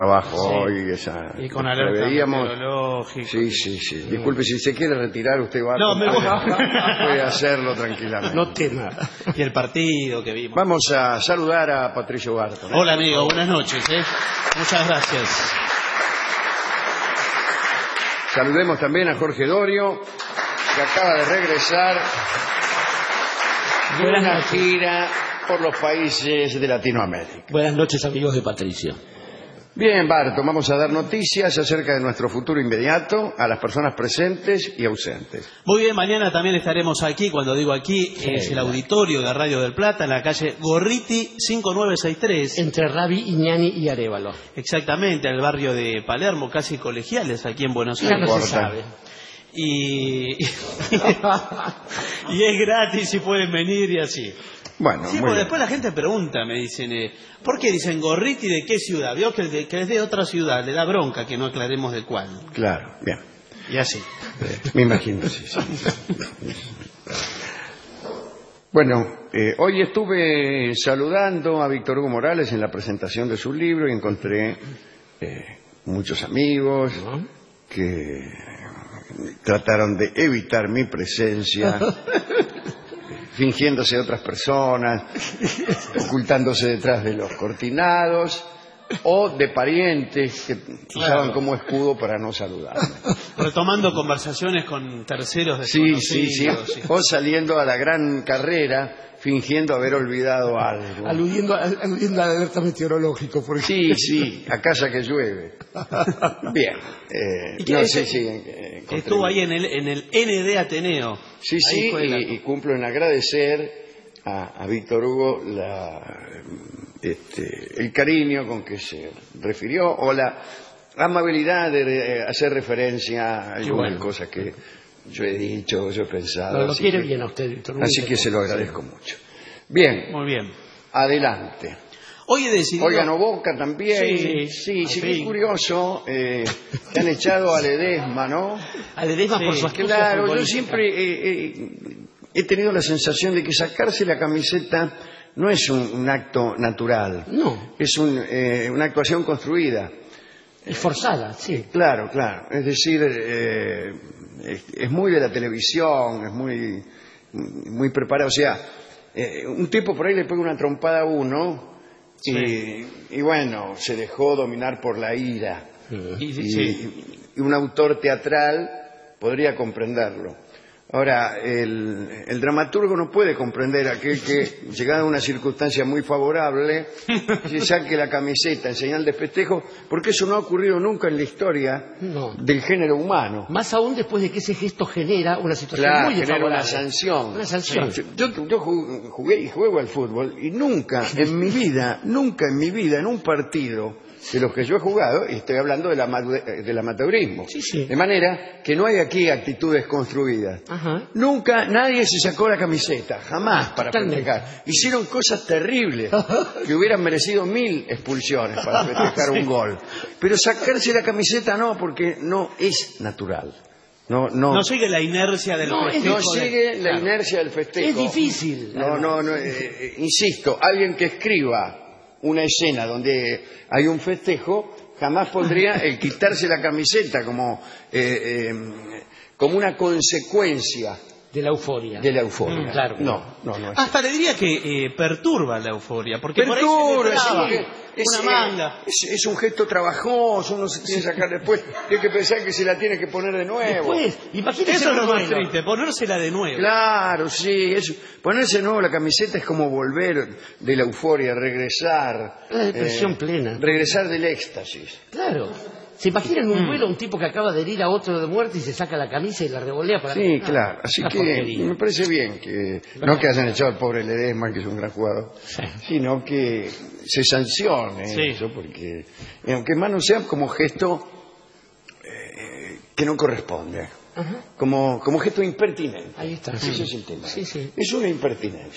Trabajo Sí. hoy, esa. Y con alerta veíamos. meteorológica. Sí. Disculpe, si se quiere retirar, usted va No, me voy. puede hacerlo tranquilamente. No tema. Y el partido que vimos. Vamos a saludar a Patricio Barton. Hola, amigo, buenas noches. Muchas gracias. Saludemos también a Jorge Dorio, que acaba de regresar de Buenas una noches. gira por los países de Latinoamérica. Buenas noches, amigos de Patricio. Bien, Barton, vamos a dar noticias acerca de nuestro futuro inmediato a las personas presentes y ausentes. Muy bien, mañana también estaremos aquí. Cuando digo aquí, es el auditorio de Radio del Plata, en la calle Gorriti 5963. Entre Rabi, Iñani y Arévalo. Exactamente, en el barrio de Palermo, casi colegiales, aquí en Buenos Ya Aires. no se importa. sabe. Y es gratis y pueden venir y así. Bueno, Sí, muy porque bien. después la gente pregunta, me dicen, ¿por qué dicen Gorriti de qué ciudad? Veo que es de otra ciudad, le da bronca que no aclaremos de cuál. Claro, bien. Y así. Me imagino, sí. Bueno, hoy estuve saludando a Víctor Hugo Morales en la presentación de su libro y encontré muchos amigos que trataron de evitar mi presencia, fingiéndose otras personas, ocultándose detrás de los cortinados o de parientes que usaban como escudo para no saludarme. Retomando conversaciones con terceros Sí. desconocidos. Sí. O saliendo a la gran carrera fingiendo haber olvidado algo. Aludiendo al alerta meteorológico, por ejemplo. Sí, a casa que llueve. Bien. ¿Y qué No es? sé si encontré- Estuvo ahí en el ND Ateneo. Sí, Ahí fue y cumplo en agradecer a Víctor Hugo el cariño con que se refirió o la amabilidad de hacer referencia a algunas cosas que yo he dicho, yo he pensado. Lo así quiere que- bien a usted, Víctor. Así que se lo agradezco mucho. Bien, Muy bien. adelante. Hoy he decidido... Oigan, Boca también. Sí, al qué fin. curioso. Que han echado a Ledesma, ¿no? A Ledesma por su astucia Claro, yo futbolística. siempre he tenido la sensación de que sacarse la camiseta no es un acto natural. No. Es una actuación construida. Es forzada, sí. Claro. Es decir, es muy de la televisión, es muy preparado. O sea, un tipo por ahí le pega una trompada a uno y bueno, se dejó dominar por la ira. Y un autor teatral podría comprenderlo. Ahora, el dramaturgo no puede comprender a aquel que, llegada a una circunstancia muy favorable, se saque la camiseta en señal de festejo, porque eso no ha ocurrido nunca en la historia No. del género humano. Más aún después de que ese gesto genera una situación Claro, muy genera una desfavorable. sanción. Una sanción. Yo jugué y juego al fútbol y nunca en mi vida, en un partido de los que yo he jugado, y estoy hablando del amateurismo. Sí. De manera que no hay aquí actitudes construidas. Ajá. Nunca nadie se sacó la camiseta, jamás, para Totalmente. festejar. Hicieron cosas terribles que hubieran merecido 1000 expulsiones para festejar un gol. Pero sacarse la camiseta no, porque no es natural. No sigue la inercia del No, es festejo. No sigue la inercia del festejo. Es difícil. Insisto, alguien que escriba una escena donde hay un festejo jamás pondría el quitarse la camiseta como una consecuencia De la euforia. de la euforia. Claro. No es. Hasta le diría que perturba la euforia, porque Perturba, por ahí se le traba sí, una manga. es un gesto trabajoso, uno se tiene que sacar después, tiene que pensar que se la tiene que poner de nuevo. Después, imagínese Eso es lo más bueno. triste, ponérsela de nuevo. Claro, sí, ponerse de nuevo la camiseta es como volver de la euforia, regresar. La depresión plena. Regresar del éxtasis. Claro. ¿Se imaginan un duelo un tipo que acaba de herir a otro de muerte y se saca la camisa y la revolea para... Sí, Ah, claro. Así una que porquería. me parece bien que no que hayan echado al pobre Ledesma, que es un gran jugador, sino que se sancione eso, porque aunque más no sea como gesto que no corresponde, como gesto impertinente. Ahí está. Ese es el tema. Sí. Es una impertinencia.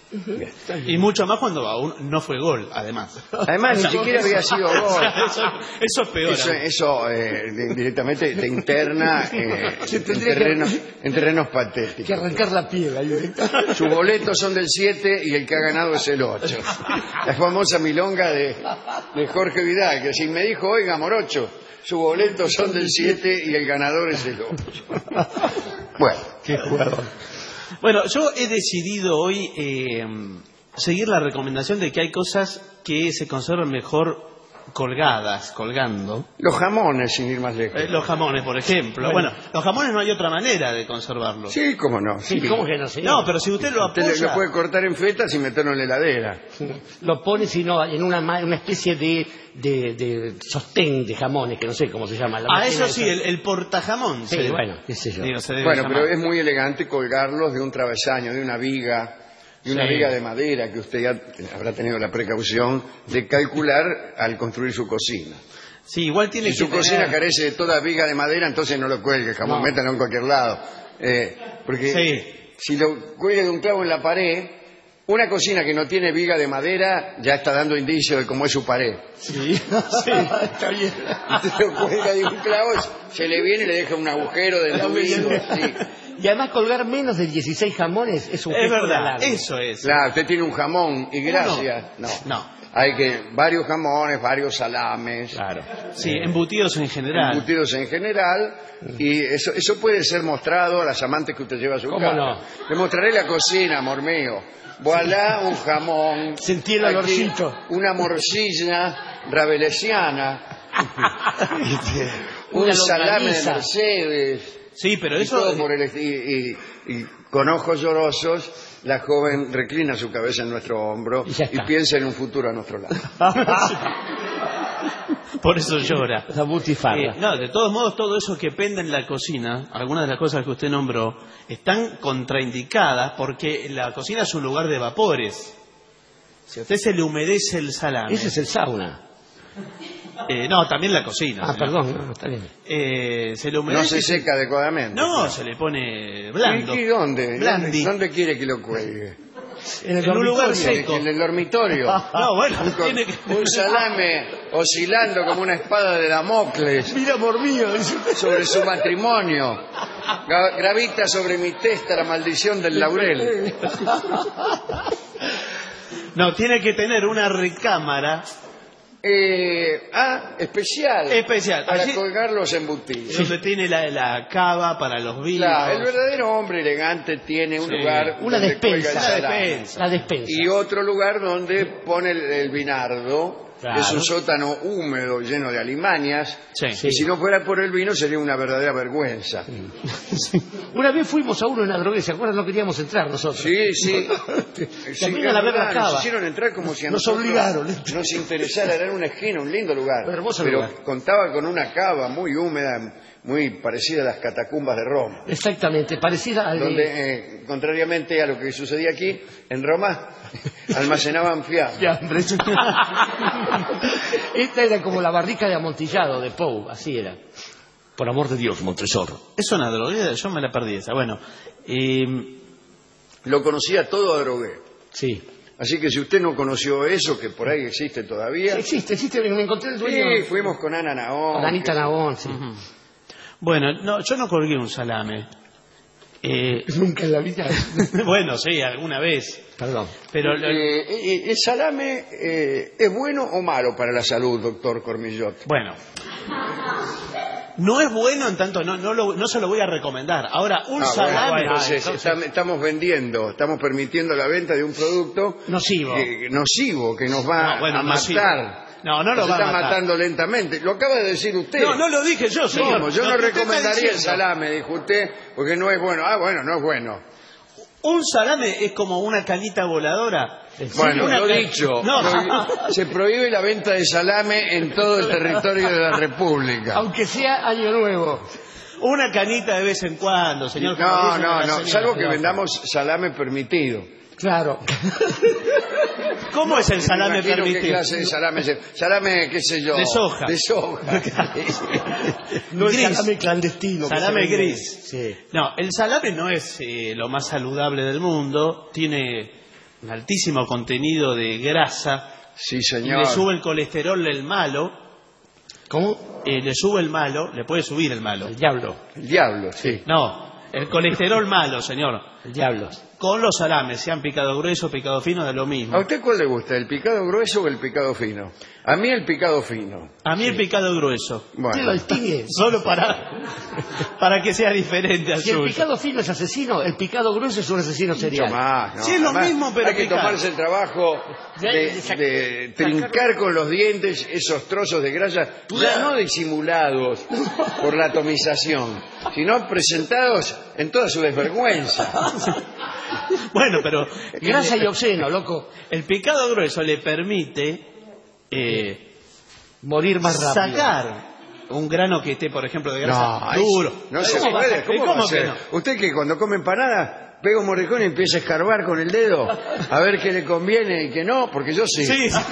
Y mucho más cuando aún no fue gol, además. Además, ni siquiera había sido gol. Eso es peor. Eso directamente te interna en terrenos patéticos. Que arrancar la piel ahí directamente. Sus boletos son del 7 y el que ha ganado es el 8. La famosa milonga de Jorge Vidal, que si me dijo, oiga, morocho, sus boletos son del 7 y el ganador es el 8. Bueno, Qué jugador. Bueno, yo he decidido hoy seguir la recomendación de que hay cosas que se conservan mejor colgando. los jamones, sin ir más lejos. Los jamones, por ejemplo. Bueno, los jamones no hay otra manera de conservarlos. Sí, cómo no. Sí, ¿cómo que no? No, pero si usted lo Usted apoya... lo puede cortar en fetas y meterlo en la heladera. Lo pone, sino en una especie de sostén de jamones, que no sé cómo se llama. La máquina eso sí, esa. el portajamón. Sí, bueno, qué sé yo. Digo, se debe Bueno, llamar. pero es muy elegante colgarlos de un travesaño, de una viga, de madera que usted ya habrá tenido la precaución de calcular al construir su cocina. Sí, igual tiene Si que su cocina tener... carece de toda viga de madera, entonces no lo cuelgue, jamón, No. métalo en cualquier lado. Porque Sí. si lo cuelga de un clavo en la pared, una cocina que no tiene viga de madera ya está dando indicio de cómo es su pared. Sí, está bien. Usted lo cuelga de un clavo, se le viene y le deja un agujero de nudillo, así. Y además colgar menos de 16 jamones es un Es gesto de verdad, alarde. eso es. Claro, usted tiene un jamón y gracias. No. Hay que varios jamones, varios salames, Claro. Sí, embutidos en general. embutidos en general, y eso puede ser mostrado a las amantes que usted lleva a su ¿Cómo casa. no? Le mostraré la cocina, amor mío. Voilà un jamón. Sentí el Aquí, olorcito. una morcilla rabelesiana. un Una salame de longaniza. Mercedes. Sí, pero Y eso... todo por y con ojos llorosos, la joven reclina su cabeza en nuestro hombro Y ya y está. piensa en un futuro a nuestro lado. Por eso llora. La butifarra. No, de todos modos, todo eso que pende en la cocina, algunas de las cosas que usted nombró, están contraindicadas porque la cocina es un lugar de vapores. Si a usted se le humedece el salame... Ese es el sauna. no, también la cocina. Ah, señor. perdón, no, está bien. Se le No humedece... se seca adecuadamente. No, se le pone blando. ¿Y dónde? Blandi. ¿Dónde quiere que lo cuelgue? En En un lugar seco. En el dormitorio. No, bueno, Un, tiene que... un salame oscilando como una espada de Damocles Mira, amor mío. sobre su matrimonio. Gravita sobre mi testa la maldición del laurel. No, tiene que tener una recámara Especial. especial. Para Allí- colgar los embutidos. donde tiene la cava para los vinos. Claro, el verdadero hombre elegante tiene un Sí. lugar Una donde cuelga el despensa. salame. La despensa. Y otro lugar donde pone el vinardo, Claro. que es un sótano húmedo lleno de alimañas. Sí. Y si no fuera por el vino sería una verdadera vergüenza. Una vez fuimos a uno en la droguería, ¿se acuerdan? No queríamos entrar nosotros. Sí, sí. Que vengan a ver la Nos cava. hicieron entrar como si a Nos nosotros obligaron. nos interesara. Era una esquina, un lindo lugar. Un hermoso pero lugar. contaba con una cava muy húmeda, muy parecida a las catacumbas de Roma. Exactamente, parecida al de... Donde, contrariamente a lo que sucedía aquí, en Roma, almacenaban fiambre. Fiambre. Esta era como la barrica de amontillado de Pou, así era. Por amor de Dios, Montresor. Es una droguera, yo me la perdí esa. Bueno, Lo conocía todo a Drogué. Sí. Así que si usted no conoció eso, que por ahí existe todavía... Existe, me encontré el dueño. Sí, fuimos con Ana Naón. Con Anita que- Nahón, sí. bueno, no, yo no colgué un salame. Nunca en la vida. Bueno, sí, alguna vez. Perdón. Pero ¿El salame es bueno o malo para la salud, doctor Cormillot? bueno, no es bueno en tanto, no se lo voy a recomendar. Ahora, un salame... Entonces, estamos vendiendo, estamos permitiendo la venta de un producto Nocivo. nocivo que nos va No, bueno, a nocivo. matar. No lo Nos va a está matar. matando lentamente. Lo acaba de decir usted. No lo dije yo, señor. ¿Cómo? Yo no Lo que usted está recomendaría el diciendo. salame, dijo usted, porque no es bueno. Ah, bueno, no es bueno. Un salame es como una canita voladora. Bueno, Una lo ca- dicho. No. Se prohíbe la venta de salame en todo el territorio de la República. Aunque sea Año Nuevo. Una canita de vez en cuando, señor. como No, dicen no, las no. señoras. Salvo que vendamos salame permitido. Claro. ¿Cómo es el salame Imagino permitido? ¿Qué clase de salame es? Salame, qué sé yo. De soja. De soja. No Gris. es salame clandestino. que Salame se vende. gris. Sí. No, el salame no es lo más saludable del mundo. Tiene un altísimo contenido de grasa. Sí, Y señor. le sube el colesterol el malo. ¿Cómo? Le sube el malo, le puede subir el malo. El diablo. El diablo, sí. No, el colesterol malo, señor. El diablo. Con los salames, sean picado grueso, picado fino, da lo mismo. ¿A usted cuál le gusta, el picado grueso o el picado fino? A mí el picado fino. A mí el picado grueso. Usted lo Bueno, distingue. Solo para que sea diferente al Si el suyo. picado fino es asesino, el picado grueso es un asesino mucho serial. más. ¿no? Sí, es lo Además, mismo, pero hay que picado. tomarse el trabajo de trincar con los dientes esos trozos de grasa, ya no disimulados por la atomización, sino presentados en toda su desvergüenza. Bueno, pero Grasa y obsceno, loco. el picado grueso le permite Morir más rápido. sacar un grano que esté, por ejemplo, de grasa No, duro. no se ¿Cómo va a puede. ser? ¿Cómo va a que ser? no? Usted que cuando come empanada pega un mordicón y empieza a escarbar con el dedo a ver qué le conviene y qué no, porque yo sí. Sí, sí.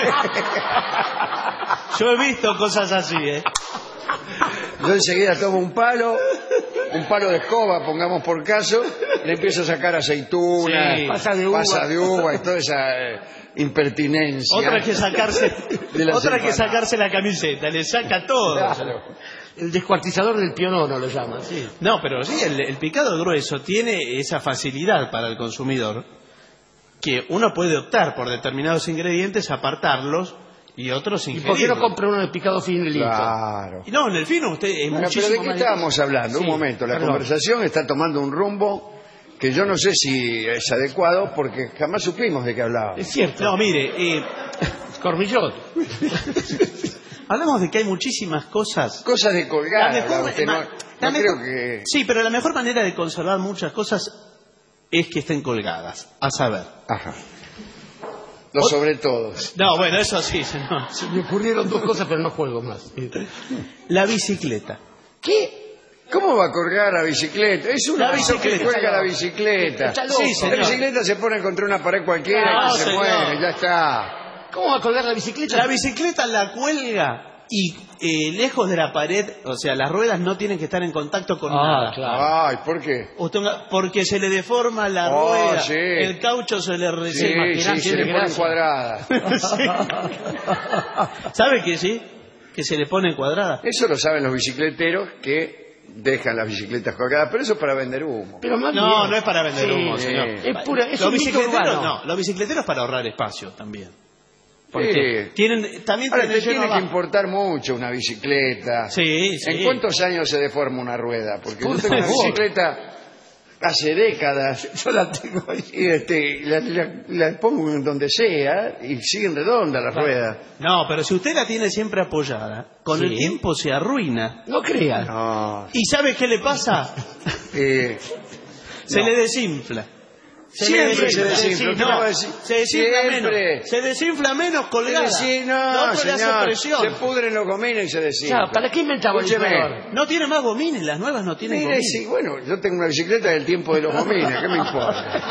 Yo he visto cosas así, ¿eh? Yo enseguida tomo un palo de escoba, pongamos por caso, le empiezo a sacar aceitunas, Sí. Pasas de uva. y toda esa impertinencia. Otra que sacarse, De las otra que empanadas. sacarse la camiseta, le saca todo. Claro. El descuartizador del pionono lo llaman, sí. No, pero sí, el picado grueso tiene esa facilidad para el consumidor que uno puede optar por determinados ingredientes, apartarlos y otros ¿Y ingerirlos. por qué no compra uno de picado fino y listo? Claro. Y no, en el fino usted es Bueno, pero muchísimo ¿de qué más estábamos hablando? Sí, Un momento, la perdón. conversación está tomando un rumbo que yo no sé si es adecuado porque jamás supimos de qué hablábamos. Es cierto. No, mire, Cormillot. hablamos de que hay muchísimas cosas. Cosas de colgar, La mejor- hablaba usted, ma- no la creo mejor- que... Sí, pero la mejor manera de conservar muchas cosas es que estén colgadas. A saber. Ajá. Lo sobre todo. No, bueno, eso sí, señor. Se me ocurrieron dos cosas, pero no juego más. La bicicleta. ¿Qué? ¿Cómo va a colgar la bicicleta? Es una La bicicleta. Que bicicleta. cuelga la bicicleta. Está loco. Sí, señor. La bicicleta se pone contra una pared cualquiera No, y se señor. mueve, ya está. ¿Cómo va a colgar la bicicleta? La bicicleta la cuelga y lejos de la pared, o sea, las ruedas no tienen que estar en contacto con nada. claro. Ay, ¿por qué? Porque se le deforma la Oh, rueda, sí. el caucho se le Sí, resema. sí, se le pone grasa. cuadrada. ¿Sabe que sí? Que se le pone cuadrada. Eso lo saben los bicicleteros que dejan las bicicletas colgadas, pero eso es para vender humo. Pero más No, bien. no es para vender Sí, humo, señor. Es pura, es Los un mito bicicleteros urbano. no, los bicicleteros para ahorrar espacio también. Porque Sí. tienen también Ahora, te tienen tiene lleno que abajo. importar mucho una bicicleta. Sí, sí. ¿En cuántos años se deforma una rueda? Porque Por yo tengo una favor. bicicleta hace décadas. Yo la tengo ahí. Y la pongo en donde sea y siguen redondas las ruedas. No, pero si usted la tiene siempre apoyada, con Sí. el tiempo se arruina. No creas. No. ¿Y sabe qué le pasa? Se No. le desinfla. Siempre se desinfla. ¿Qué No, le va a decir? se desinfla Siempre. menos. Se desinfla menos colgada. Sí, Lo no, otro le hace señor. presión. Se pudren los gomines y se desinfla. Ya, ¿para qué inventamos el Escúcheme. inflador? No tiene más gomines, las nuevas no tienen Mire, gomines. sí, bueno, yo tengo una bicicleta del tiempo de los gomines, ¿qué me importa?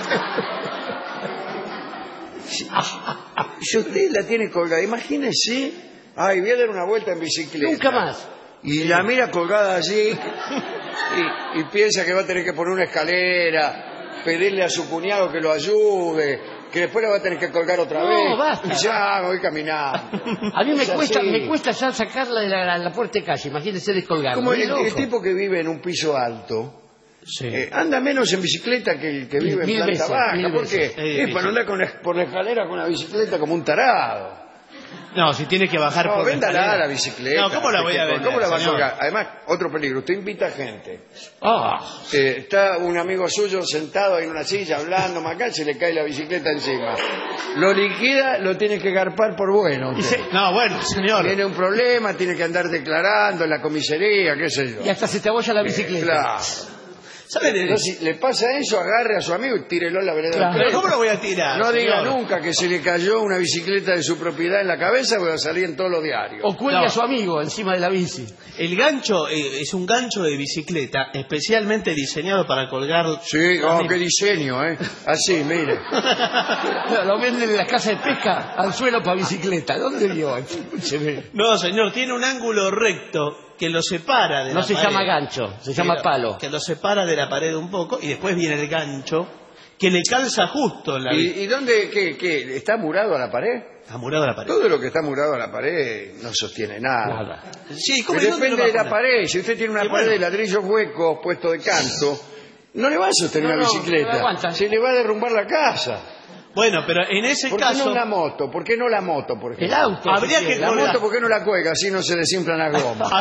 Si usted la tiene colgada, imagínese, ay, voy a dar una vuelta en bicicleta. Nunca más. Y la mira colgada allí y piensa que va a tener que poner una escalera, pedirle a su cuñado que lo ayude, que después la va a tener que colgar otra No, vez. basta. Y ya, voy caminando. A mí me Es cuesta, así. me cuesta ya sacarla de la puerta de calle. Imagínese descolgarla. Como Muy el loco. tipo que vive en un piso alto, Sí. anda menos en bicicleta que el que vive en Mil planta veces, baja. mil ¿Por veces. qué? Es para andar por la escalera con la bicicleta como un tarado. No, si tiene que bajar No, por la véndala escalera. la bicicleta. No, ¿cómo la voy a vender, ¿Cómo la va a señor? colgar? Además, otro peligro, usted invita gente. Ah, Está un amigo suyo sentado ahí en una silla hablando, acá se le cae la bicicleta encima. Lo liquida, lo tiene que garpar por bueno. usted. No, bueno, señor. Tiene un problema, tiene que andar declarando en la comisaría, qué sé yo. y hasta se te abolla la bicicleta. Claro. ¿Sabe de- Entonces, si le pasa eso, agarre a su amigo y tírelo en la vereda. Claro. del Pero tren. ¿cómo lo voy a tirar? No diga señor? nunca que se le cayó una bicicleta de su propiedad en la cabeza, porque va a salir en todos los diarios. O cuelgue No. a su amigo encima de la bici. El gancho es un gancho de bicicleta especialmente diseñado para colgar. Sí, oh, qué diseño, ¿eh? Así, mire. Lo venden en las casas de pesca, anzuelo para bicicleta. ¿Dónde vio? Escúcheme. No, señor, tiene un ángulo recto que lo separa de No la se pared. llama gancho, se llama palo. Que lo separa de la pared un poco y después viene el gancho que le calza justo la ¿Y dónde? ¿Qué? ¿Está murado a la pared? amurado a la pared. Todo lo que está murado a la pared no sostiene nada. Sí, Pero depende de la pared. Si usted tiene una pared de ladrillos huecos puesto de canto, no le va a sostener una bicicleta. no aguanta. Se le va a derrumbar la casa. Bueno, pero en ese ¿Por qué caso... no una moto? ¿Por qué no la moto, por ejemplo? El auto. Habría que La colgar- moto, ¿por qué no la cuelga? Así no se desinflan las gomas.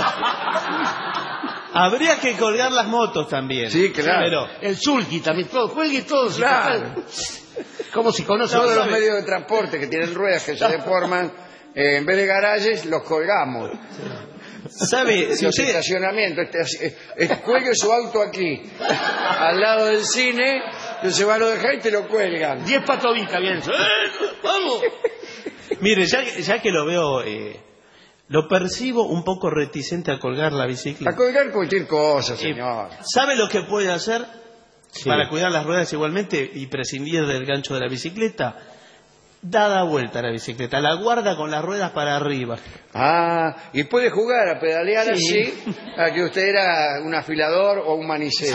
Habría que colgar las motos también. Sí, claro. Pero El sulky también, todo, cuelgue todo. Claro. Como si conoce Todos los sabe. medios de transporte que tienen ruedas que se deforman, en vez de garajes, los colgamos. ¿sabe? Si Los usted... estacionamientos. Cuelgue su auto aquí, al lado del cine, entonces va a lo dejar y te lo cuelgan. 10 patovitas, bien. ¡Vamos! Mire, ya que lo veo, lo percibo un poco reticente a colgar la bicicleta. A colgar cualquier cosa, señor. ¿Sabe lo que puede hacer Sí. para cuidar las ruedas igualmente y prescindir del gancho de la bicicleta? Da vuelta a la bicicleta, la guarda con las ruedas para arriba. Ah, y puede jugar a pedalear Sí. así, a que usted era un afilador o un manicero.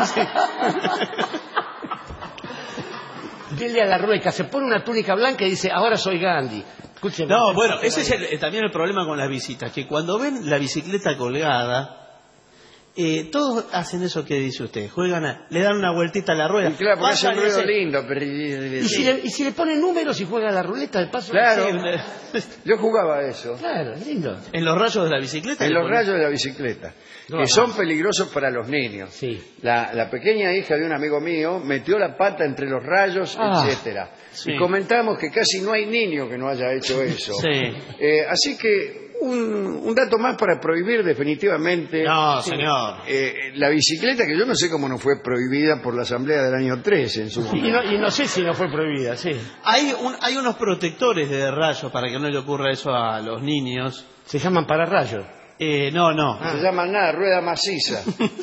Dile a la rueca, se pone una túnica blanca y dice, ahora soy Gandhi. Escúcheme. No, bueno, ese es también el problema con las visitas, que cuando ven la bicicleta colgada, todos hacen eso que dice usted, le dan una vueltita a la rueda. Y claro, porque hace un pasan y ruido hacen- lindo. Pero... Y si le ponen números y juega a la ruleta de paso. Claro. Sí, Yo jugaba a eso. claro, es lindo. En los rayos de la bicicleta. En le los ponen- rayos de la bicicleta, No, que no. son peligrosos para los niños. Sí. La pequeña hija de un amigo mío metió la pata entre los rayos, Ah, etcétera. sí. Y comentamos que casi no hay niño que no haya hecho eso. Sí. Así que un dato más para prohibir definitivamente No, señor. la bicicleta, que yo no sé cómo no fue prohibida por la Asamblea del año 13 en su momento. Y no sé si no fue prohibida, sí. Hay unos protectores de rayos para que no le ocurra eso a los niños. Se llaman pararrayos. No. Se llaman nada, rueda maciza.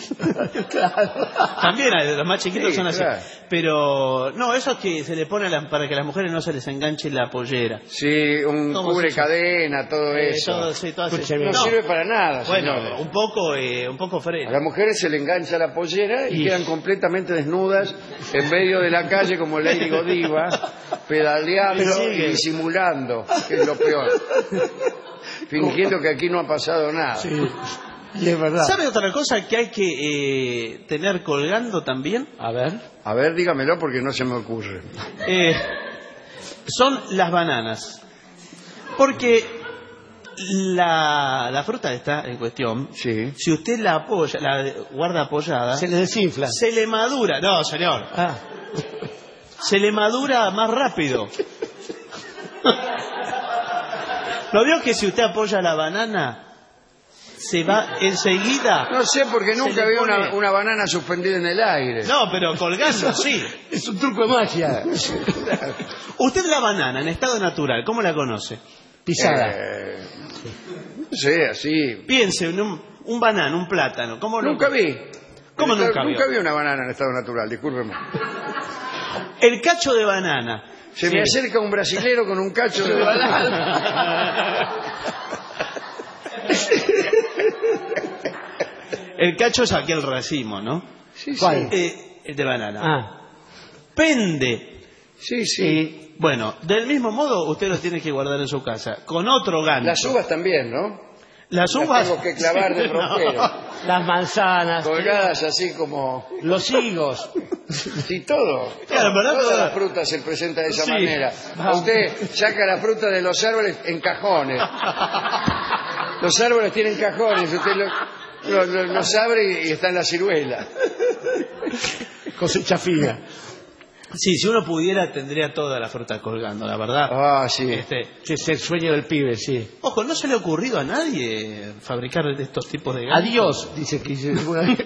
También hay, los más chiquitos Sí, son así. claro. Pero, no, eso es que se le pone para que a las mujeres no se les enganche la pollera. Sí, un ¿Cómo cubre se llama? cadena, todo eso. Todo Escúcheme. No sirve para nada, Bueno, señores. un poco A freno. las mujeres se le engancha la pollera y quedan completamente desnudas en medio de la calle como Lady Godiva, pedaleando y disimulando, que es lo peor. Fingiendo que aquí no ha pasado nada. Sí. Y es verdad. ¿Sabe otra cosa que hay que tener colgando también? A ver. A ver, dígamelo porque no se me ocurre. Son las bananas. Porque la fruta está en cuestión. Sí. Si usted la apoya, la guarda apoyada, Se le desinfla. se le madura. No, señor. Ah. Se le madura más rápido. ¿Lo vio que si usted apoya la banana, se va enseguida? No sé porque Se nunca le vi pone- una banana suspendida en el aire. No, pero colgando, sí. Es un truco de magia. Usted la banana en estado natural, ¿cómo la conoce? Pisada. No sé, así. Piense en un banano, un plátano. ¿Cómo Nunca vi. ¿Cómo nunca vio? Nunca vi una banana en estado natural, discúlpeme. El cacho de banana. Se me acerca un brasilero con un cacho de banana. El cacho es aquel racimo, ¿no? Sí, ¿Cuál? sí. El de banana. Ah. Pende. Sí, sí. Bueno, del mismo modo usted lo tiene que guardar en su casa, con otro gancho. Las uvas también, ¿no? Las Las uvas... tengo que clavar de No. ropero. Las manzanas. Colgadas así como... Los higos. Sí, todo. Claro, ¿verdad? Todas Todo. las frutas se presentan de esa Sí. manera. Usted saca la fruta de los árboles en cajones. Los árboles tienen cajones. Usted los abre y está en la ciruela. Cosecha fina. Sí, si uno pudiera tendría toda la fruta colgando, la verdad. Ah, sí. Que es el sueño del pibe, sí. Ojo, ¿no se le ha ocurrido a nadie fabricar estos tipos de ganchos? Adiós, dice que dice.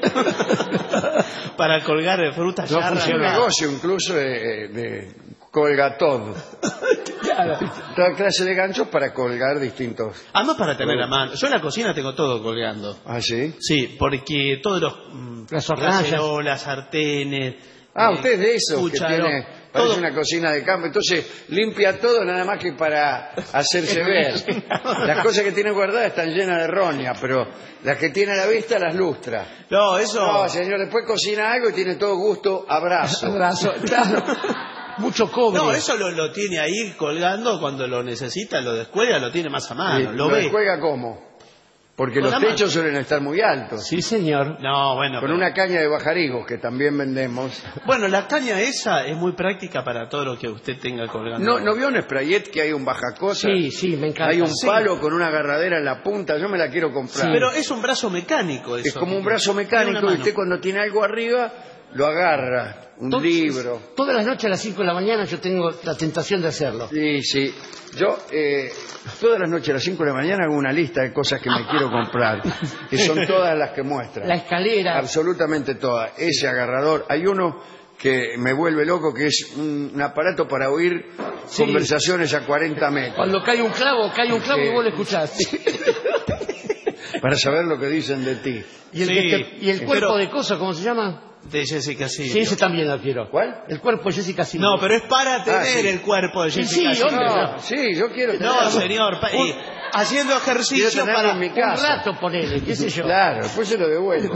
Para colgar frutas No ya Es un funciona. arrancadas. negocio incluso de colgatón. Toda clase de ganchos para colgar distintos. Además para tener a mano. Yo en la cocina tengo todo colgando. ¿Ah, sí? Sí, porque todos los Las hornallas. cacerolas, sartenes... Ah, usted es de esos que cucharón. tiene Parece Todo- una cocina de campo. Entonces limpia todo nada más que para hacerse ver. Las cosas que tiene guardadas están llenas de roña, pero las que tiene a la vista las lustra. No, eso... No, señor, después cocina algo y tiene todo gusto abrazo. Abrazo, claro. Mucho cobre. No, eso lo tiene ahí colgando cuando lo necesita, lo descuelga, lo tiene más a mano, lo ve. juega cómo? Porque Con los la mano. techos suelen estar muy altos. Sí, señor. No, bueno, Con pero- una caña de bajarigos que también vendemos. Bueno, la caña esa es muy práctica para todo lo que usted tenga colgando. ¿No vio en Sprayet que hay un bajacosa? Sí, me encanta. Hay un Sí. palo con una agarradera en la punta. Yo me la quiero comprar. Pero es un brazo mecánico eso. Es como un Tiene- brazo tiene mecánico una y mano. usted cuando tiene algo arriba lo agarra. Un libro. Todas las noches a las 5 de la mañana yo tengo la tentación de hacerlo. Sí, sí. Yo todas las noches a las 5 de la mañana hago una lista de cosas que me quiero comprar, que son todas las que muestran. La escalera. Absolutamente todas. Ese agarrador. Hay uno que me vuelve loco, que es un aparato para oír Sí. conversaciones a 40 metros. Cuando cae un clavo Sí. y vos lo escuchás. Para saber lo que dicen de ti. Y el, Sí, y el cuerpo pero- de cosas, ¿cómo se llama? De Jessica Silvio. Sí, ese también lo quiero. ¿Cuál? El cuerpo de Jessica Silvio. No, pero es para tener sí. el cuerpo de Sí, Jessica sí, Silvio. hombre. No, sí, yo quiero tener No, algo. señor. Haciendo Quiero ejercicio tenerlo para... en mi Un casa. rato ponele, qué sé yo. Claro, después se lo devuelvo.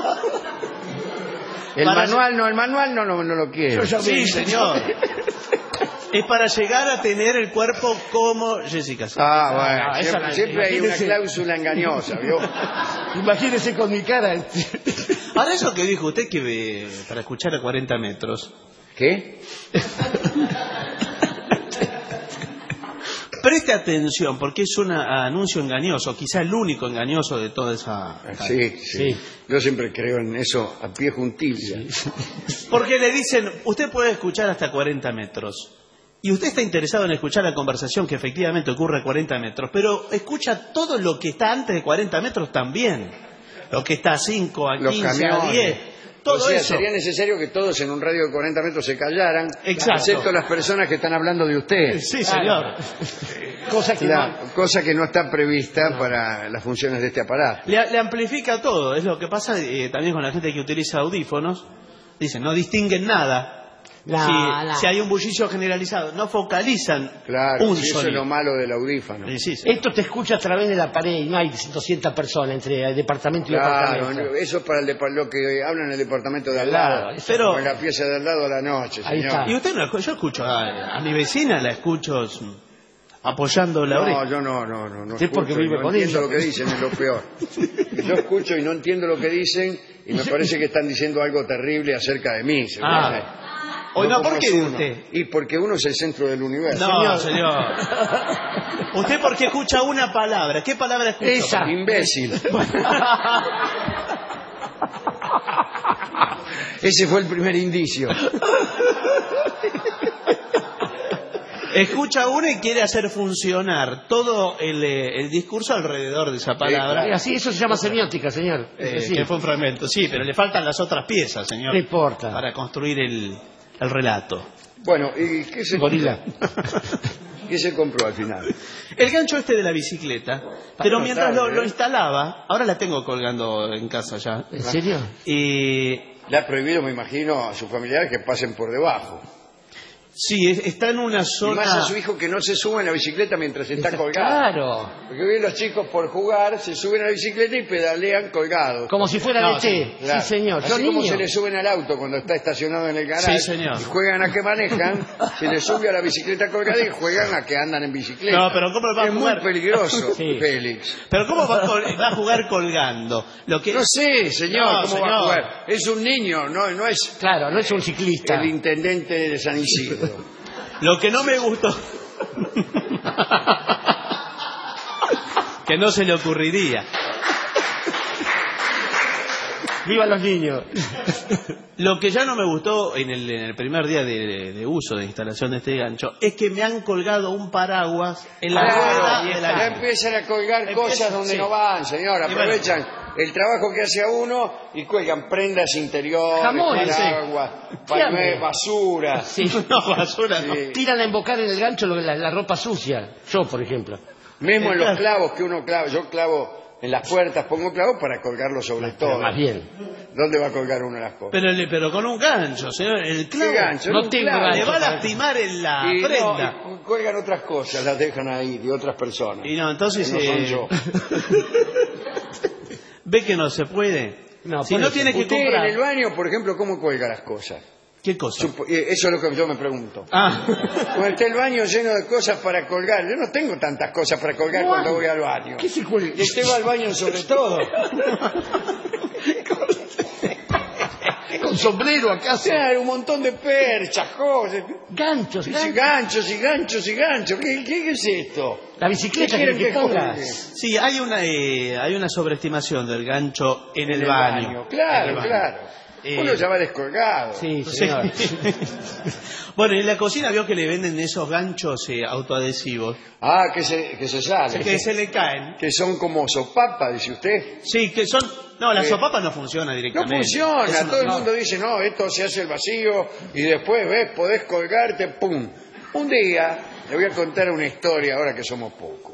El Para- manual no lo quiero. Yo ya Sí, vi. señor. Es para llegar a tener el cuerpo como Jessica Silvio. Ah, bueno, esa siempre, la- siempre hay una imagínese. cláusula engañosa, ¿vio? Imagínese con mi cara. Ahora eso que dijo usted que para escuchar a 40 metros, ¿Qué? preste atención porque es un anuncio engañoso, quizá el único engañoso de toda esa... Sí, sí. Yo siempre creo en eso a pie juntilla. Porque le dicen, usted puede escuchar hasta 40 metros. Y usted está interesado en escuchar la conversación que efectivamente ocurre a 40 metros, pero escucha todo lo que está antes de 40 metros también. Lo que está a 5, a Los 15, a camiones. 10. Todo O sea, eso. sería necesario que todos en un radio de 40 metros se callaran, Exacto. excepto las personas que están hablando de usted. Sí, señor. Cosa que Cosa que no está prevista para las funciones de este aparato. Le amplifica todo. Es lo que pasa también con la gente que utiliza audífonos. Dicen, no distinguen nada. Si hay un bullicio generalizado, no focalizan Claro, un y eso es sonido. lo malo del audífono. Sí, sí. Esto te escucha a través de la pared y no hay 200 personas entre departamento y Claro, departamento. eso es para lo que hablan en el departamento de al Claro, lado. pero- O en la pieza de al lado a la noche, Ahí señor. está. Y usted no escucha, yo escucho a mi vecina, la escucho apoyando la oreja. No, yo no Sí, porque escucho y vive no con entiendo ella. lo que dicen, es lo peor. Yo escucho y no entiendo lo que dicen y me parece que están diciendo algo terrible acerca de mí, seguramente. Oiga, ¿por como qué es de uno. usted? Y porque uno es el centro del universo. No, señor. ¿Usted por qué escucha una palabra? ¿Qué palabra escucha? Esa. Imbécil. Ese fue el primer indicio. Escucha una y quiere hacer funcionar todo el discurso alrededor de esa palabra. Así, eso se llama semiótica, señor. Es así. Que fue un fragmento, sí, pero le faltan las otras piezas, señor. No importa. Para construir el relato. Bueno, ¿y qué se Gorila. ¿Qué se compró al final? El gancho este de la bicicleta, pero mientras notable, lo ¿eh? instalaba, ahora la tengo colgando en casa ya, ¿En serio? y Le ha prohibido, me imagino, a sus familiares que pasen por debajo. sí, está en una Y zona... más a su hijo que no se suba en la bicicleta mientras está colgado. Claro. Porque hoy los chicos por jugar se suben a la bicicleta y pedalean colgados. Como si fuera No, de té. Claro. Sí, señor. Así Yo como niño. se le suben al auto cuando está estacionado en el garaje Sí, señor. y juegan a que manejan, se les sube a la bicicleta colgada y juegan a que andan en bicicleta. No, pero ¿cómo va a es jugar? muy peligroso, Sí. Félix. Pero ¿cómo va a jugar colgando? Lo que No sé, señor, No, cómo va señor. a jugar. Es un niño, no es Claro, no es un ciclista. el intendente de San Isidro. Lo que no me gustó... que no se le ocurriría. ¡Viva los niños! Lo que ya no me gustó en el primer día de uso, de instalación de este gancho, es que me han colgado un paraguas en la rueda de la ya bici. empiezan a colgar Empiezan, cosas donde sí. no van, señor. Y Aprovechan el trabajo que hace a uno y cuelgan prendas interiores, Jamones, sí. paraguas, Fiambre. basura. Sí. No, basura no. Sí. Tiran a embocar en el gancho la ropa sucia. Yo, por ejemplo. Mismo en los Claro. clavos que uno clava. Yo clavo en las puertas pongo clavos para colgarlo sobre todo. Más bien. ¿Dónde va a colgar uno las cosas? Pero con un gancho, señor. El clavo. ¿Qué gancho? No Un tengo clavo. Le gancho. va a lastimar en la Y prenda. no, y cuelgan otras cosas, las dejan ahí de otras personas. Y no, entonces Que no son yo. ve que no se puede. No, si puede no ser. tiene que Usted comprar. en el baño, por ejemplo, ¿cómo cuelga las cosas? ¿Qué cosa? Eso es lo que yo me pregunto. Ah. Cuando está el baño lleno de cosas para colgar. Yo no tengo tantas cosas para colgar cuando voy al baño. ¿Qué se cuelga? Y usted va al baño sobre todo. Con sombrero acaso. Claro, un montón de perchas, cosas. Ganchos, Sí, ganchos. ganchos y ganchos y ganchos. ¿Qué es esto? La bicicleta ¿Qué quieren que que pongas. colgue? Sí, hay una sobreestimación del gancho en el baño. Claro, En el baño. claro. Eh, Uno ya va descolgado. Sí, Sí. señor. Bueno, en la cocina vio que le venden esos ganchos autoadhesivos Ah, que se sale. que se le caen. Que son como sopapas, dice usted. Sí, que son... No, la Eh, sopapa no funciona No directamente. funciona, Eso no- todo el no. mundo dice, no, esto se hace el vacío y después, ves, podés colgarte, pum. Un día, le voy a contar una historia ahora que somos pocos.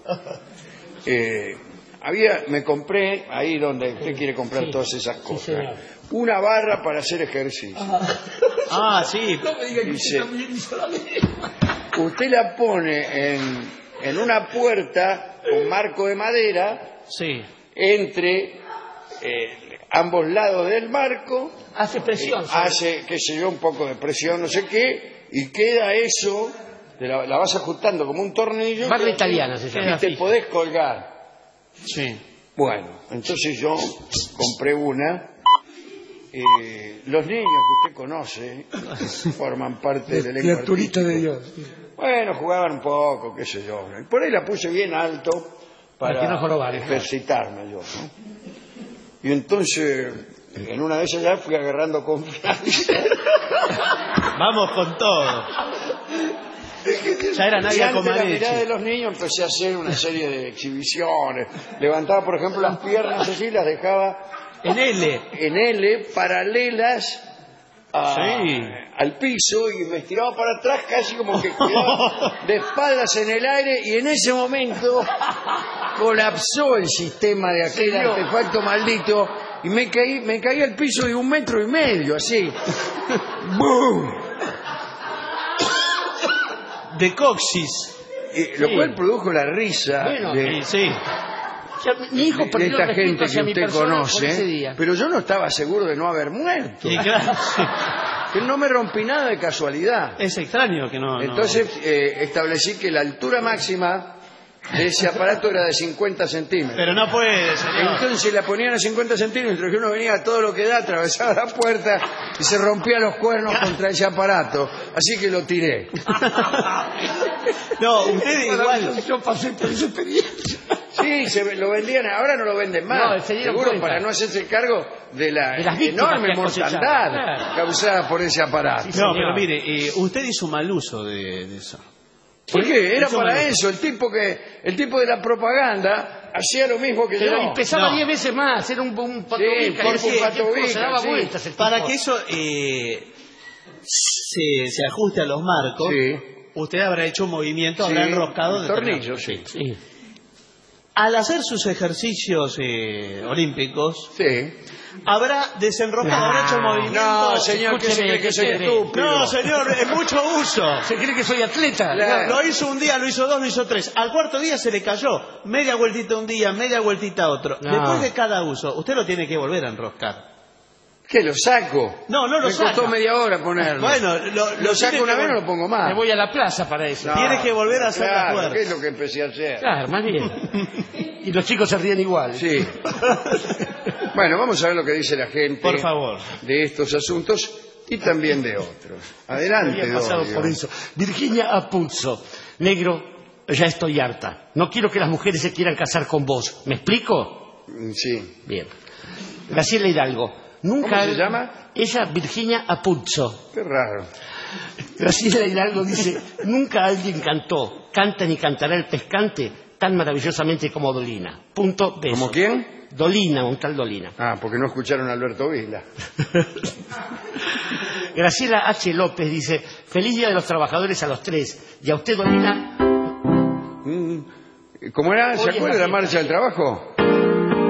Me compré, ahí donde usted quiere comprar Sí, todas esas sí, cosas, señor. una barra para hacer ejercicio. Ah, sí. No me diga que Dice- usted también hizo la misma. Usted la pone en una puerta con marco de madera Sí. entre ambos lados del marco. Hace presión. Hace, qué sé yo, un poco de presión, no sé qué, y queda eso, la vas ajustando como un tornillo. Barra queda- italiana se llama. Y te podés colgar. Sí. Bueno, entonces yo compré una. Los niños que usted conoce forman parte del elenco Criaturita de artístico. Dios. Bueno, jugaban un poco, qué sé yo. Por ahí la puse bien alto Para que no jorobar. ejercitarme yo, ¿no? Y entonces, en una de esas ya fui agarrando confianza. Vamos con todo. Ya era Y nadie a ante comer la mirada de leche. los niños empecé a hacer una serie de exhibiciones. Levantaba, por ejemplo, las piernas así, las dejaba En L. en L, paralelas Sí. al piso, y me estiraba para atrás casi como que quedaba de espaldas en el aire, y en ese momento colapsó el sistema de aquel artefacto maldito y me caí al piso de 1,5 metros, así. ¡Bum! De coxis. Lo Sí. cual produjo la risa Bueno, de, Sí. Ya, mi hijo de perdió esta el respeto gente que hacia mi usted persona por ese conoce, día. pero yo no estaba seguro de no haber muerto. Y claro, sí. Que no me rompí nada de casualidad. Es extraño que no. Entonces establecí que la altura máxima de ese aparato era de 50 centímetros. Pero no puede, señor. Entonces la ponían a 50 centímetros y uno venía a todo lo que da, atravesaba la puerta y se rompía los cuernos contra ese aparato. Así que lo tiré. No, usted igual. Yo pasé por esa experiencia. Sí, lo vendían, ahora no lo venden más. No, se dieron seguro cuenta. para no hacerse cargo de la De las víctimas enorme que cosechaban. mortandad Claro. causada por ese aparato. No, señor. pero mire, usted hizo mal uso de eso. ¿Por qué? Era Eso para me- eso. El tipo de la propaganda hacía lo mismo que Pero yo. y pesaba No. 10 veces más. Era un pato Sí, bica, cuerpo y hacía pato tiempo bica, se daba sí. vueltas el Para tipo. que eso se ajuste a los marcos, Sí. usted habrá hecho un movimiento, Sí, habrá enroscado un de tornillo, sí. Sí. Al hacer sus ejercicios olímpicos, Sí. habrá desenroscado, habrá hecho el movimiento. No, señor, que se escúcheme, cree que ¿qué soy quiere? estúpido. No, señor, es mucho uso. ¿Se cree que soy atleta? Claro. Lo hizo un día, lo hizo dos, lo hizo tres. Al cuarto día se le cayó. Media vueltita un día, media vueltita otro. No. Después de cada uso, usted lo tiene que volver a enroscar. ¿Qué, lo saco? No, no lo Me costó saca. media hora ponerlo. Bueno, lo saco tiene una que vez, no vol- lo pongo más. Me voy a la plaza para eso. No, tiene que volver a hacer la claro, fuerza. ¿qué es lo que empecé a hacer? Claro, más bien. Y los chicos se ríen igual. Sí. Bueno, vamos a ver lo que dice la gente Por favor. de estos asuntos y también de otros. Adelante, Había pasado Dorio. por eso. Virginia Apuzzo. Negro, ya estoy harta. No quiero que las mujeres se quieran casar con vos. ¿Me explico? Sí. Bien. Graciela Hidalgo. Nunca ¿Cómo se llama? Ella, Virginia Apuzzo. Qué raro. Graciela Hidalgo dice, nunca alguien canta ni cantará el pescante tan maravillosamente como Dolina. Punto, besos. ¿Como quién? Dolina, un tal Dolina. Ah, porque no escucharon a Alberto Vila. Graciela H. López dice, feliz Día de los Trabajadores a los 3. Y a usted, Dolina, ¿Cómo era? ¿Se Hoy es acuerda de la la marcha del trabajo?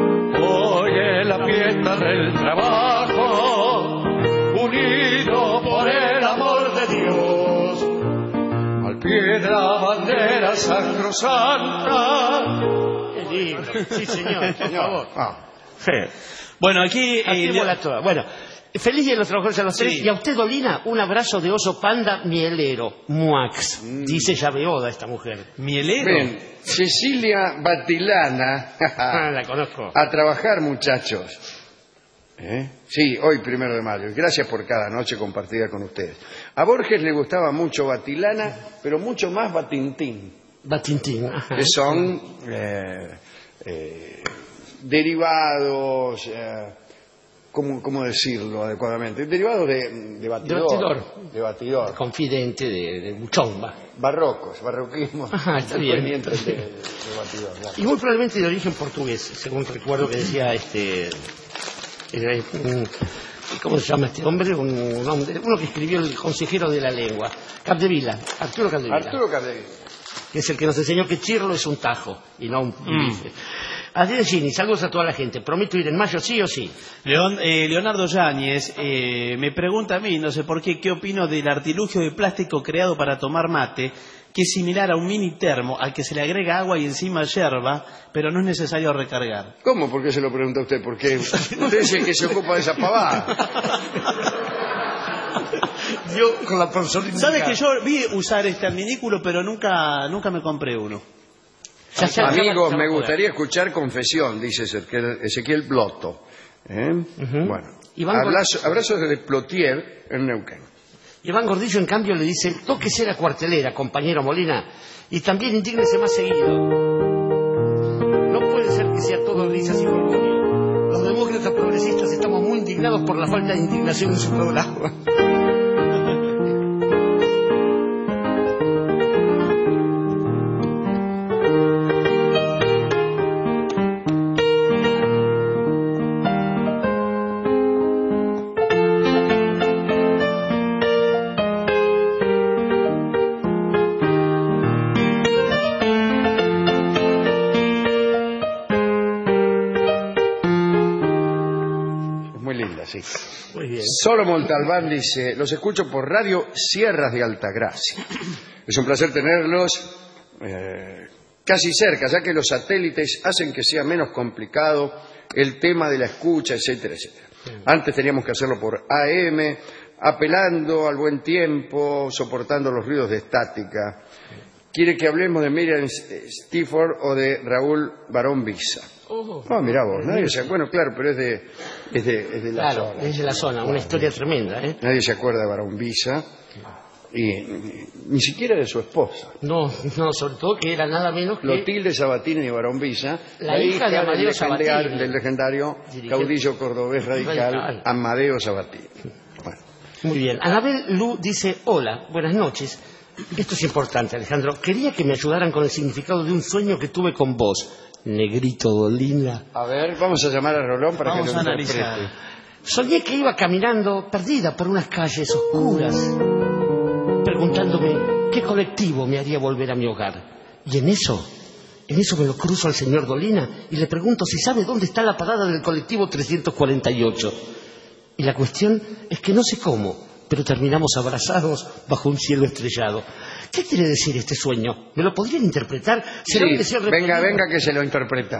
fiesta del trabajo, unido por el amor de Dios, al pie de la bandera sacrosanta. Qué lindo. Sí, señor, por favor. Sí. Bueno, aquí... Hacémosla toda. Bueno, feliz día de los trabajadores a los tres. Y a usted, Dolina, un abrazo de oso panda mielero. Muax. Dice Llaveoda esta mujer. ¿Mielero? Bien, Cecilia Batilana. La conozco. A trabajar, muchachos. Sí, hoy 1 de mayo. Gracias por cada noche compartida con ustedes. A Borges le gustaba mucho Batilana, pero mucho más Batintín, Batintín. Ajá. que son derivados, ¿cómo decirlo adecuadamente? Derivados de batidor. De batidor. Confidente de buchón, va. Barrocos, barroquismo. Ajá, está bien. Provenientes de batidor. Ya. Y muy probablemente de origen portugués, según recuerdo que decía ¿cómo se llama este hombre? Un hombre, uno que escribió El consejero de la lengua. Capdevila, Arturo Capdevila. Arturo Capdevila. Que es el que nos enseñó que chirlo es un tajo y no un bife. Adrián Gini, saludos a toda la gente. Prometo ir en mayo, sí o sí. Leonardo Yáñez me pregunta a mí, no sé por qué, ¿qué opino del artilugio de plástico creado para tomar mate, que es similar a un mini termo al que se le agrega agua y encima yerba, pero no es necesario recargar? ¿Cómo? ¿Por qué se lo pregunta usted? Porque usted es el que se ocupa de esa pavada. Yo con la persona ¿Sabe que yo vi usar este adminículo, pero nunca me compré uno? Amigos, me gustaría escuchar confesión, dice Ezequiel Blotto. Bueno, abrazos desde Plotier, en Neuquén. Iván Gordillo, en cambio, le dice: tóquese la cuartelera, compañero Molina, y también indígnese más seguido. No puede ser que sea todo risas y orgullo. Los demócratas progresistas estamos muy indignados por la falta de indignación en su programa. Muy bien. Solo Montalbán dice: los escucho por Radio Sierras de Altagracia. Es un placer tenerlos casi cerca, ya que los satélites hacen que sea menos complicado el tema de la escucha, etcétera, etcétera. Antes teníamos que hacerlo por AM, apelando al buen tiempo, soportando los ruidos de estática. Quiere que hablemos de Miriam Stifford o de Raúl Barón Visa. Mirá vos, nadie se acuerda, bueno, claro, pero es de la zona. Claro, es de la zona, una historia tremenda, ¿eh? Nadie se acuerda de Barón Visa, y ni siquiera de su esposa. No, sobre todo que era nada menos que Clotilde Sabatini y Barón Visa, la hija de Amadeo Sabatini, del legendario caudillo cordobés radical Amadeo Sabatini. Bueno. Muy bien. Anabel Lu dice: hola, buenas noches. Esto es importante, Alejandro. Quería que me ayudaran con el significado de un sueño que tuve con vos, negrito Dolina. A ver, vamos a llamar a Rolón para vamos que lo a analizar. Soñé que iba caminando perdida por unas calles oscuras, preguntándome qué colectivo me haría volver a mi hogar. Y en eso me lo cruzo al señor Dolina y le pregunto si sabe dónde está la parada del colectivo 348. Y la cuestión es que no sé cómo, pero terminamos abrazados bajo un cielo estrellado. ¿Qué quiere decir este sueño? ¿Me lo podrían interpretar? Sí, venga que se lo interpreta.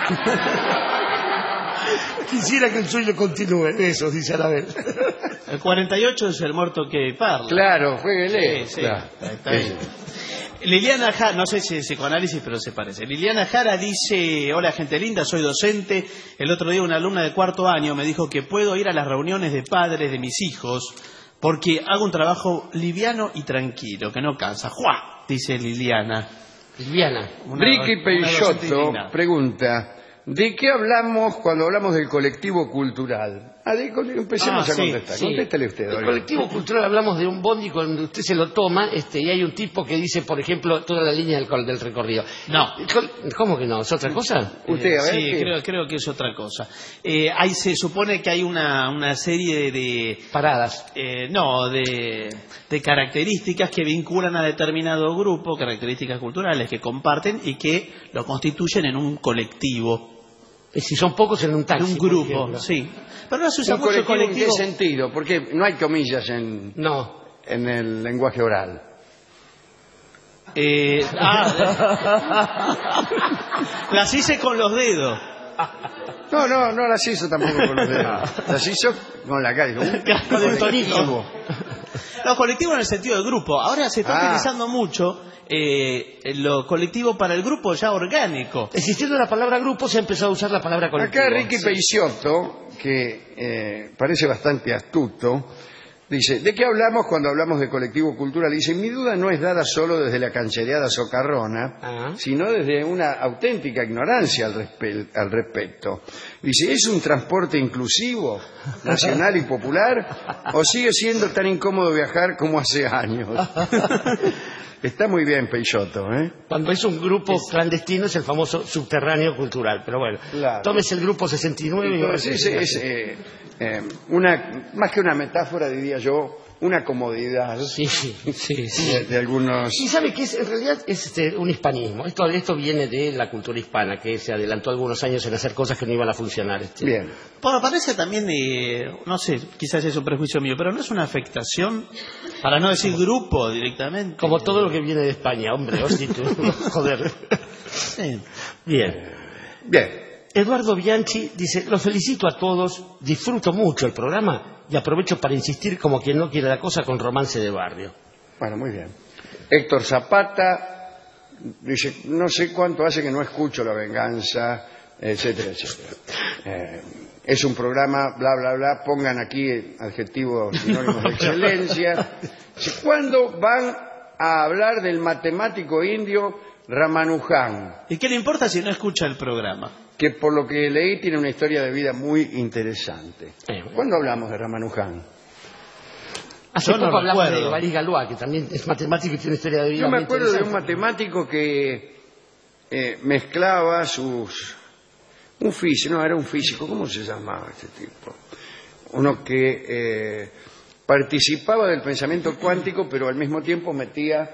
Quisiera que el sueño continúe. Eso, dice Anabel. El 48 es el muerto que parla. Claro, jueguele. Sí, claro. está bien. Liliana Jara, no sé si es psicoanálisis, pero se parece. Liliana Jara dice: hola gente linda, soy docente. El otro día una alumna de 4º año me dijo que puedo ir a las reuniones de padres de mis hijos porque hago un trabajo liviano y tranquilo, que no cansa. ¡Juá! Dice Liliana. Ricky Peixoto pregunta: ¿de qué hablamos cuando hablamos del colectivo cultural? Empecemos a contestar. Sí. Contéstale usted. El colectivo cultural, hablamos de un bondi cuando usted se lo toma y hay un tipo que dice, por ejemplo, toda la línea del recorrido. No. ¿Cómo que no? ¿Es otra cosa? Usted, a ver. Sí, creo que es otra cosa. Ahí se supone que hay una serie de paradas. De características que vinculan a determinado grupo, características culturales que comparten y que lo constituyen en un colectivo. Si son pocos en un taxi. De un por grupo, ejemplo. sí. Pero no se usa ¿Un mucho colectivo en colectivo. qué sentido? Porque no hay comillas en No. el lenguaje oral. Las hice con los dedos. No las hizo tampoco con los dedos. Las hizo con la cara. Con el tonito. Los colectivos en el sentido de grupo. Ahora se está utilizando mucho lo colectivo para el grupo ya orgánico. Existiendo la palabra grupo, se ha empezado a usar la palabra colectivo. Acá Ricky Peixotto, que parece bastante astuto, dice, ¿de qué hablamos cuando hablamos de colectivo cultural? Dice, mi duda no es dada solo desde la canchereada socarrona, sino desde una auténtica ignorancia al respecto. Dice, ¿es un transporte inclusivo, nacional y popular? ¿O sigue siendo tan incómodo viajar como hace años? Está muy bien, Peixotto, ¿eh? Cuando es un grupo clandestino es el famoso subterráneo cultural. Pero bueno, claro. Tómese el grupo 69 Entonces, es más que una metáfora, diría yo, una comodidad Sí. de algunos... Y sabe que en realidad es un hispanismo. Esto viene de la cultura hispana, que se adelantó algunos años en hacer cosas que no iban a funcionar. Bien. Bueno, parece también, no sé, quizás es un prejuicio mío, pero no es una afectación, para no decir grupo directamente. Como todo lo que viene de España, hombre, joder. Sí. Bien. Eduardo Bianchi dice, los felicito a todos, disfruto mucho el programa y aprovecho para insistir como quien no quiere la cosa con romance de barrio. Bueno, muy bien. Héctor Zapata dice, no sé cuánto hace que no escucho La Venganza, etcétera, etcétera. Es un programa, bla, bla, bla, pongan aquí adjetivos sinónimos de excelencia. ¿Cuándo van a hablar del matemático indio Ramanujan? ¿Y qué le importa si no escucha el programa? Que por lo que leí tiene una historia de vida muy interesante. ¿Cuándo hablamos de Ramanujan? Hace Yo no poco hablamos recuerdo. de Baris Galois, que también es matemático y tiene una historia de vida Yo me muy acuerdo de un interesante. matemático que mezclaba un físico, no, era un físico, ¿cómo se llamaba este tipo? Uno que participaba del pensamiento cuántico, pero al mismo tiempo metía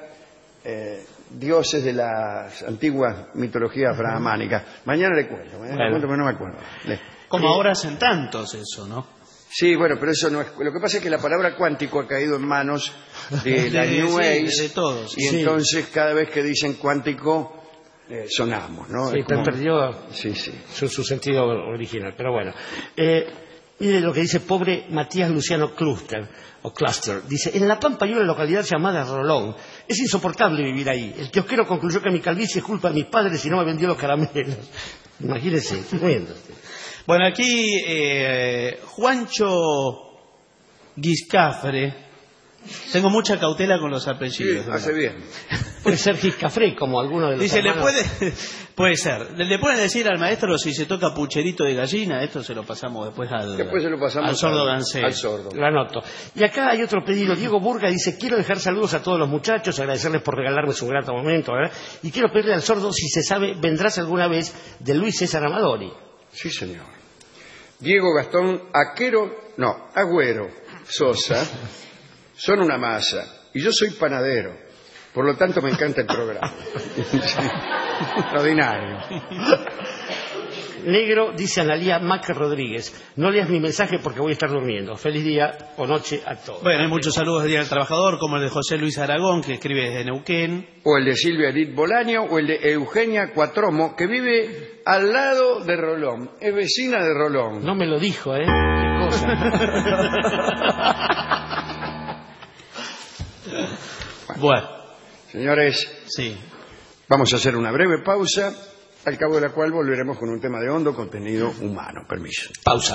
dioses de las antiguas mitologías brahmánicas. Mañana le cuento, pero no me acuerdo. Como ahora hacen tantos eso, ¿no? Sí, bueno, pero eso no es... Lo que pasa es que la palabra cuántico ha caído en manos de la New Age, de todos. y entonces cada vez que dicen cuántico sonamos, ¿no? Sí, Es como- perdió Sí. su sentido original, pero bueno. Mire lo que dice pobre Matías Luciano Cluster. Dice, en La Pampa hay una localidad llamada Rolón. Es insoportable vivir ahí. El kiosquero concluyó que mi calvicie es culpa de mis padres y no me vendió los caramelos. Imagínese, estoy riendo. Bueno, aquí Juancho Guiscafre. Tengo mucha cautela con los Sí, apellidos. hace bien. Puede ser Giscafré, como alguno de los Dice, hermanos. puede ser. Le pueden decir al maestro si se toca pucherito de gallina, esto se lo pasamos después Después se lo pasamos al sordo Gansé. al sordo. Lo anoto. Y acá hay otro pedido. Diego Burga dice, quiero dejar saludos a todos los muchachos, agradecerles por regalarme su grato momento, ¿verdad? Y quiero pedirle al sordo, si se sabe, vendrás alguna vez de Luis César Amadori. Sí, señor. Diego Gastón Agüero Sosa son una masa y yo soy panadero, por lo tanto me encanta el programa. Extraordinario. Negro, dice Analía Mac Rodríguez, no leas mi mensaje porque voy a estar durmiendo. Feliz día o noche a todos. Bueno, hay muchos saludos de Día del Trabajador, como el de José Luis Aragón, que escribe desde Neuquén. O el de Silvia Edith Bolaño o el de Eugenia Cuatromo, que vive al lado de Rolón, es vecina de Rolón. No me lo dijo, ¿eh? Qué cosa. Bueno, Señores, sí. vamos a hacer una breve pausa, al cabo de la cual volveremos con un tema de hondo contenido humano. Permiso. Pausa.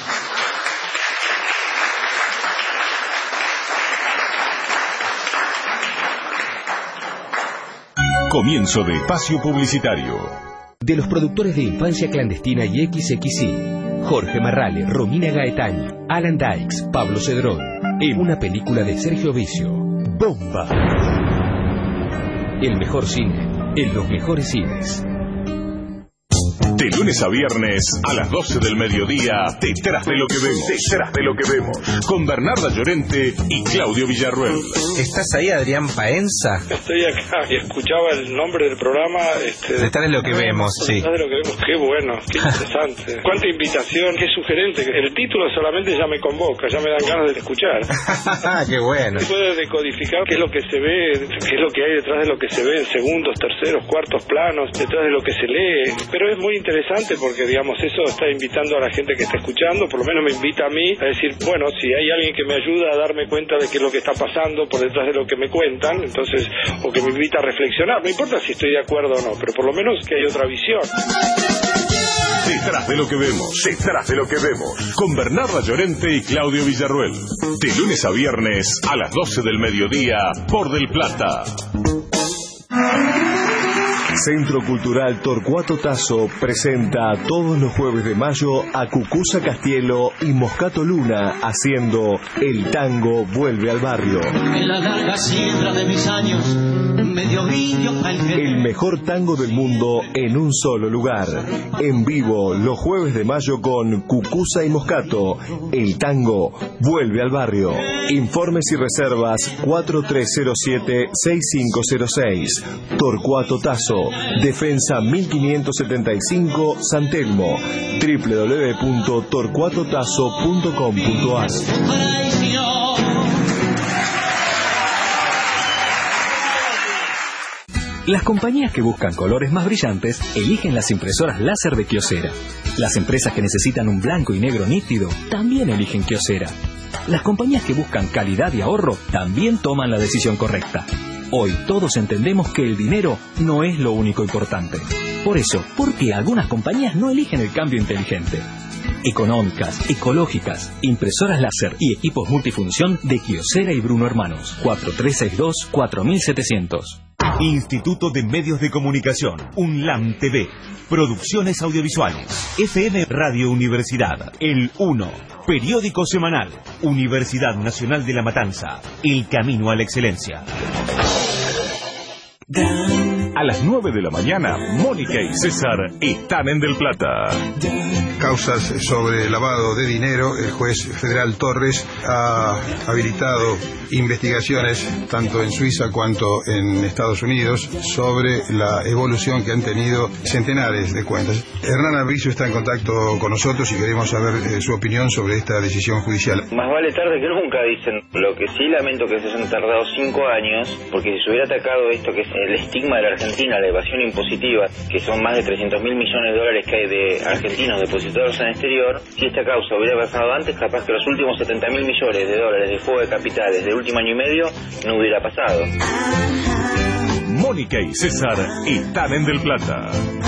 Comienzo de espacio publicitario. De los productores de Infancia Clandestina y XXI, Jorge Marrale, Romina Gaetani, Alan Dykes, Pablo Cedrón, en una película de Sergio Vicio, Bomba. El mejor cine, en los mejores cines. De lunes a viernes a las 12 del mediodía, Detrás de lo que vemos. Detrás de lo que vemos. Con Bernarda Llorente y Claudio Villarruel. ¿Estás ahí, Adrián Paenza? Estoy acá y escuchaba el nombre del programa. Detrás de lo que vemos, sí. Detrás de lo que vemos, qué bueno, qué interesante. Cuánta invitación, qué sugerente. El título solamente ya me convoca, ya me dan ganas de escuchar. Qué bueno. Puede decodificar qué es lo que se ve, qué es lo que hay detrás de lo que se ve en segundos, terceros, cuartos planos, detrás de lo que se lee. Pero es muy interesante porque, digamos, eso está invitando a la gente que está escuchando, por lo menos me invita a mí a decir, bueno, si hay alguien que me ayuda a darme cuenta de qué es lo que está pasando por detrás de lo que me cuentan, entonces, o que me invita a reflexionar, no importa si estoy de acuerdo o no, pero por lo menos que hay otra visión. Detrás de lo que vemos, detrás de lo que vemos. Con Bernarda Llorente y Claudio Villarruel. De lunes a viernes a las 12 del mediodía por Del Plata. Centro Cultural Torcuato Tasso presenta todos los jueves de mayo a Cucuza Castielo y Moscato Luna haciendo El Tango Vuelve al Barrio. En la larga siembra de mis años, medio indio el mejor tango del mundo en un solo lugar. En vivo los jueves de mayo con Cucuza y Moscato. El Tango Vuelve al Barrio. Informes y reservas 4307-6506. Torcuato Tasso, Defensa 1575, San Telmo. www.torcuatotasso.com.ar. Las compañías que buscan colores más brillantes eligen las impresoras láser de Kyocera. Las empresas que necesitan un blanco y negro nítido también eligen Kyocera. Las compañías que buscan calidad y ahorro también toman la decisión correcta. Hoy todos entendemos que el dinero no es lo único importante. Por eso, ¿por qué algunas compañías no eligen el cambio inteligente? Económicas, ecológicas, impresoras láser y equipos multifunción de Kyocera y Bruno Hermanos. 4362-4700. Instituto de Medios de Comunicación, UNLAM TV, Producciones Audiovisuales, FM Radio Universidad, El 1, Periódico Semanal, Universidad Nacional de La Matanza, El Camino a la Excelencia. A las 9 de la mañana, Mónica y César están en Del Plata. Causas sobre lavado de dinero, el juez federal Torres ha habilitado investigaciones tanto en Suiza cuanto en Estados Unidos sobre la evolución que han tenido centenares de cuentas. Hernán Abricio está en contacto con nosotros y queremos saber su opinión sobre esta decisión judicial. Más vale tarde que nunca, dicen. Lo que sí lamento que se hayan tardado 5 años, porque si se hubiera atacado esto que es el estigma de la Argentina, la evasión impositiva, que son más de 300.000 millones de dólares que hay de argentinos depositados en el exterior, si esta causa hubiera pasado antes, capaz que los últimos 70.000 millones de dólares de fuga de capitales de último año y medio no hubiera pasado. Mónica y César están en Del Plata.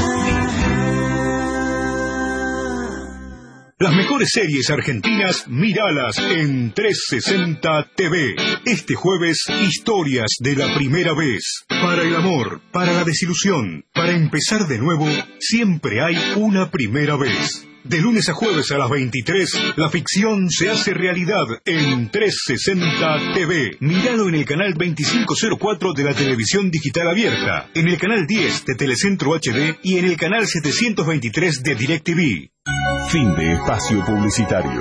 Las mejores series argentinas, míralas en 360 TV. Este jueves, historias de la primera vez. Para el amor, para la desilusión, para empezar de nuevo, siempre hay una primera vez. De lunes a jueves a las 23, la ficción se hace realidad en 360 TV. Míralo en el canal 2504 de la televisión digital abierta, en el canal 10 de Telecentro HD y en el canal 723 de DirecTV. Fin de espacio publicitario.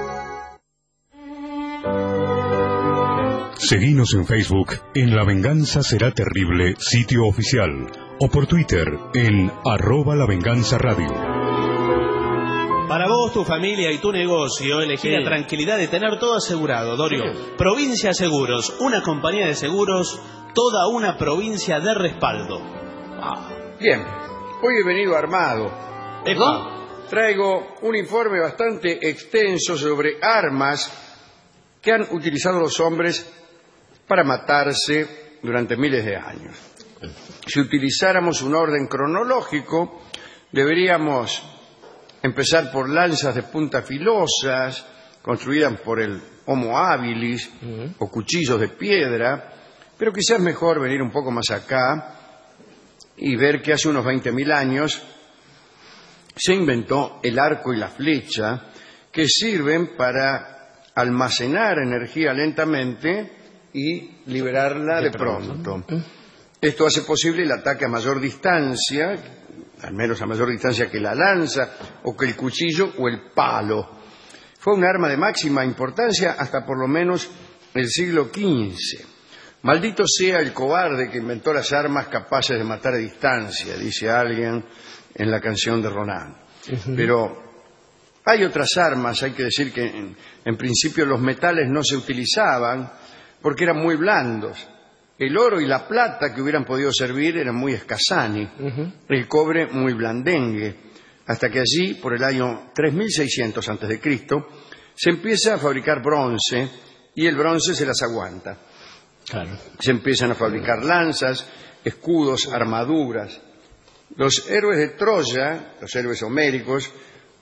Seguinos en Facebook en La Venganza Será Terrible, sitio oficial, o por Twitter en @lavenganzaradio. Para vos, tu familia y tu negocio, elegí la tranquilidad de tener todo asegurado, Dorio. Provincia Seguros, una compañía de seguros, toda una provincia de respaldo. Bien, hoy he venido armado. ¿No? Traigo un informe bastante extenso sobre armas que han utilizado los hombres para matarse durante miles de años. Si utilizáramos un orden cronológico, deberíamos empezar por lanzas de punta filosas, construidas por el Homo habilis, o cuchillos de piedra, pero quizás mejor venir un poco más acá y ver que hace unos 20.000 años se inventó el arco y la flecha, que sirven para almacenar energía lentamente y liberarla de pronto. Esto hace posible el ataque a mayor distancia, al menos a mayor distancia que la lanza o que el cuchillo o el palo. Fue un arma de máxima importancia hasta por lo menos el siglo XV. Maldito sea el cobarde que inventó las armas capaces de matar a distancia, dice alguien en la canción de Ronan. Pero hay otras armas, hay que decir que en principio los metales no se utilizaban porque eran muy blandos. El oro y la plata que hubieran podido servir eran muy escasani, el cobre muy blandengue, hasta que allí, por el año 3600 a.C., se empieza a fabricar bronce y el bronce se las aguanta. Claro. Se empiezan a fabricar lanzas, escudos, armaduras. Los héroes de Troya, los héroes homéricos,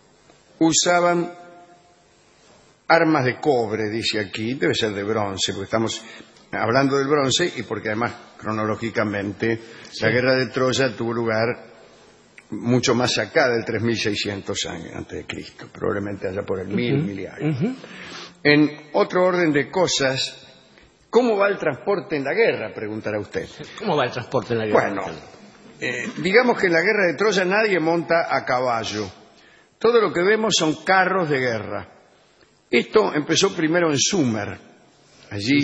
usaban armas de cobre, dice aquí, debe ser de bronce, porque estamos hablando del bronce y porque además cronológicamente la guerra de Troya tuvo lugar mucho más acá del 3600 años antes de Cristo, probablemente allá por el 1000 años. En otro orden de cosas, ¿cómo va el transporte en la guerra?, preguntará usted. ¿Cómo va el transporte en la guerra? Bueno, digamos que en la guerra de Troya nadie monta a caballo. Todo lo que vemos son carros de guerra. Esto empezó primero en Sumer, allí,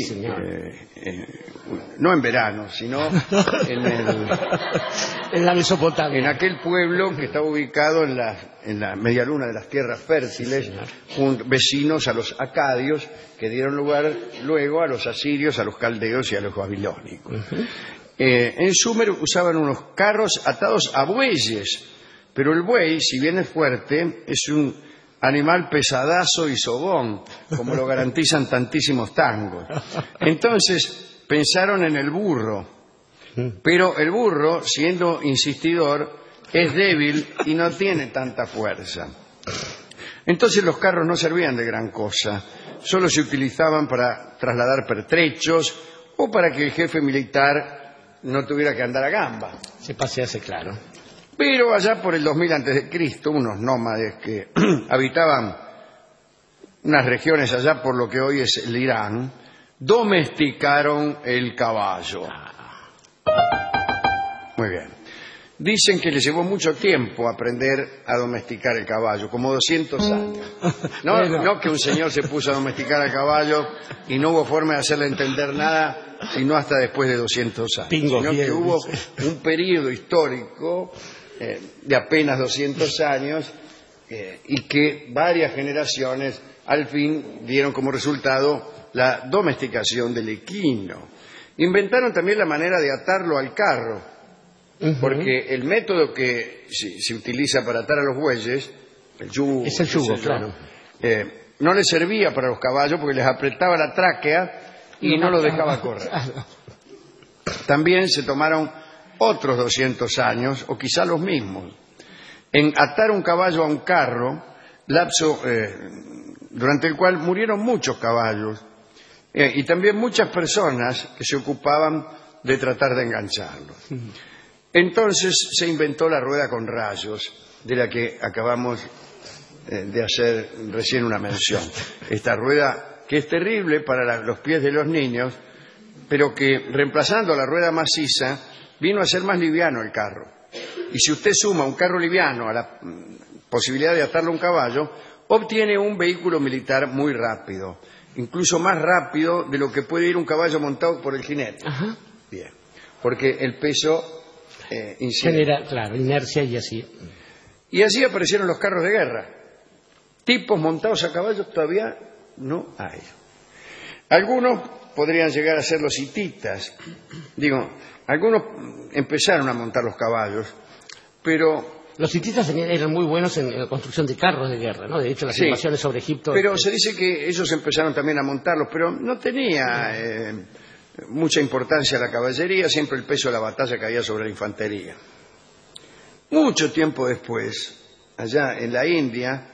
no en verano, sino en la Mesopotamia, en aquel pueblo que estaba ubicado en la media luna de las tierras fértiles, vecinos a los acadios, que dieron lugar luego a los asirios, a los caldeos y a los babilónicos. En Sumer usaban unos carros atados a bueyes, pero el buey, si bien es fuerte, es un animal pesadazo y sobón, como lo garantizan tantísimos tangos. Entonces pensaron en el burro, pero el burro, siendo insistidor, es débil y no tiene tanta fuerza. Entonces los carros no servían de gran cosa, solo se utilizaban para trasladar pertrechos o para que el jefe militar no tuviera que andar a gamba. Se pasease, claro. Pero allá por el 2000 a.C., unos nómades que habitaban unas regiones allá por lo que hoy es el Irán, domesticaron el caballo. Muy bien. Dicen que les llevó mucho tiempo aprender a domesticar el caballo, como 200 años. No que un señor se puso a domesticar al caballo y no hubo forma de hacerle entender nada, sino hasta después de 200 años. Sino que hubo un periodo histórico de apenas 200 años y que varias generaciones al fin dieron como resultado la domesticación del equino. Inventaron también la manera de atarlo al carro, porque el método que se utiliza para atar a los bueyes, el yugo, es el yugo, claro, no les servía para los caballos porque les apretaba la tráquea y no los dejaba correr. También se tomaron otros 200 años, o quizá los mismos, en atar un caballo a un carro, lapso durante el cual murieron muchos caballos y también muchas personas que se ocupaban de tratar de engancharlos. Entonces se inventó la rueda con rayos, de la que acabamos de hacer recién una mención. Esta rueda que es terrible para los pies de los niños, pero que reemplazando la rueda maciza vino a ser más liviano el carro. Y si usted suma un carro liviano a la posibilidad de atarlo a un caballo, obtiene un vehículo militar muy rápido, incluso más rápido de lo que puede ir un caballo montado por el jinete. Bien, porque el peso genera, claro, inercia y así. Y así aparecieron los carros de guerra. Tipos montados a caballos todavía no hay. Algunos podrían llegar a ser los hititas. Algunos empezaron a montar los caballos, pero los hititas eran muy buenos en la construcción de carros de guerra, ¿no? De hecho, las invasiones sobre Egipto... Pero se dice que ellos empezaron también a montarlos, pero no tenía mucha importancia la caballería, siempre el peso de la batalla caía sobre la infantería. Mucho tiempo después, allá en la India,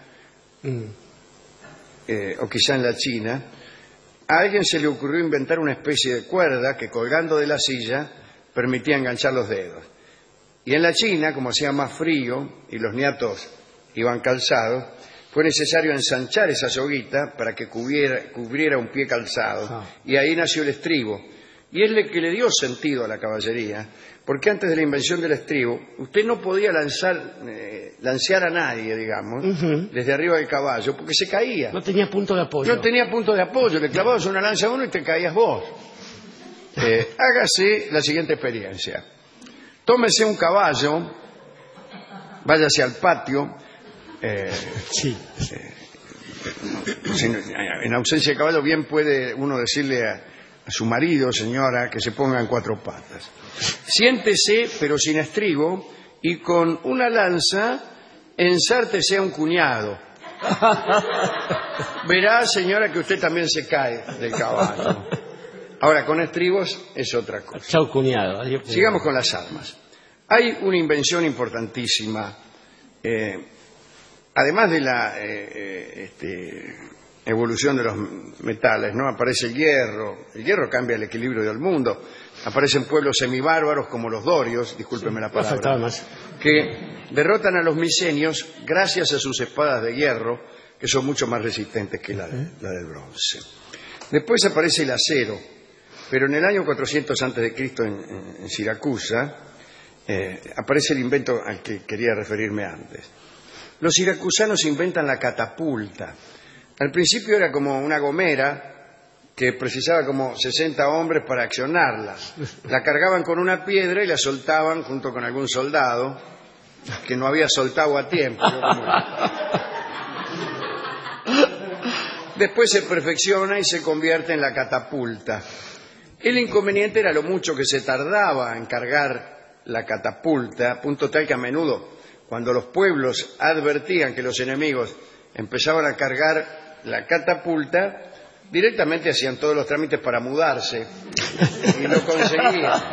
o quizá en la China, a alguien se le ocurrió inventar una especie de cuerda que colgando de la silla permitía enganchar los dedos. Y en la China, como hacía más frío y los niatos iban calzados, fue necesario ensanchar esa soguita para que cubriera un pie calzado. Y ahí nació el estribo, y es el que le dio sentido a la caballería, porque antes de la invención del estribo, usted no podía lancear a nadie, digamos, desde arriba del caballo, porque se caía. No tenía punto de apoyo. No tenía punto de apoyo, le clavabas una lanza a uno y te caías vos. Hágase la siguiente experiencia. Tómese un caballo, váyase al patio. En ausencia de caballo, bien puede uno decirle a su marido, señora, que se ponga en 4 patas. Siéntese, pero sin estribo, y con una lanza ensártese a un cuñado. Verá, señora, que usted también se cae del caballo. Ahora, con estribos es otra cosa. Chau, cuñado. Adiós, cuñado. Sigamos con las armas. Hay una invención importantísima. Además de la evolución de los metales, ¿no? Aparece el hierro. El hierro cambia el equilibrio del mundo. Aparecen pueblos semibárbaros como los dorios, discúlpeme la palabra, que derrotan a los micenios gracias a sus espadas de hierro, que son mucho más resistentes que la del bronce. Después aparece el acero, pero en el año 400 a.C. en Siracusa aparece el invento al que quería referirme antes. Los siracusanos inventan la catapulta. Al principio era como una gomera que precisaba como 60 hombres para accionarla. La cargaban con una piedra y la soltaban junto con algún soldado que no había soltado a tiempo. Después se perfecciona y se convierte en la catapulta. El inconveniente era lo mucho que se tardaba en cargar la catapulta, a punto tal que a menudo, cuando los pueblos advertían que los enemigos empezaban a cargar la catapulta, directamente hacían todos los trámites para mudarse y lo conseguían.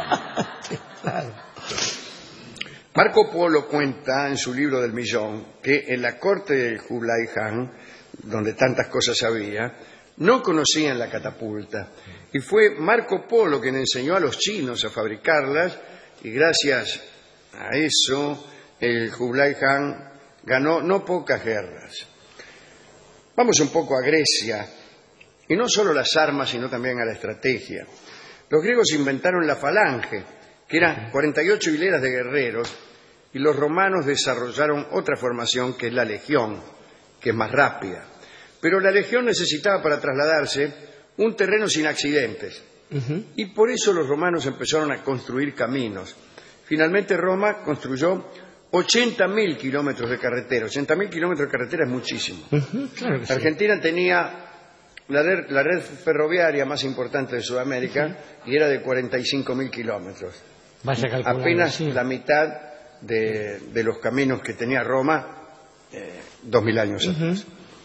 Marco Polo cuenta en su libro del Millón que en la corte de Kublai Khan, donde tantas cosas había, no conocían la catapulta. Y fue Marco Polo quien enseñó a los chinos a fabricarlas, y gracias a eso el Kublai Khan ganó no pocas guerras. Vamos un poco a Grecia, y no solo las armas, sino también a la estrategia. Los griegos inventaron la falange, que eran 48 hileras de guerreros, y los romanos desarrollaron otra formación, que es la legión, que es más rápida. Pero la legión necesitaba para trasladarse un terreno sin accidentes, y por eso los romanos empezaron a construir caminos. Finalmente Roma construyó 80.000 kilómetros de carretera. 80.000 kilómetros de carretera es muchísimo. Claro que sí. Argentina tenía la red ferroviaria más importante de Sudamérica y era de 45.000 kilómetros. Vaya calculando, apenas sí. la mitad de los caminos que tenía Roma 2.000 años atrás.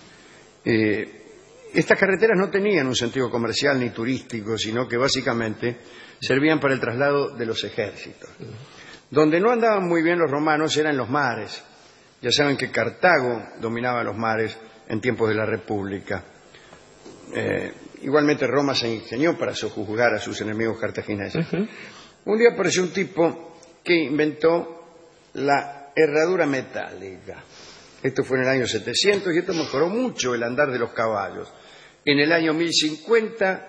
Estas carreteras no tenían un sentido comercial ni turístico, sino que básicamente servían para el traslado de los ejércitos. Donde no andaban muy bien los romanos eran los mares. Ya saben que Cartago dominaba los mares en tiempos de la República. Igualmente Roma se ingenió para sojuzgar a sus enemigos cartagineses. Un día apareció un tipo que inventó la herradura metálica. Esto fue en el año 700 y esto mejoró mucho el andar de los caballos. En el año 1050,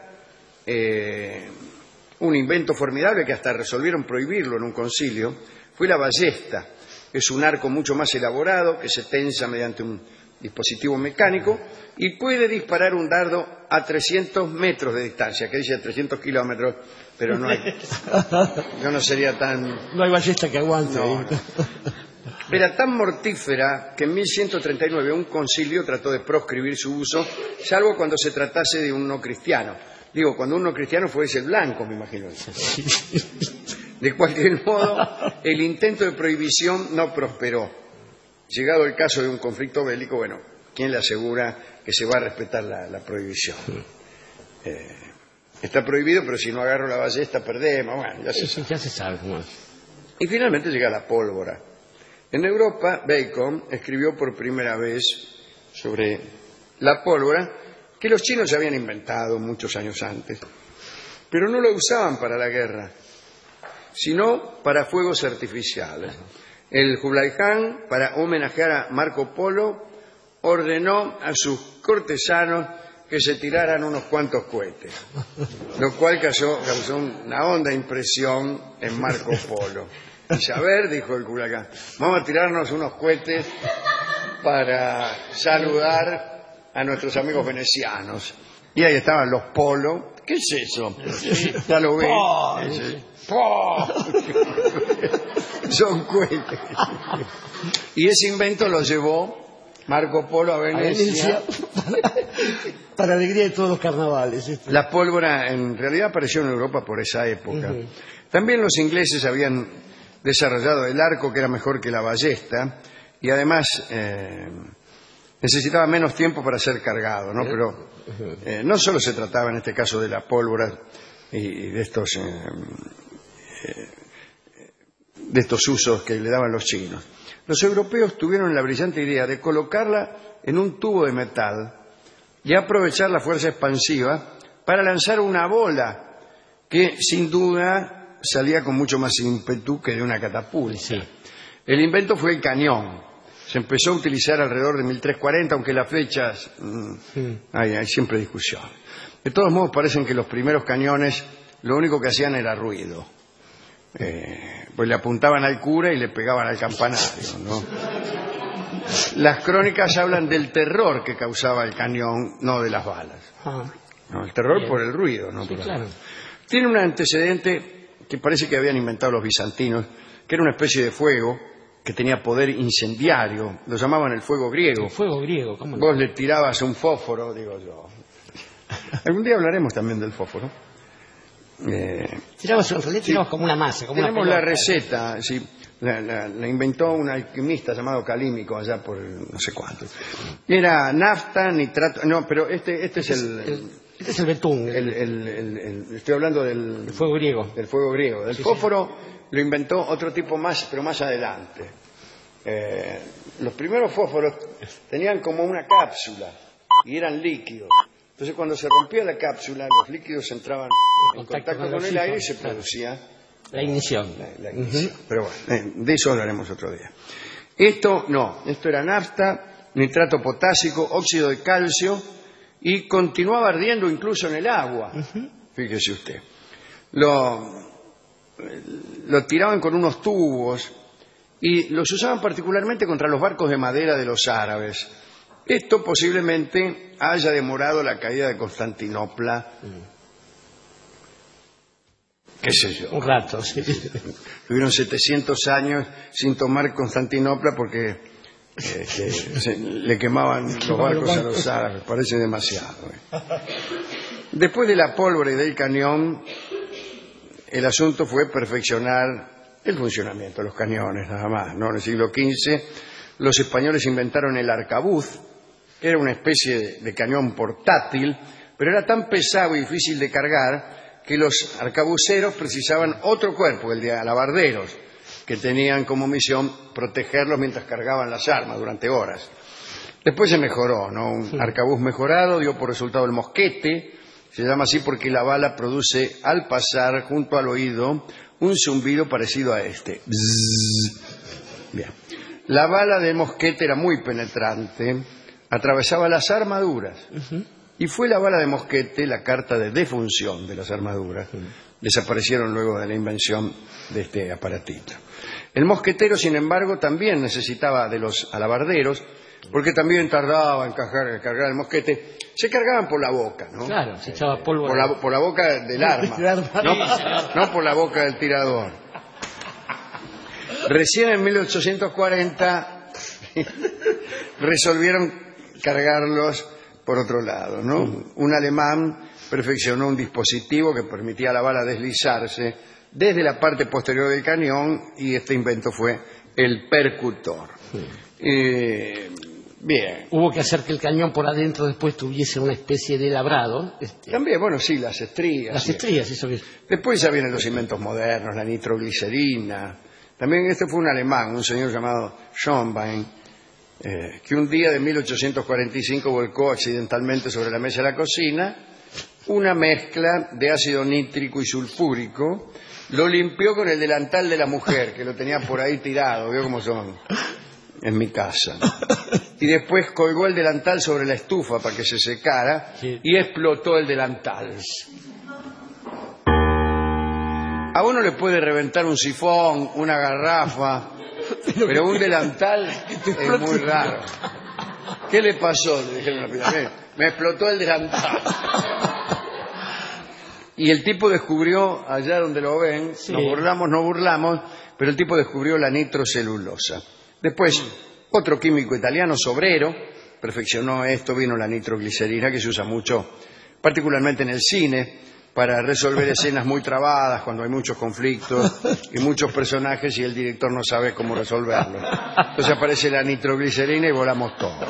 un invento formidable que hasta resolvieron prohibirlo en un concilio fue la ballesta. Es un arco mucho más elaborado que se tensa mediante un dispositivo mecánico y puede disparar un dardo a 300 metros de distancia, que dice 300 kilómetros, pero no hay. Yo no sería tan... No hay ballesta que aguante. No. Era tan mortífera que en 1139 un concilio trató de proscribir su uso, salvo cuando se tratase de un no cristiano. Digo, cuando un no cristiano fuese el blanco, me imagino. De cualquier modo, el intento de prohibición no prosperó. Llegado el caso de un conflicto bélico, bueno, ¿quién le asegura que se va a respetar la prohibición? Está prohibido, pero si no agarro la ballesta perdemos. Bueno, ya se sabe. Y finalmente llega la pólvora. En Europa, Bacon escribió por primera vez sobre la pólvora, que los chinos ya habían inventado muchos años antes, pero no la usaban para la guerra, sino para fuegos artificiales. El Kublai Khan, para homenajear a Marco Polo, ordenó a sus cortesanos que se tiraran unos cuantos cohetes, lo cual causó una honda impresión en Marco Polo. Dice, a ver, dijo el Culacán, vamos a tirarnos unos cohetes para saludar a nuestros amigos venecianos. Y ahí estaban los Polo. ¿Qué es eso? Ya lo ve. Son cohetes. Y ese invento lo llevó Marco Polo a Venecia. Para alegría de todos los carnavales. La pólvora en realidad apareció en Europa por esa época. También los ingleses habían desarrollado el arco, que era mejor que la ballesta, y además necesitaba menos tiempo para ser cargado, ¿no? Pero no solo se trataba en este caso de la pólvora y de estos usos que le daban los chinos. Los europeos tuvieron la brillante idea de colocarla en un tubo de metal y aprovechar la fuerza expansiva para lanzar una bola que sin duda salía con mucho más ímpetu que de una catapulta. Sí. El invento fue el cañón. Se empezó a utilizar alrededor de 1340, aunque las fechas hay siempre discusión. De todos modos, parecen que los primeros cañones lo único que hacían era ruido. Pues le apuntaban al cura y le pegaban al campanario, ¿no? Las crónicas hablan del terror que causaba el cañón, no de las balas. No, el terror bien. Por el ruido, ¿no? Sí, claro. Tiene un antecedente que parece que habían inventado los bizantinos, que era una especie de fuego que tenía poder incendiario. Lo llamaban el fuego griego. El fuego griego, ¿cómo no? Vos le tirabas un fósforo, digo yo. Algún día hablaremos también del fósforo. Tirabas como una masa. Como tenemos la receta, sí, la inventó un alquimista llamado Calímico allá por no sé cuánto. Era nafta, nitrato, no, pero este es este es el betún. Estoy hablando del fuego griego. Del fuego griego. Del fósforo lo inventó otro tipo más, pero más adelante. Los primeros fósforos tenían como una cápsula y eran líquidos. Entonces cuando se rompía la cápsula, los líquidos entraban en contacto con el aire y se producía la ignición. La ignición. Pero bueno, de eso hablaremos otro día. Esto era nafta, nitrato potásico, óxido de calcio y continuaba ardiendo incluso en el agua. Fíjese usted. Lo tiraban con unos tubos y los usaban particularmente contra los barcos de madera de los árabes. Esto posiblemente haya demorado la caída de Constantinopla. ¿Qué sé yo? Un rato, sí. Tuvieron 700 años sin tomar Constantinopla porque le quemaban los barcos a los árabes. Parece demasiado. Después de la pólvora y del cañón, el asunto fue perfeccionar el funcionamiento de los cañones, nada más, ¿no? En el siglo XV, los españoles inventaron el arcabuz. Era una especie de cañón portátil, pero era tan pesado y difícil de cargar que los arcabuceros precisaban otro cuerpo, el de alabarderos, que tenían como misión protegerlos mientras cargaban las armas durante horas. Después se mejoró, ¿no? Un arcabuz mejorado dio por resultado el mosquete. Se llama así porque la bala produce al pasar junto al oído un zumbido parecido a este. Bzzz. Bien. La bala de mosquete era muy penetrante, atravesaba las armaduras. Y fue la bala de mosquete la carta de defunción de las armaduras. Desaparecieron luego de la invención de este aparatito. El mosquetero, sin embargo, también necesitaba de los alabarderos, porque también tardaba en cargar el mosquete. Se cargaban por la boca, ¿no? Claro, se echaba polvo. Por la boca del arma, no por la boca del tirador. Recién en 1840 resolvieron cargarlos por otro lado, ¿no? Un alemán perfeccionó un dispositivo que permitía a la bala deslizarse desde la parte posterior del cañón y este invento fue el percutor. Bien. Hubo que hacer que el cañón por adentro después tuviese una especie de labrado. También, bueno, sí, las estrías. Las estrías, eso que... Después ya vienen los inventos modernos, la nitroglicerina. También este fue un alemán, un señor llamado Schönbein, que un día de 1845 volcó accidentalmente sobre la mesa de la cocina una mezcla de ácido nítrico y sulfúrico, lo limpió con el delantal de la mujer, que lo tenía por ahí tirado, vio cómo son en mi casa, y después colgó el delantal sobre la estufa para que se secara y explotó el delantal. A uno le puede reventar un sifón, una garrafa, pero un delantal es muy raro. ¿Qué le pasó? Le dijeron a la pirámide. Me explotó el delantal. Y el tipo descubrió, allá donde lo ven, no burlamos, pero el tipo descubrió la nitrocelulosa. Después, otro químico italiano, Sobrero, perfeccionó esto, vino la nitroglicerina, que se usa mucho, particularmente en el cine, para resolver escenas muy trabadas, cuando hay muchos conflictos y muchos personajes y el director no sabe cómo resolverlo. Entonces aparece la nitroglicerina y volamos todo.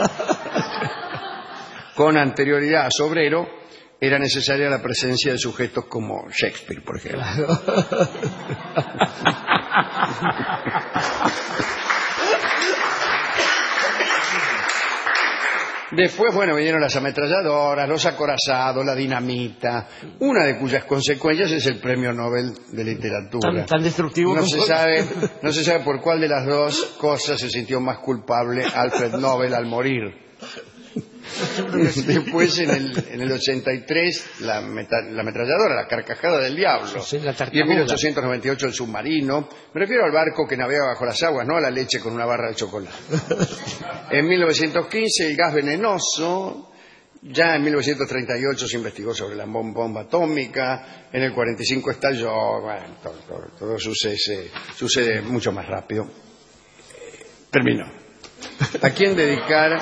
Con anterioridad a Sobrero, era necesaria la presencia de sujetos como Shakespeare, por ejemplo. Después, bueno, vinieron las ametralladoras, los acorazados, la dinamita, una de cuyas consecuencias es el Premio Nobel de Literatura. Tan destructivo. No se sabe por cuál de las dos cosas se sintió más culpable Alfred Nobel al morir. Después, en el 83, la ametralladora, la carcajada del diablo. Y en 1898, el submarino. Me refiero al barco que navega bajo las aguas, no a la leche con una barra de chocolate. En 1915, el gas venenoso. Ya en 1938 se investigó sobre la bomba atómica. En el 45 estalló. Bueno, todo sucede mucho más rápido. Terminó. ¿A quién dedicar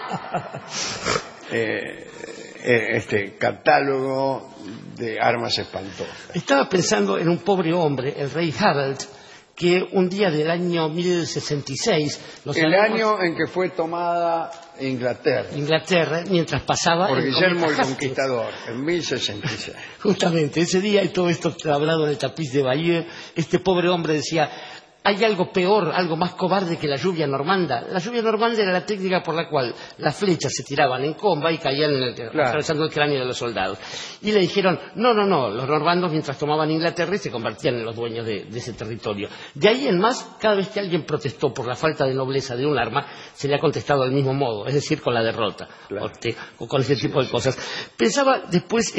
este catálogo de armas espantosas? Estaba pensando en un pobre hombre, el rey Harald, que un día del año 1066... El año en que fue tomada Inglaterra, mientras pasaba... Por Guillermo el Conquistador, en 1066. Justamente, ese día, y todo esto hablado en el tapiz de Bayeux, este pobre hombre decía... Hay algo peor, algo más cobarde que la lluvia normanda. La lluvia normanda era la técnica por la cual las flechas se tiraban en comba y caían atravesando el cráneo de los soldados. Y le dijeron, no, los normandos mientras tomaban Inglaterra y se convertían en los dueños de ese territorio. De ahí en más, cada vez que alguien protestó por la falta de nobleza de un arma, se le ha contestado del mismo modo, es decir, con la derrota, o con ese tipo de cosas. Pensaba después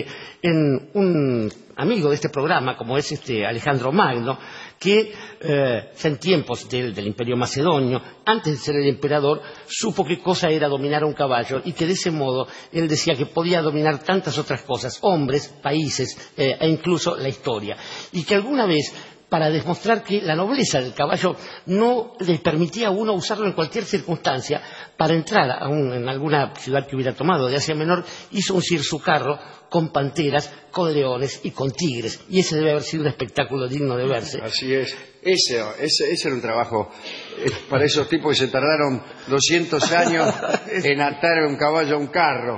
en un amigo de este programa, como es Alejandro Magno, que ya en tiempos del Imperio Macedonio, antes de ser el emperador, supo qué cosa era dominar a un caballo y que de ese modo él decía que podía dominar tantas otras cosas, hombres, países e incluso la historia. Y que alguna vez, para demostrar que la nobleza del caballo no le permitía a uno usarlo en cualquier circunstancia, para entrar en alguna ciudad que hubiera tomado de Asia Menor, hizo uncir su carro con panteras, con leones y con tigres. Y ese debe haber sido un espectáculo digno de verse. Así es. Ese era un trabajo para esos tipos que se tardaron 200 años en atar un caballo a un carro.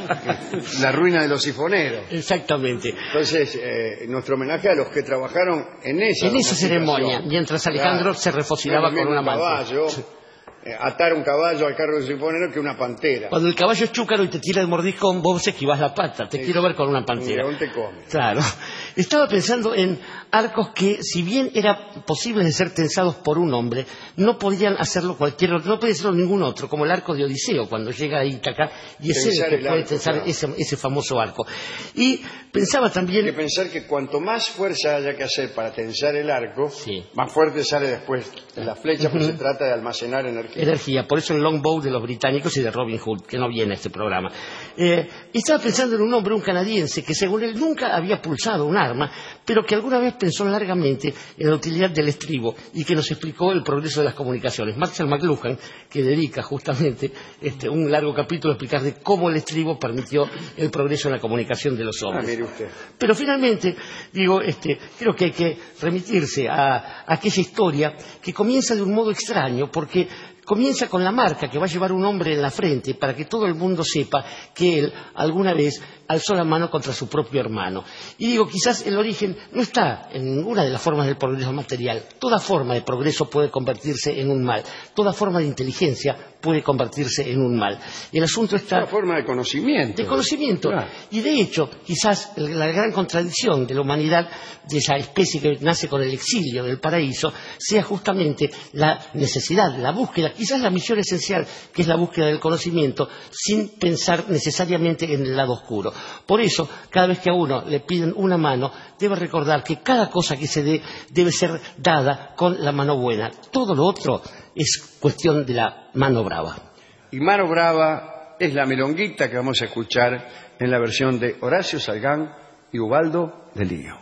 La ruina de los sifoneros. Exactamente. Entonces, nuestro homenaje a los que trabajaron en esa ceremonia, mientras Alejandro se refocinaba con una manta. Atar un caballo al carro del sifonero que una pantera. Cuando el caballo es chúcaro y te tira el mordiscón, vos esquivás la pata. Te quiero ver con una pantera. Un león te come. Claro. Estaba pensando en arcos que, si bien era posible de ser tensados por un hombre, no podían hacerlo cualquier otro, no podía hacerlo ningún otro, como el arco de Odiseo, cuando llega a Ítaca, y es él que puede tensar ese famoso arco. Y pensaba también... Hay que pensar que cuanto más fuerza haya que hacer para tensar el arco, más fuerte sale después la flecha, pues se trata de almacenar energía. Por eso el longbow de los británicos y de Robin Hood, que no viene a este programa. Estaba pensando en un hombre, un canadiense, que según él nunca había pulsado un arma, pero que alguna vez pensó largamente en la utilidad del estribo y que nos explicó el progreso de las comunicaciones. Marshall McLuhan, que dedica justamente un largo capítulo a explicar de cómo el estribo permitió el progreso en la comunicación de los hombres. Mire usted. Pero finalmente, creo que hay que remitirse a aquella historia que comienza de un modo extraño, porque comienza con la marca que va a llevar un hombre en la frente para que todo el mundo sepa que él alguna vez alzó la mano contra su propio hermano. Y digo, quizás el origen no está en ninguna de las formas del progreso material. Toda forma de progreso puede convertirse en un mal. Toda forma de inteligencia puede convertirse en un mal. El asunto está... Toda forma de conocimiento. De conocimiento. Claro. Y de hecho, quizás la gran contradicción de la humanidad, de esa especie que nace con el exilio del paraíso, sea justamente la necesidad, la búsqueda quizás la misión esencial, que es la búsqueda del conocimiento, sin pensar necesariamente en el lado oscuro. Por eso, cada vez que a uno le piden una mano, debe recordar que cada cosa que se dé debe ser dada con la mano buena. Todo lo otro es cuestión de la mano brava. Y mano brava es la milonguita que vamos a escuchar en la versión de Horacio Salgán y Ubaldo de Lío.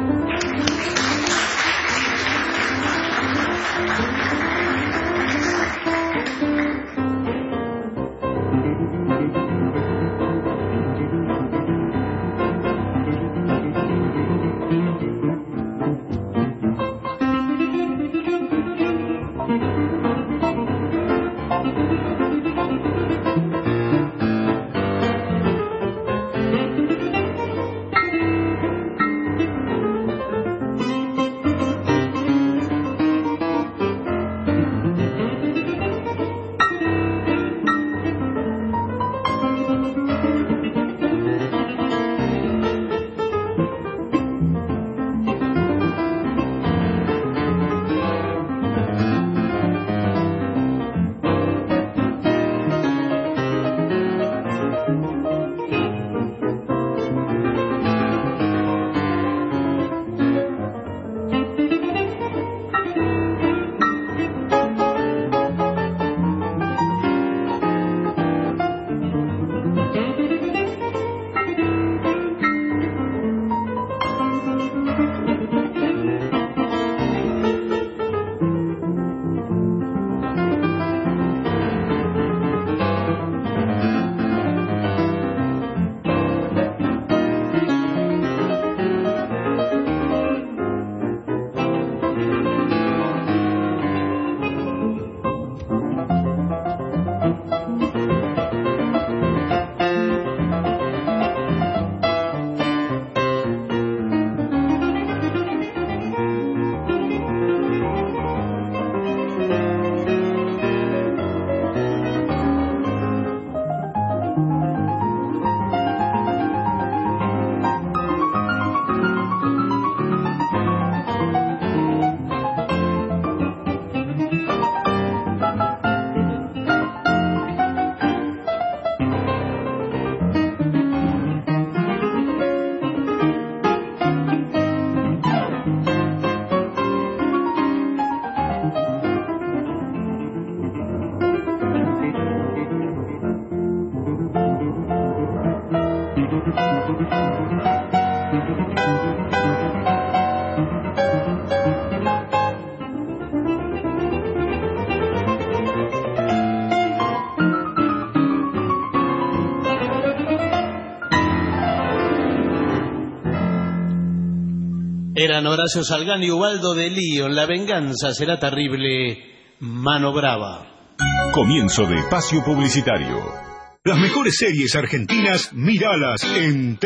Eran Horacio Salgán y Ubaldo de Lío. La venganza será terrible. Mano brava. Comienzo de espacio publicitario. Las mejores series argentinas, míralas en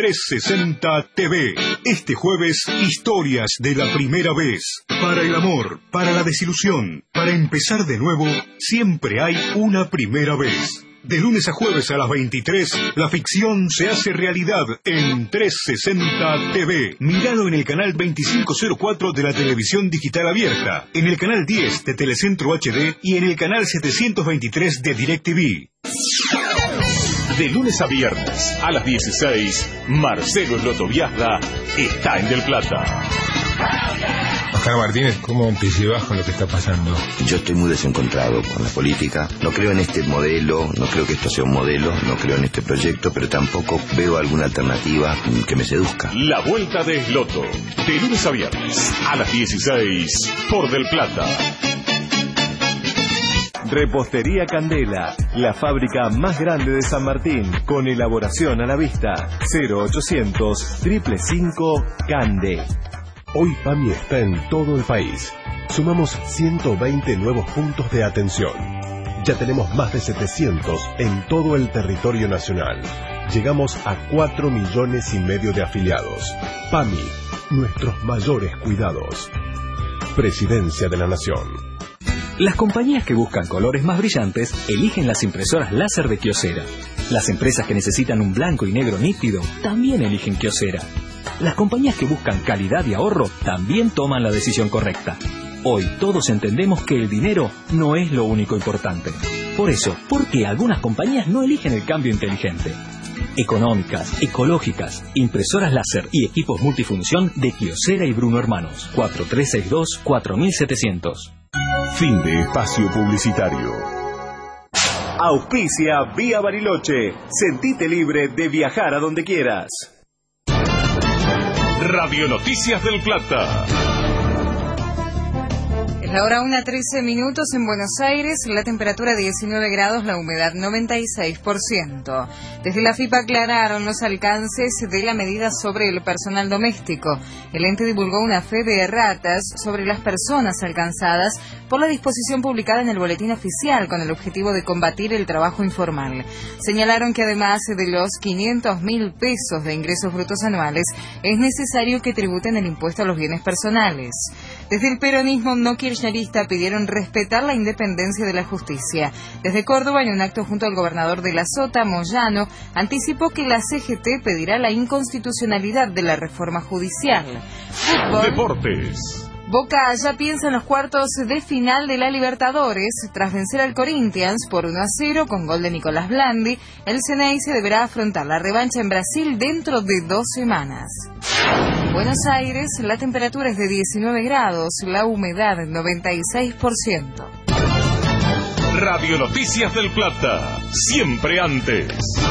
360 TV. Este jueves, historias de la primera vez. Para el amor, para la desilusión, para empezar de nuevo, siempre hay una primera vez. De lunes a jueves a las 23, la ficción se hace realidad en 360 TV. Míralo en el canal 2504 de la televisión digital abierta, en el canal 10 de Telecentro HD y en el canal 723 de DirecTV. De lunes a viernes a las 16, Marcelo Eloto-Viazda está en Del Plata. Oscar Martínez, ¿cómo te llevas con lo que está pasando? Yo estoy muy desencontrado con la política. No creo en este modelo, no creo que esto sea un modelo, no creo en este proyecto, pero tampoco veo alguna alternativa que me seduzca. La Vuelta de Esloto, de lunes a viernes a las 16, por Del Plata. Repostería Candela, la fábrica más grande de San Martín, con elaboración a la vista. 0800 555 Cande. Hoy PAMI está en todo el país. Sumamos 120 nuevos puntos de atención. Ya tenemos más de 700 en todo el territorio nacional. Llegamos a 4,5 millones de afiliados. PAMI, nuestros mayores cuidados. Presidencia de la Nación. Las compañías que buscan colores más brillantes eligen las impresoras láser de Kyocera. Las empresas que necesitan un blanco y negro nítido también eligen Kyocera. Las compañías que buscan calidad y ahorro también toman la decisión correcta. Hoy todos entendemos que el dinero no es lo único importante. Por eso, ¿por qué algunas compañías no eligen el cambio inteligente? Económicas, ecológicas, impresoras láser y equipos multifunción de Kyocera y Bruno Hermanos. 4362-4700. Fin de espacio publicitario. Auspicia Vía Bariloche. Sentite libre de viajar a donde quieras. Radio Noticias del Plata. Es la hora 1:13 en Buenos Aires, la temperatura 19 grados, la humedad 96%. Desde la FIPA aclararon los alcances de la medida sobre el personal doméstico. El ente divulgó una fe de erratas sobre las personas alcanzadas por la disposición publicada en el Boletín Oficial con el objetivo de combatir el trabajo informal. Señalaron que además de los 500.000 pesos de ingresos brutos anuales, es necesario que tributen el impuesto a los bienes personales. Desde el peronismo no kirchnerista pidieron respetar la independencia de la justicia. Desde Córdoba, en un acto junto al gobernador de la Sota, Moyano, anticipó que la CGT pedirá la inconstitucionalidad de la reforma judicial. Fútbol. Deportes. Boca ya piensa en los cuartos de final de la Libertadores. Tras vencer al Corinthians por 1-0 con gol de Nicolás Blandi, el Ceneice deberá afrontar la revancha en Brasil dentro de 2 semanas. En Buenos Aires, la temperatura es de 19 grados, la humedad 96%. Radio Noticias del Plata. Siempre antes.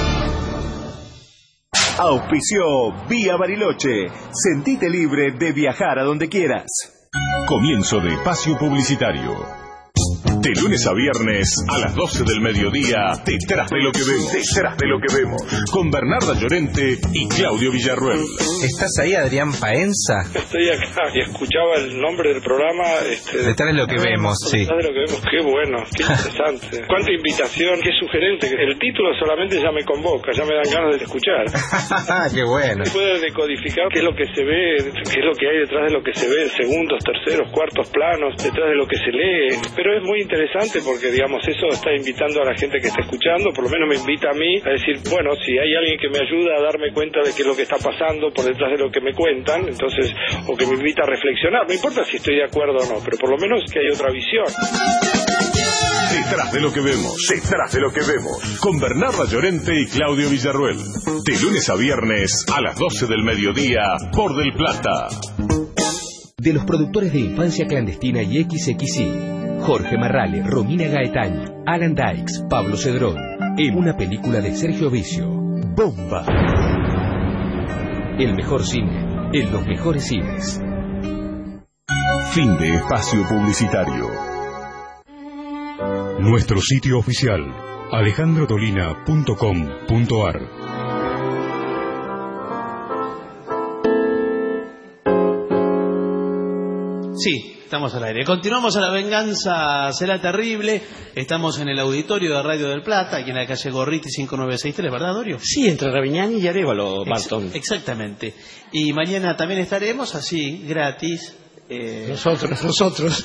Auspició Vía Bariloche. Sentite libre de viajar a donde quieras. Comienzo de espacio publicitario. De lunes a viernes a las 12 del mediodía, Detrás de lo que vemos. Detrás de lo que vemos. Con Bernarda Llorente y Claudio Villarruel. ¿Estás ahí, Adrián Paenza? Estoy acá y escuchaba el nombre del programa. Detrás de lo que vemos, sí. Detrás de lo que vemos, qué bueno, qué interesante. Cuánta invitación, qué sugerente. El título solamente ya me convoca, ya me dan ganas de escuchar. Qué bueno. Se puede decodificar qué es lo que se ve, qué es lo que hay detrás de lo que se ve, segundos, terceros, cuartos planos, detrás de lo que se lee. Pero es muy interesante porque, digamos, eso está invitando a la gente que está escuchando, por lo menos me invita a mí a decir, bueno, si hay alguien que me ayuda a darme cuenta de qué es lo que está pasando por detrás de lo que me cuentan, entonces, o que me invita a reflexionar, no importa si estoy de acuerdo o no, pero por lo menos que hay otra visión. Detrás de lo que vemos, detrás de lo que vemos, con Bernarda Llorente y Claudio Villarruel. De lunes a viernes a las 12 del mediodía por Del Plata. De los productores de Infancia Clandestina y XXI, Jorge Marrale, Romina Gaetani, Alan Dykes, Pablo Cedrón, en una película de Sergio Vicio, Bomba. El mejor cine, en los mejores cines. Fin de espacio publicitario. Nuestro sitio oficial, alejandrodolina.com.ar. Sí, estamos al aire. Continuamos a La Venganza Será Terrible. Estamos en el auditorio de Radio del Plata, aquí en la calle Gorriti 5963, ¿verdad, Dorio? Sí, entre Raviñani y Arévalo, Barton. Exactamente. Y mañana también estaremos así, gratis. Nosotros.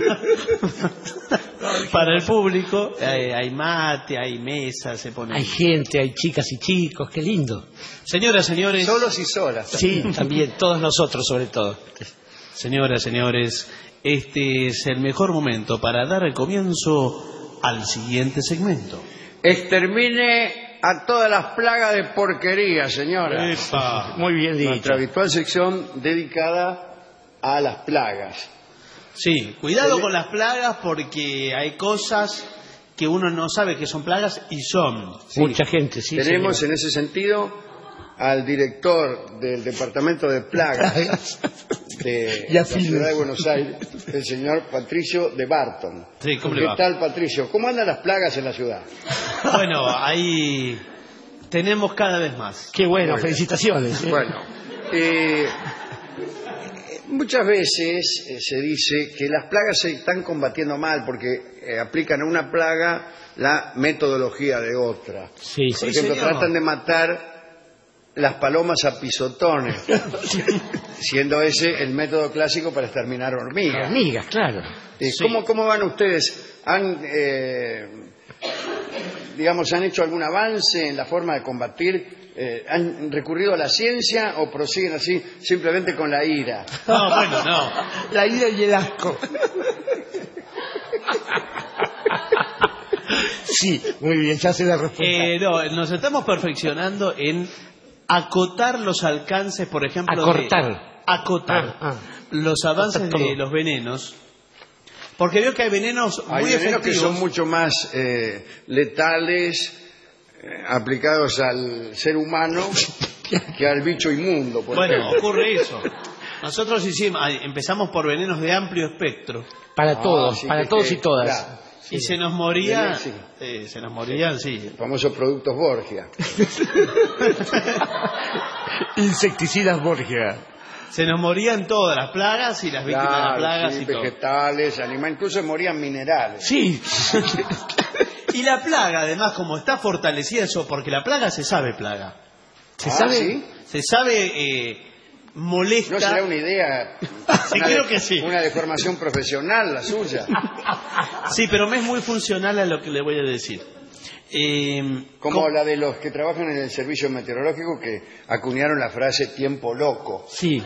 Para el público. Hay mate, hay mesas, se pone. Hay gente, hay chicas y chicos, qué lindo. Señoras, señores. Solos y solas. Sí, también, todos nosotros sobre todo. Señoras, señores, este es el mejor momento para dar el comienzo al siguiente segmento. Extermine a todas las plagas de porquería, señora. ¡Epa! Muy bien dicho. Nuestra habitual sección dedicada a las plagas. Sí, cuidado con las plagas porque hay cosas que uno no sabe que son plagas y son. Sí. Mucha gente, sí. Tenemos señor. en ese sentido al director del Departamento de Plagas de la Ciudad de Buenos Aires, el señor Patricio de Barton. Sí, ¿cómo le ¿Qué va? tal, Patricio? ¿Cómo andan las plagas en la ciudad? Bueno, ahí tenemos cada vez más. Qué bueno, felicitaciones. Bueno, muchas veces se dice que las plagas se están combatiendo mal porque aplican a una plaga la metodología de otra. Sí, Por ejemplo, tratan de matar las palomas a pisotones, siendo ese el método clásico para exterminar hormigas. Hormigas, claro. ¿Cómo van ustedes? digamos, han hecho algún avance en la forma de combatir? ¿Han recurrido a la ciencia o prosiguen así simplemente con la ira? No, bueno, no. La ira y el asco. Sí, muy bien, ya sé la respuesta. No, nos estamos perfeccionando en acotar los alcances, por ejemplo... Acotar los avances de los venenos. Porque veo que hay venenos muy efectivos. Hay venenos que son mucho más letales, aplicados al ser humano, que al bicho inmundo. Bueno, ocurre eso. Nosotros empezamos por venenos de amplio espectro. Para todos, para todos y todas. Claro, sí. Y se nos morían, sí. Famosos productos Borgia. Insecticidas Borgia. Se nos morían todas las plagas y las víctimas de las plagas sí, y todo. Vegetales, animales, incluso morían minerales. Sí. Y la plaga, además, como está fortalecida eso, porque la plaga se sabe plaga. ¿Se sabe? ¿Sí? Se sabe molesta. ¿No será una idea? Sí, creo que sí. Una deformación profesional la suya. Sí, pero me es muy funcional a lo que le voy a decir. Como la de los que trabajan en el servicio meteorológico que acuñaron la frase tiempo loco. Sí.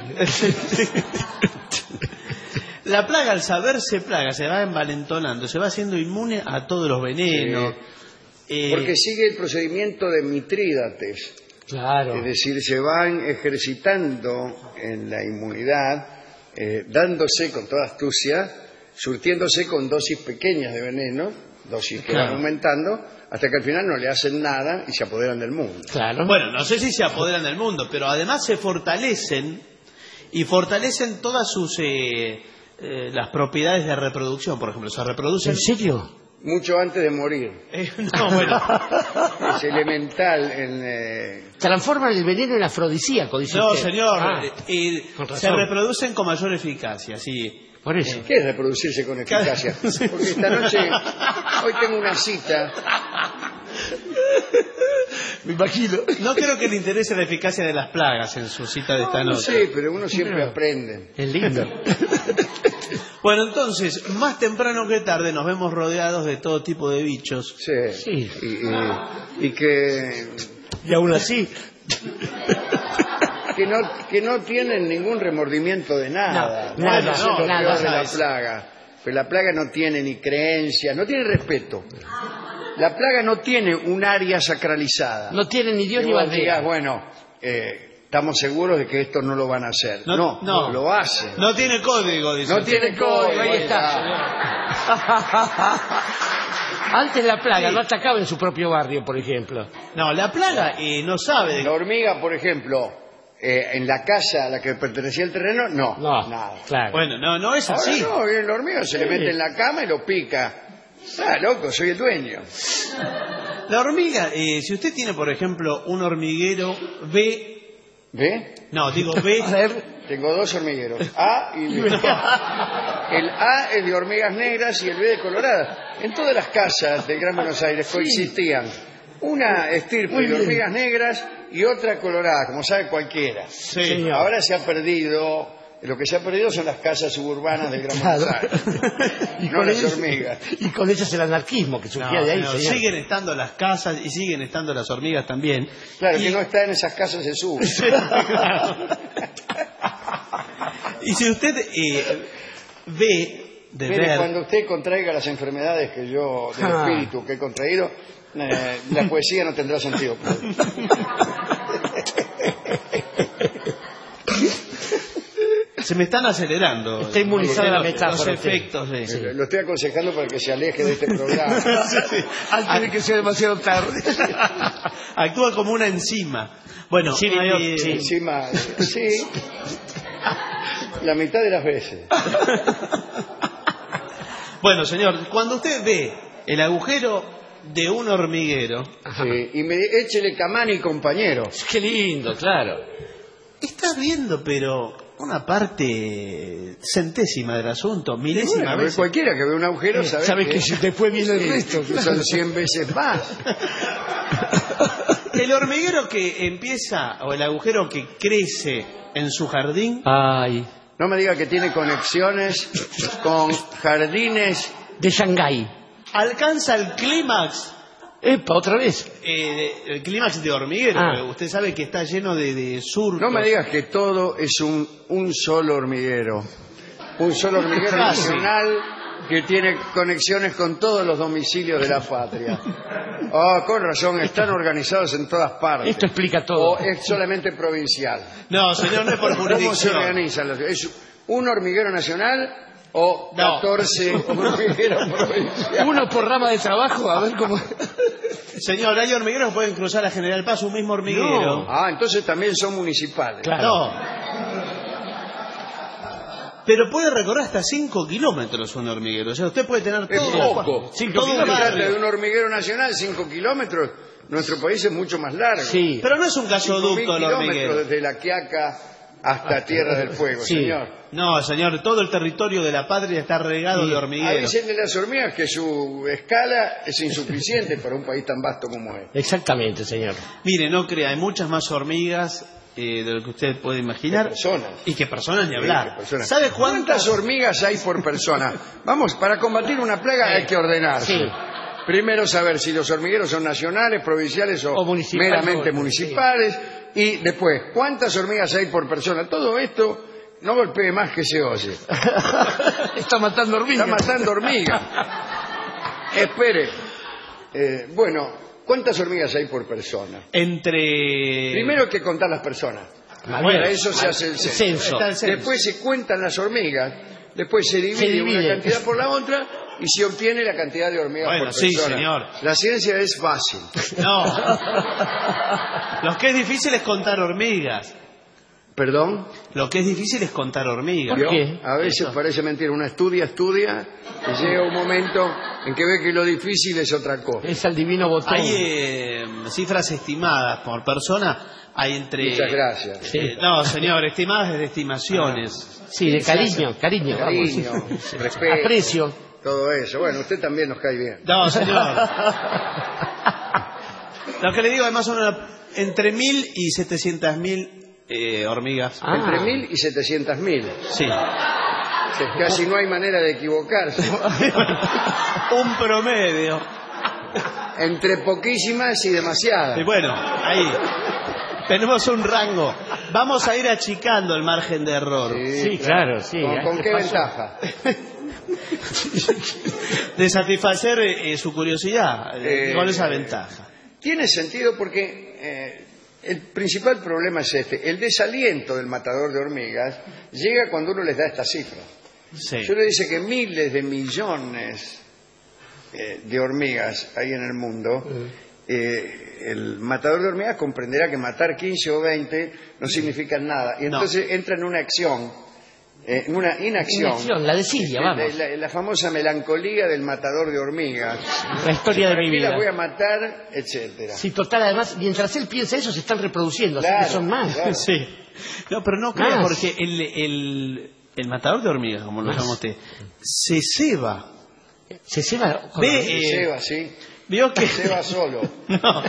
La plaga, al saberse plaga, se va envalentonando, se va haciendo inmune a todos los venenos. Porque sigue el procedimiento de Mitrídates. Claro. Es decir, se van ejercitando en la inmunidad, dándose con toda astucia, surtiéndose con dosis pequeñas de veneno, dosis que van aumentando, hasta que al final no le hacen nada y se apoderan del mundo. Claro. Bueno, no sé si se apoderan del mundo, pero además se fortalecen y fortalecen todas sus las propiedades de reproducción, por ejemplo, se reproducen. ¿En serio? Mucho antes de morir. No, bueno. Es elemental en... Transforman el veneno en afrodisíaco, dice No, usted. señor. Se reproducen con mayor eficacia, sí. Por eso. ¿Qué es reproducirse con eficacia? Porque esta noche, hoy tengo una cita. Me imagino. No creo que le interese la eficacia de las plagas en su cita de esta noche. Sí, pero uno siempre aprende. Es lindo. Bueno, entonces, más temprano que tarde nos vemos rodeados de todo tipo de bichos. Sí. Y que... Y aún así... Que no tienen ningún remordimiento de nada. Nada, Eso es lo nada. peor de la plaga. Pero la plaga no tiene ni creencia, no tiene respeto. La plaga no tiene un área sacralizada. No tiene ni Dios que ni vos bandera. digas, bueno, estamos seguros de que esto no lo van a hacer. No, lo hacen. No tiene código, dice. No tiene código, ahí está. Antes la plaga no atacaba en su propio barrio, por ejemplo. No, la plaga no sabe. La hormiga, por ejemplo, en la casa a la que pertenecía el terreno, no, nada. Claro. Bueno, no es así. Ahora no, viene la hormiga, se le mete en la cama y lo pica. Ah, loco, soy el dueño. La hormiga, si usted tiene, por ejemplo, un hormiguero B... ¿B? No, digo B... A ver. Tengo dos hormigueros, A y B. El A es de hormigas negras y el B de coloradas. En todas las casas del Gran Buenos Aires coexistían una estirpe de hormigas negras y otra colorada, como sabe cualquiera. Sí. Ahora se ha perdido, lo que se ha perdido son las casas suburbanas del Gran Buenos Aires. Y no las hormigas. Y con ellas el anarquismo que surgía de ahí. Señor. Siguen estando las casas y siguen estando las hormigas también. Claro, que no está en esas casas se sube. Sí, claro. Y si usted ve de Mire, ver... cuando usted contraiga las enfermedades que yo, del espíritu que he contraído, la poesía no tendrá sentido. Se me están acelerando. Está inmunizada la metáfora. Los efectos de... Sí. Lo estoy aconsejando para que se aleje de este programa. Antes de que sea demasiado tarde. Actúa como una enzima. Bueno, sí. Encima, sí. La mitad de las veces. Bueno, señor, cuando usted ve el agujero de un hormiguero... Sí, y me échele Camani, compañero. Qué lindo, claro. Estás viendo, pero una parte centésima del asunto, milésima Bueno, vez. cualquiera que ve un agujero sabe que después viene el resto. Que son 100 veces más. El hormiguero que empieza, o el agujero que crece en su jardín... Ay. No me diga que tiene conexiones con jardines de Shanghái. Alcanza el clímax Epa, otra vez. El clímax de Hormiguero. Usted sabe que está lleno de surcos. No me digas que todo es un solo hormiguero. Un solo hormiguero nacional que tiene conexiones con todos los domicilios de la patria. Con razón, están organizados en todas partes. Esto explica todo. ¿O es solamente provincial? No, señor, no es por jurisdicción. ¿Cómo se organizan? ¿Es un hormiguero nacional o 14 hormigueros provinciales? Uno por rama de trabajo, a ver cómo... Señor, hay hormigueros que pueden cruzar a General Paz, un mismo hormiguero. No. Entonces también son municipales. Claro. No. Pero puede recorrer hasta 5 kilómetros un hormiguero. O sea, usted puede tener todo. Es poco. 5 Todo kilómetros. de un hormiguero nacional, 5 kilómetros. Nuestro país es mucho más largo. Sí. Pero no es un gasoducto el 5.000 hormiguero. kilómetros desde La Quiaca hasta Tierra del Fuego, Sí. señor. No, señor, todo el territorio de la patria está regado de hormigueros. Dicen de las hormigas que su escala es insuficiente para un país tan vasto como es. Exactamente, señor. Mire, no crea, hay muchas más hormigas de lo que usted puede imaginar. Personas. Y que personas ni hablar. Personas. ¿Sabe ¿Cuántas hormigas hay por persona? Vamos, para combatir una plaga hay que ordenarse. Sí. Primero saber si los hormigueros son nacionales, provinciales o municipales. meramente municipales. Y después, ¿cuántas hormigas hay por persona? Todo esto no golpee más que se oye. Está matando hormigas. Está matando hormigas. Espere. Bueno, ¿cuántas hormigas hay por persona? Primero hay que contar las personas. Para eso se hace el censo. Después se cuentan las hormigas. Después se divide una cantidad por la otra y se obtiene la cantidad de hormigas por persona. Sí, señor. La ciencia es fácil. No. Lo que es difícil es contar hormigas. ¿Perdón? Lo que es difícil es contar hormigas. ¿Por qué? A veces parece mentira. Uno estudia, y llega un momento en que ve que lo difícil es otra cosa. Es al divino botón. Hay cifras estimadas por persona. Hay entre... Muchas gracias. No, señor, estimadas de estimaciones. Sí, de cariño. Cariño, respeto. Aprecio. Todo eso. Bueno, usted también nos cae bien. No, señor. Lo que le digo es más o menos entre 1.000 y 700.000 hormigas. Entre 1.000 y 700.000. Sí. Casi no hay manera de equivocarse. Un promedio. Entre poquísimas y demasiadas. Y bueno, ahí tenemos un rango. Vamos a ir achicando el margen de error. Sí, claro, sí. ¿Con qué ventaja? De satisfacer su curiosidad. ¿Cuál es la ventaja? Tiene sentido porque el principal problema es este. El desaliento del matador de hormigas llega cuando uno les da esta cifra. Sí. Yo le dice que miles de millones de hormigas hay en el mundo. El matador de hormigas comprenderá que matar 15 o 20 no significa nada. Y entonces entra en una acción, en una inacción. La desidia, vamos. La famosa melancolía del matador de hormigas. La historia de mi vida. Las voy a matar, etcétera. Sí, total, además, mientras él piensa eso, se están reproduciendo, Claro, así que son más. claro. Sí. No, pero no crea, Más. porque el matador de hormigas, como lo llama usted, se ceba. Se ceba. Se ceba, sí. Vio que... Se va solo. No.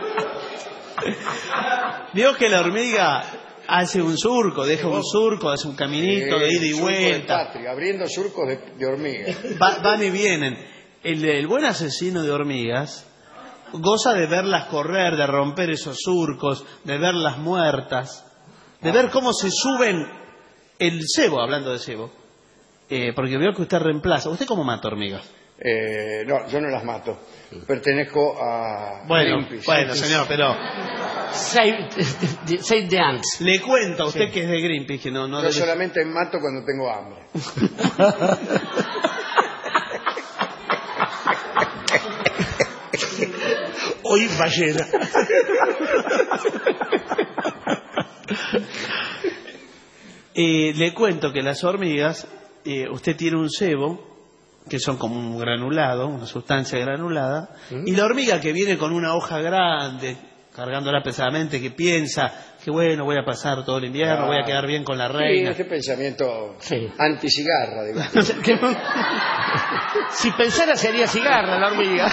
Vio que la hormiga hace un surco, deja un surco, hace un caminito de ida y Surco de vuelta. patria, abriendo surcos de hormigas. Van y vienen. El buen asesino de hormigas goza de verlas correr, de romper esos surcos, de verlas muertas, de ver cómo se suben el cebo, hablando de cebo. Porque veo que usted reemplaza. ¿Usted cómo mata hormigas? No, yo no las mato. Pertenezco a Greenpeace. Bueno, señor, pero... Save the ants. Le cuento a usted que es de Greenpeace, que no Yo debe... solamente mato cuando tengo hambre. Hoy ballena. Le cuento que las hormigas, usted tiene un cebo, que son como un granulado, una sustancia granulada, y la hormiga que viene con una hoja grande, cargándola pesadamente, que piensa que bueno, voy a pasar todo el invierno, voy a quedar bien con la reina. Sí, ese pensamiento anti-cigarra, digamos. Si pensara sería cigarra la hormiga.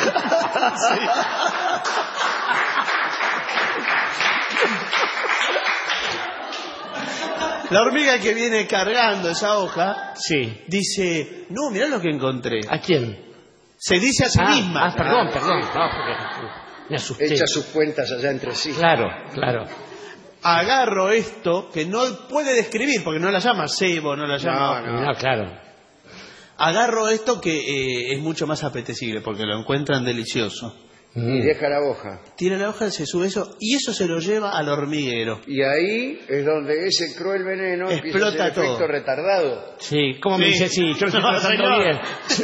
La hormiga que viene cargando esa hoja, dice, no, mirá lo que encontré. ¿A quién? Se dice a sí misma. Perdón. No, porque me asusté. Echa sus cuentas allá entre sí. Claro. Agarro esto que no puede describir, porque no la llama cebo, no la llama... No, claro. Agarro esto que es mucho más apetecible, porque lo encuentran delicioso. Y deja la hoja. Tira la hoja, se sube eso, y eso se lo lleva al hormiguero. Y ahí es donde ese cruel veneno explota empieza a hacer efecto todo. retardado. Sí, ¿cómo me dice así? Yo estoy pasando bien.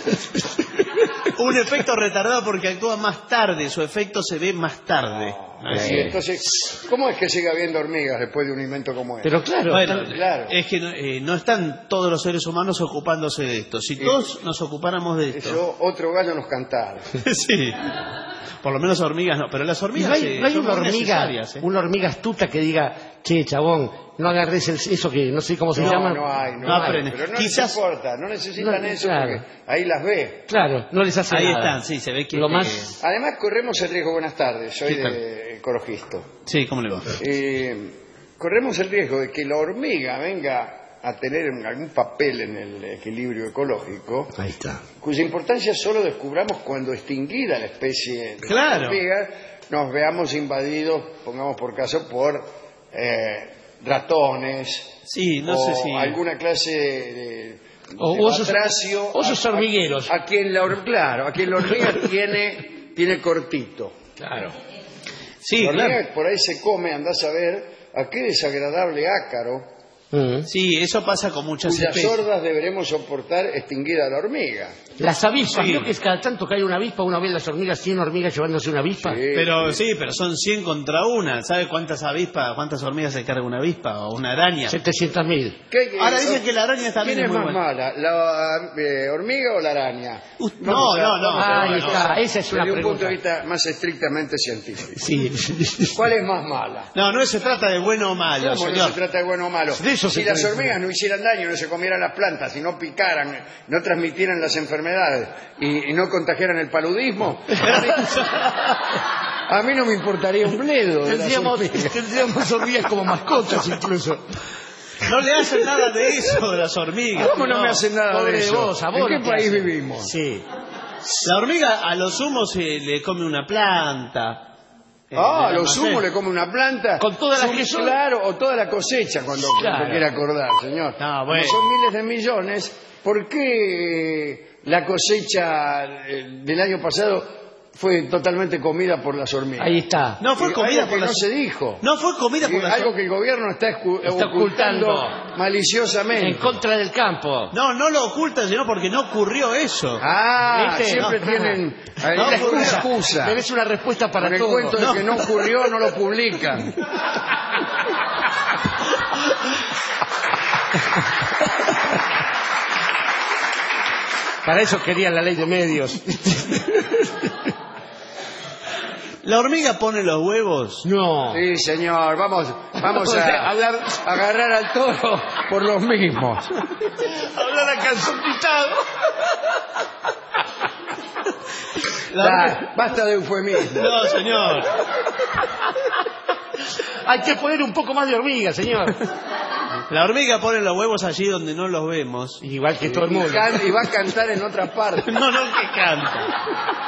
Un efecto retardado porque actúa más tarde, su efecto se ve más tarde. Entonces, ¿cómo es que sigue habiendo hormigas después de un invento como este? Pero claro, es que no están todos los seres humanos ocupándose de esto. Si todos nos ocupáramos de esto... Eso, otro gallo nos cantara. Sí. Por lo menos hormigas no, pero las hormigas no hay son una muy hormiga, necesarias, ¿eh? Una hormiga astuta que diga, che, chabón, no agarres eso que no sé cómo se llama. No hay. Pero no les importa, no necesitan eso porque ahí las ve. Claro, no les hace ahí nada. Están, sí, se ve que... Además corremos el riesgo, buenas tardes, soy de ecologista. Sí, ¿cómo le va? Corremos el riesgo de que la hormiga venga a tener algún papel en el equilibrio ecológico. Ahí está. Cuya importancia solo descubramos cuando extinguida la especie de hormigas, nos veamos invadidos, pongamos por caso, por ratones, alguna clase de osos hormigueros. A quien la hormiga tiene cortito. Claro. Sí, la hormiga por ahí se come, andás a ver a qué desagradable ácaro. Sí, eso pasa con muchas cuyas especies. sordas deberemos soportar extinguida la hormiga. Las avispas, ¿no? Que es cada tanto que hay una avispa, una vez las hormigas, 100 hormigas llevándose una avispa. Pero son 100 contra una. ¿Sabe cuántas hormigas se carga una avispa o una araña? 700.000. Ahora dicen que la araña también ¿Quién es es muy más buena. mala, la hormiga o la araña? No. Ahí está, esa es una desde un punto pregunta. de vista más estrictamente científico. Sí. ¿Cuál es más mala? No se trata de bueno o malo, ¿Cómo señor? no se trata de bueno o malo? Si las hormigas no hicieran daño, no se comieran las plantas, si no picaran, no transmitieran las enfermedades y no contagiaran el paludismo, a mí no me importaría un bledo. Tendríamos hormigas como mascotas incluso. No le hacen nada de eso de las hormigas. ¿Cómo no me hacen nada de eso? ¿En qué país vivimos? Sí. La hormiga a lo sumo se le come una planta. A lo sumo le come una planta. Con todas las que son. Claro, o toda la cosecha cuando quiere acordar, señor. No, bueno. Son miles de millones. ¿Por qué la cosecha del año pasado fue totalmente comida por las hormigas? Ahí está. No fue comida por las hormigas. No se dijo. No fue comida por las hormigas. Algo que el gobierno está ocultando maliciosamente. En contra del campo. No lo ocultan, sino porque no ocurrió eso. Siempre tienen la excusa. Tenés una respuesta para todo. Con el cuento de que no ocurrió, no lo publican. Para eso querían la ley de medios. ¿La hormiga pone los huevos? No. Sí, señor. Vamos a agarrar al toro por los mismos. Hablar a calzón quitado. Basta de eufemismo. No, señor. Hay que poner un poco más de hormiga, señor. La hormiga pone los huevos allí donde no los vemos. Igual que todo el mundo. Y va a cantar en otra parte. No, que canta.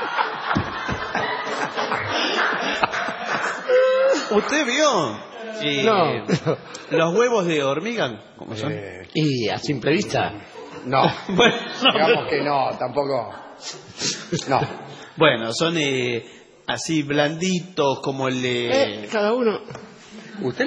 ¿Usted vio? No. ¿Los huevos de hormiga? ¿Cómo son? Y a simple vista. No. Bueno, digamos que no, tampoco. No. Bueno, son así blanditos como el de... cada uno. Usted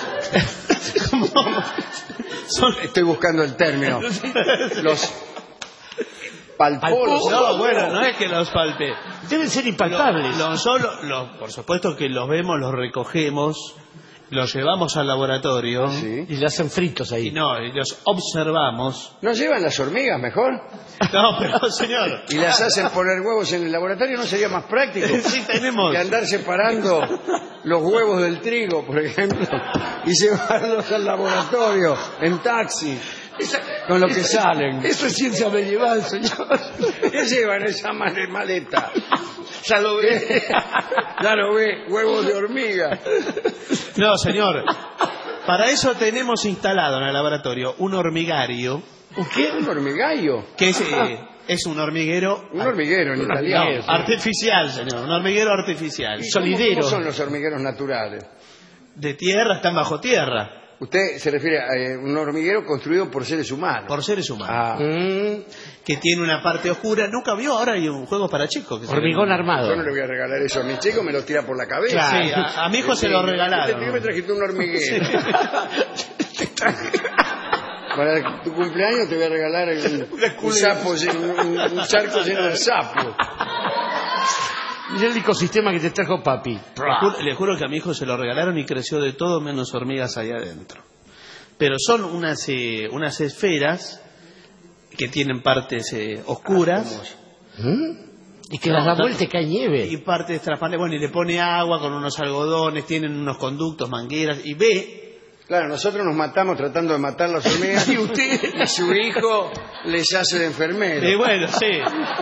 Estoy buscando el término. Los palpó. No, bueno, no es que los palpe. Deben ser impalpables. Por supuesto que los vemos, los recogemos, los llevamos al laboratorio. Sí. Y los hacen fritos ahí. Y los observamos. ¿No llevan las hormigas mejor? No, pero señor. Y las hacen poner huevos en el laboratorio, ¿no sería más práctico? Sí, tenemos. Que andar separando los huevos del trigo, por ejemplo, y llevarlos al laboratorio en taxi. Con lo que salen. Eso es ciencia medieval, señor. ¿Qué llevan esa maleta? Ya lo ve. Ya lo ve, huevos de hormiga. No, señor. Para eso tenemos instalado en el laboratorio un hormigario. ¿Un qué? ¿Un hormigario? Que es Es un hormiguero. Un hormiguero en italiano. Artificial, señor. Un hormiguero artificial. ¿Y Solidero. ¿Cómo son los hormigueros naturales? De tierra, están bajo tierra. Usted se refiere a un hormiguero construido por seres humanos. Por seres humanos. Que tiene una parte oscura. Nunca vio, ahora hay un juego para chicos. Que hormigón armado. Yo no le voy a regalar eso a mi chico, me lo tira por la cabeza. Claro. Sí, a mi hijo se lo regalaron. ¿Por qué me trajiste un hormiguero? Sí. Para tu cumpleaños te voy a regalar un sapo, un charco lleno de sapos. Mira el ecosistema que te trajo papi. Le juro que a mi hijo se lo regalaron y creció de todo menos hormigas ahí adentro. Pero son unas esferas que tienen partes oscuras. Y que las da vuelta y cae nieve. Y partes transparentes. Bueno, y le pone agua con unos algodones, tienen unos conductos, mangueras, y ve. Claro, nosotros nos matamos tratando de matar las hormigas. Y usted y su hijo les hace de enfermero. Y bueno, sí.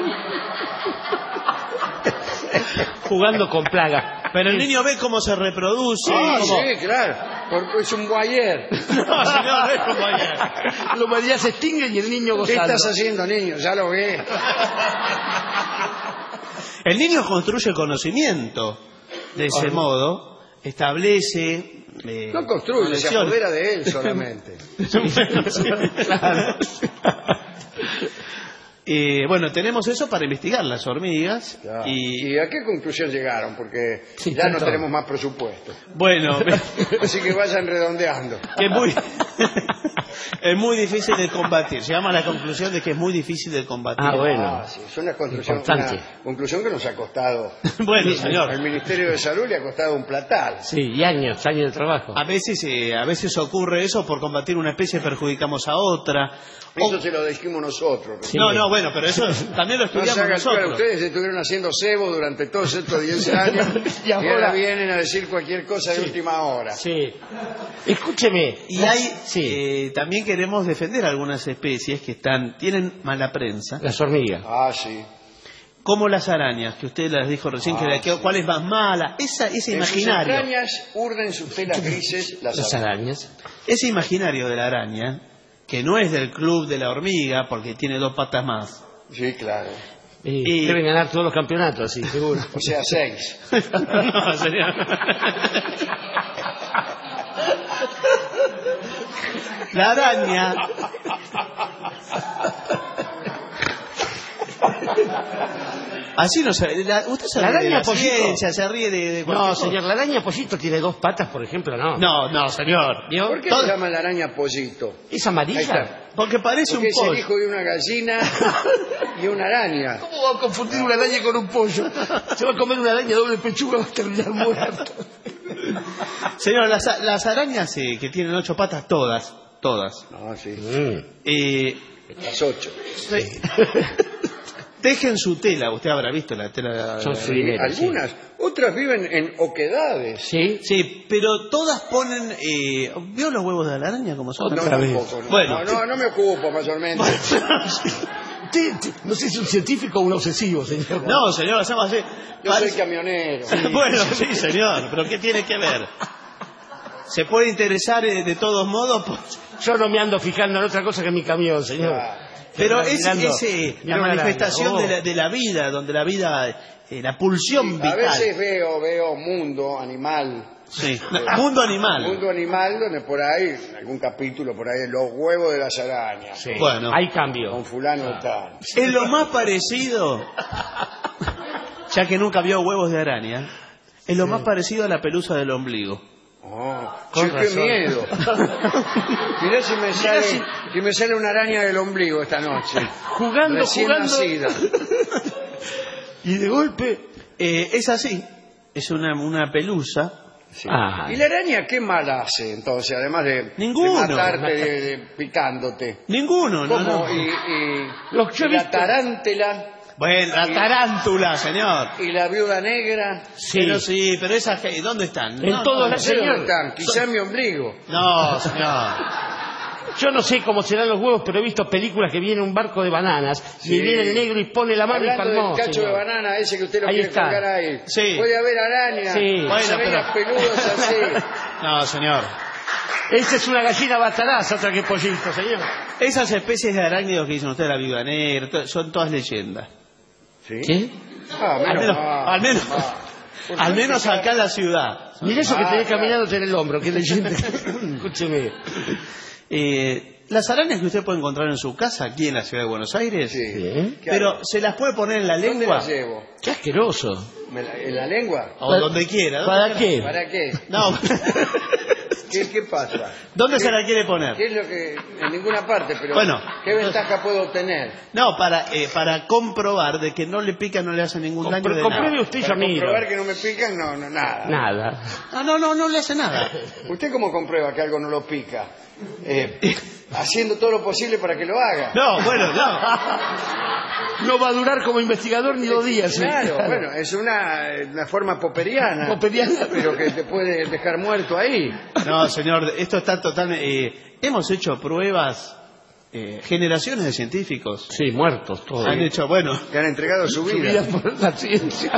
Jugando con plaga. Pero el niño ve cómo se reproduce. Sí, claro. Porque es un boyer. No, señor, no es un boyer. La humanidad se extingue y el niño gozando. ¿Qué estás haciendo, niño? Ya lo ve. El niño construye conocimiento. De ese modo, establece... no construye, se apodera de él solamente. Claro. Bueno, tenemos eso para investigar las hormigas. Claro. ¿Y a qué conclusión llegaron? Porque sí, ya no tenemos más presupuesto. Bueno, así que vayan redondeando. Es muy difícil de combatir. Llegamos a la conclusión de que es muy difícil de combatir. Bueno. Sí, es una conclusión que nos ha costado. Bueno, señor. Al Ministerio de Salud le ha costado un platal. Sí, y años de trabajo. A veces ocurre eso, por combatir una especie perjudicamos a otra. Eso se lo dijimos nosotros. Sí. No, bueno, pero eso también lo estudiamos nosotros. Ustedes estuvieron haciendo cebo durante todos estos 10 años y ahora vienen a decir cualquier cosa de última hora. Sí. Escúcheme. Y hay también queremos defender algunas especies que tienen mala prensa. Las hormigas. Sí. Como las arañas, que usted las dijo recién, ¿cuál es más mala? Ese imaginario. En sus entrañas urden sus telas grises las arañas. Ese imaginario de la araña, que no es del club de la hormiga, porque tiene 2 patas más. Sí, claro. Y deben ganar todos los campeonatos, sí, seguro. O sea, 6. No, señor. La araña... Así no se... Usted se ríe de la ciencia, se ríe de no, señor, la araña pollito tiene 2 patas, por ejemplo, no. No, señor. ¿Por qué se llama la araña pollito? ¿Es amarilla? Porque parece un pollo. Porque es el hijo de una gallina y una araña. ¿Cómo va a confundir una araña con un pollo? Se va a comer una araña doble pechuga, va a terminar muerto. Señor, las arañas que tienen 8 patas, todas. No, sí. Las 8. Sí. Tejen su tela, usted habrá visto la tela. Son algunas, otras viven en oquedades. Sí, pero todas ponen... ¿Vio los huevos de la araña como son? No, tampoco. Bueno. No me ocupo mayormente. No sé si es un científico o un obsesivo, señor. No, señor, hacemos así. Yo soy camionero. Bueno, sí, señor, pero ¿qué tiene que ver? ¿Se puede interesar de todos modos? Yo no me ando fijando en otra cosa que en mi camión, señor. Pero la manifestación de la vida, donde la vida, la pulsión vital. A veces veo mundo animal. Sí, mundo animal. Mundo animal, donde por ahí, en algún capítulo por ahí, los huevos de las arañas. Sí. Bueno, hay cambio. Con fulano de tal. Es lo más parecido, ya que nunca vio huevos de araña, es lo más parecido a la pelusa del ombligo. Qué miedo. Mirá si me sale una araña del ombligo esta noche. Recién nacida. Y de golpe es así. Es una pelusa. Sí. ¿Y la araña qué mal hace entonces? Además de matarte de picándote. Ninguno. ¿Cómo? Y la tarántula. Bueno, la tarántula, señor. ¿Y la viuda negra? Sí, pero esas, ¿dónde están? En todos los señor están. Quizá en mi ombligo. No, señor. Yo no sé cómo serán los huevos, pero he visto películas que viene un barco de bananas y viene el negro y pone la mano y palmó. Del cacho de banana ese que usted lo quiere colgar ahí. Sí. Puede haber arañas. Sí. Arañas peludas así. No, señor. Esa es una gallina bataraza, otra que pollito, señor. Esas especies de arácnidos que dicen ustedes, la viuda negra, son todas leyendas. ¿Sí? ¿Qué? Al menos acá en la ciudad. Mira eso que tenés caminándote en el hombro, que leyenda. Escúcheme. Las arañas que usted puede encontrar en su casa, aquí en la ciudad de Buenos Aires, Sí. pero ¿se las puede poner en la ¿Dónde lengua? las llevo? Qué asqueroso. ¿En la lengua? O donde quiera. ¿Para qué? ¿Para qué? No. ¿Qué pasa? ¿Dónde se la quiere poner? ¿Qué es lo que...? En ninguna parte, pero Bueno. ¿qué ventaja puedo obtener? No, para comprobar de que no le pica, no le hace ningún daño de Compruebe nada. usted, Para Yamiro. comprobar que no me pican, no, nada. Nada. No le hace nada. ¿Usted cómo comprueba que algo no lo pica? Haciendo todo lo posible para que lo haga. No, bueno, no. No va a durar como investigador ni 2 días. Claro, bueno, es una forma popperiana. Popperiana. Pero que te puede dejar muerto ahí. No, señor, esto está totalmente... hemos hecho pruebas, generaciones de científicos. Sí, muertos todos. Han hecho, bueno... Que han entregado su vida. por la ciencia.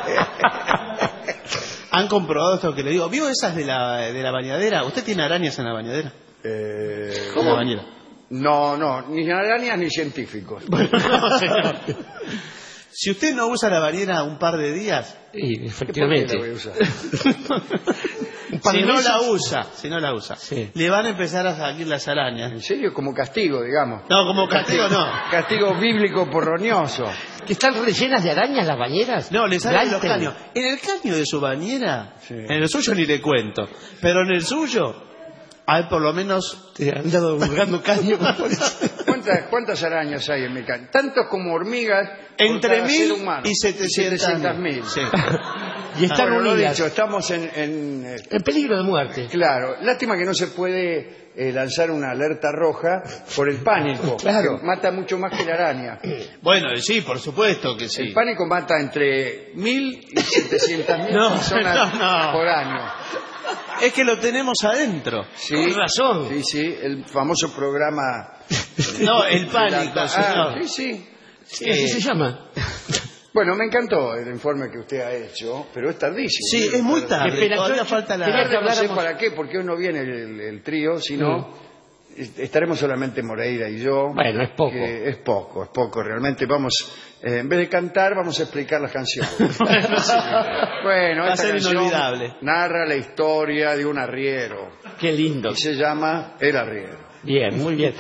Han comprobado esto que le digo. ¿Vio esas de la bañadera? ¿Usted tiene arañas en la bañadera? ¿Cómo? En la bañera. No, ni arañas ni científicos. No, señor. Si usted no usa la bañera un par de días... Sí, efectivamente. ¿Por qué la voy a usar? Si no la usa, Sí. le van a empezar a salir las arañas. ¿En serio? Como castigo, digamos. No, como castigo no. Castigo bíblico porroñoso. ¿Que están rellenas de arañas las bañeras? No, le salen los Galten. caños. En el caño de su bañera, Sí. en el suyo ni le cuento, pero en el suyo hay por lo menos... Te han dado buscando caño. ¿Cuántas arañas hay en mi caño? Tantos como hormigas. Entre por cada ser 1000 humano. y 700.000. Sí. Y están Bueno, lo unidas. dicho, estamos en En peligro de muerte. claro, lástima que no se puede lanzar una alerta roja por el pánico. Claro. Que mata mucho más que la araña. Bueno, sí, por supuesto que sí. El pánico mata entre 1000 y 700.000 No, personas no. por año. Es que lo tenemos adentro. Sí, Con razón. Sí, el famoso programa. No, el pánico, señor. Sí. Sí, así se llama. Bueno, me encantó el informe que usted ha hecho, pero es tardísimo. Sí, es muy tarde. Espera, Todavía yo- falta la... quería que No sé habláramos- para qué, porque hoy no viene el trío, sino estaremos solamente Moreira y yo. Bueno, es poco. Que es poco. Realmente vamos, en vez de cantar, vamos a explicar las canciones. Bueno, Va a esta ser canción inolvidable. narra la historia de un arriero Qué lindo. y se llama El Arriero. Bien, muy bien.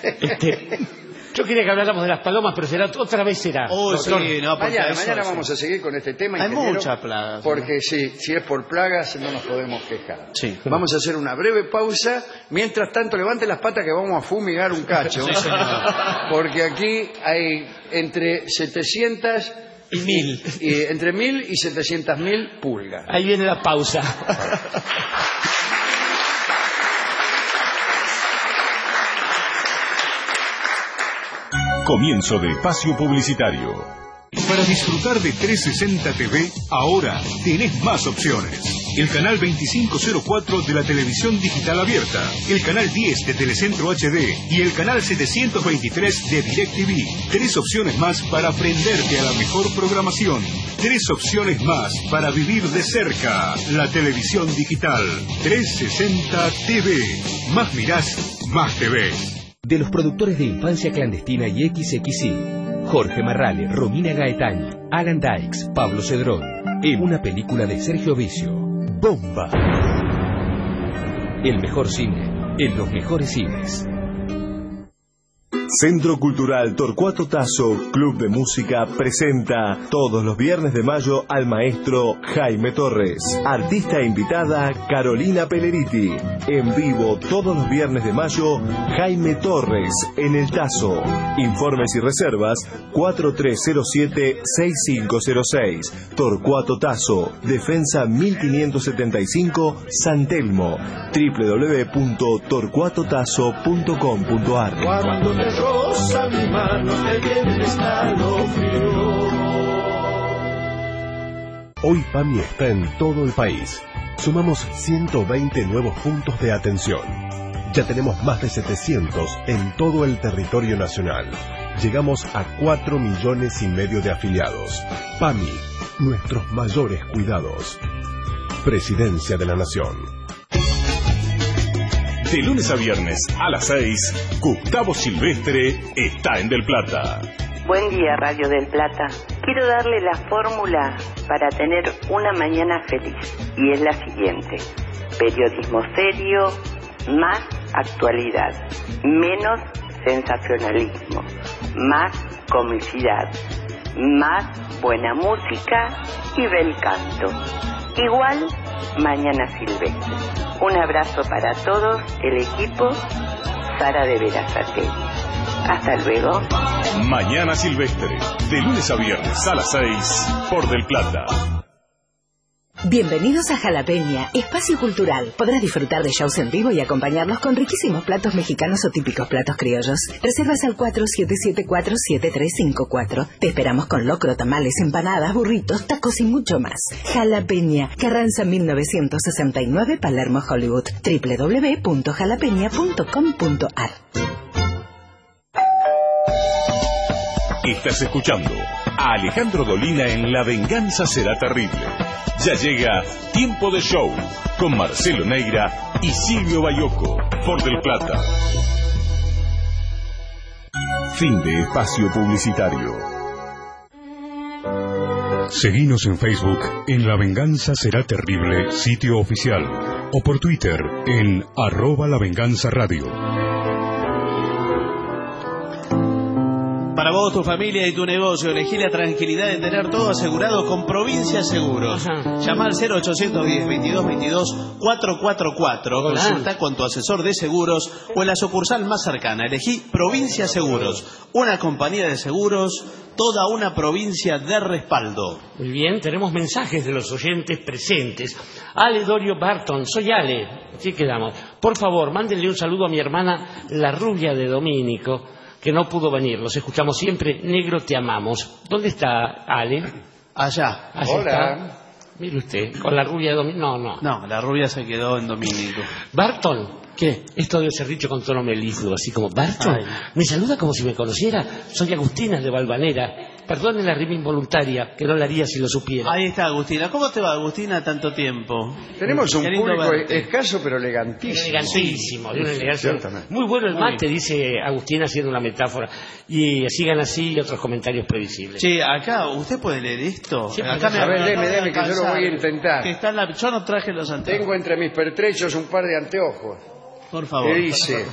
Yo quería que habláramos de las palomas, pero otra vez será. Oh, sí, Doctor. no, porque Mañana eso- vamos a seguir con este tema. Hay ingeniero, muchas plagas, Porque si es por plagas no nos podemos quejar. Sí. Vamos a hacer una breve pausa. Mientras tanto, levante las patas que vamos a fumigar un cacho. Sí, señor. Porque aquí hay entre 700 Y 1000. entre 1000 y 700.000 pulgas. Ahí viene la pausa. Comienzo de espacio publicitario. Para disfrutar de 360 TV, ahora tenés más opciones. El canal 2504 de la televisión digital abierta, el canal 10 de Telecentro HD y el canal 723 de DirecTV. 3 opciones más para prenderte a la mejor programación. 3 opciones más para vivir de cerca. La televisión digital 360 TV. Más mirás, más TV. De los productores de Infancia Clandestina y XXI, Jorge Marrale, Romina Gaetani, Alan Dykes, Pablo Cedrón, en una película de Sergio Vicio, Bomba. El mejor cine, en los mejores cines. Centro Cultural Torcuato Tasso, Club de Música, presenta todos los viernes de mayo al maestro Jaime Torres. Artista invitada Carolina Pelleriti. En vivo todos los viernes de mayo, Jaime Torres en el Tasso. Informes y reservas 4307-6506. Torcuato Tasso, Defensa 1575, San Telmo. www.torcuatotasso.com.ar. Cuando te roza mi mano te viene el escalofrío. Hoy PAMI está en todo el país. Sumamos 120 nuevos puntos de atención. Ya tenemos más de 700 en todo el territorio nacional. Llegamos a 4,5 millones de afiliados. PAMI, nuestros mayores cuidados. Presidencia de la Nación. De lunes a viernes a las 6, Gustavo Silvestre está en Del Plata. Buen día, Radio del Plata. Quiero darle la fórmula para tener una mañana feliz. Y es la siguiente. Periodismo serio, más actualidad, menos sensacionalismo, más comicidad, más buena música y bel canto. Igual Mañana Silvestre. Un abrazo para todos, el equipo, Sara de Verazategui. Hasta luego. Mañana Silvestre, de lunes a viernes a las 6, por Del Plata. Bienvenidos a Jalapeña, espacio cultural. Podrás disfrutar de shows en vivo y acompañarnos con riquísimos platos mexicanos o típicos platos criollos. Reservas al 4774-7354. Te esperamos con locro, tamales, empanadas, burritos, tacos y mucho más. Jalapeña, Carranza 1969, Palermo, Hollywood. www.jalapeña.com.ar. Estás escuchando a Alejandro Dolina en La Venganza Será Terrible. Ya llega Tiempo de Show con Marcelo Neira y Silvio Bayoco por Del Plata. Fin de espacio publicitario. Seguinos en Facebook en La Venganza Será Terrible, sitio oficial, o por Twitter en @lavenganzaradio. Para vos, tu familia y tu negocio, elegí la tranquilidad de tener todo asegurado con Provincia Seguros. Llama al 0810-2222-444. Consulta con tu asesor de seguros o en la sucursal más cercana. Elegí Provincia Seguros, una compañía de seguros, toda una provincia de respaldo. Muy bien, tenemos mensajes de los oyentes presentes. Ale Dorio Barton, soy Ale. Así quedamos. Por favor, mándenle un saludo a mi hermana, la rubia de Domínico, que no pudo venir. Los escuchamos siempre. Negro, te amamos. ¿Dónde está Ale? Allá. Allá Hola. está. Mire usted, con la rubia de Domínico. No, la rubia se quedó en Domínico. Barton. ¿Qué? Esto debe ser dicho con tono melifluo, así como Barton. Ay. Me saluda como si me conociera. Soy Agustina de Valvanera. Perdone la rima involuntaria, que no la haría si lo supiera. Ahí está Agustina. ¿Cómo te va, Agustina, tanto tiempo? Tenemos un Qué lindo público verte. escaso pero elegantísimo. Elegantísimo, de una Sí, elegancia. ciertamente. Muy bueno el Muy mate, dice Agustina haciendo una metáfora. Y sigan así y otros comentarios previsibles. Che, acá, ¿usted puede leer esto? Sí, Acá a ver, acaba de deme, que yo lo alcanzar, voy a intentar. que está en la... Yo no traje los anteojos. Tengo entre mis pertrechos un par de anteojos. Por favor. Que dice,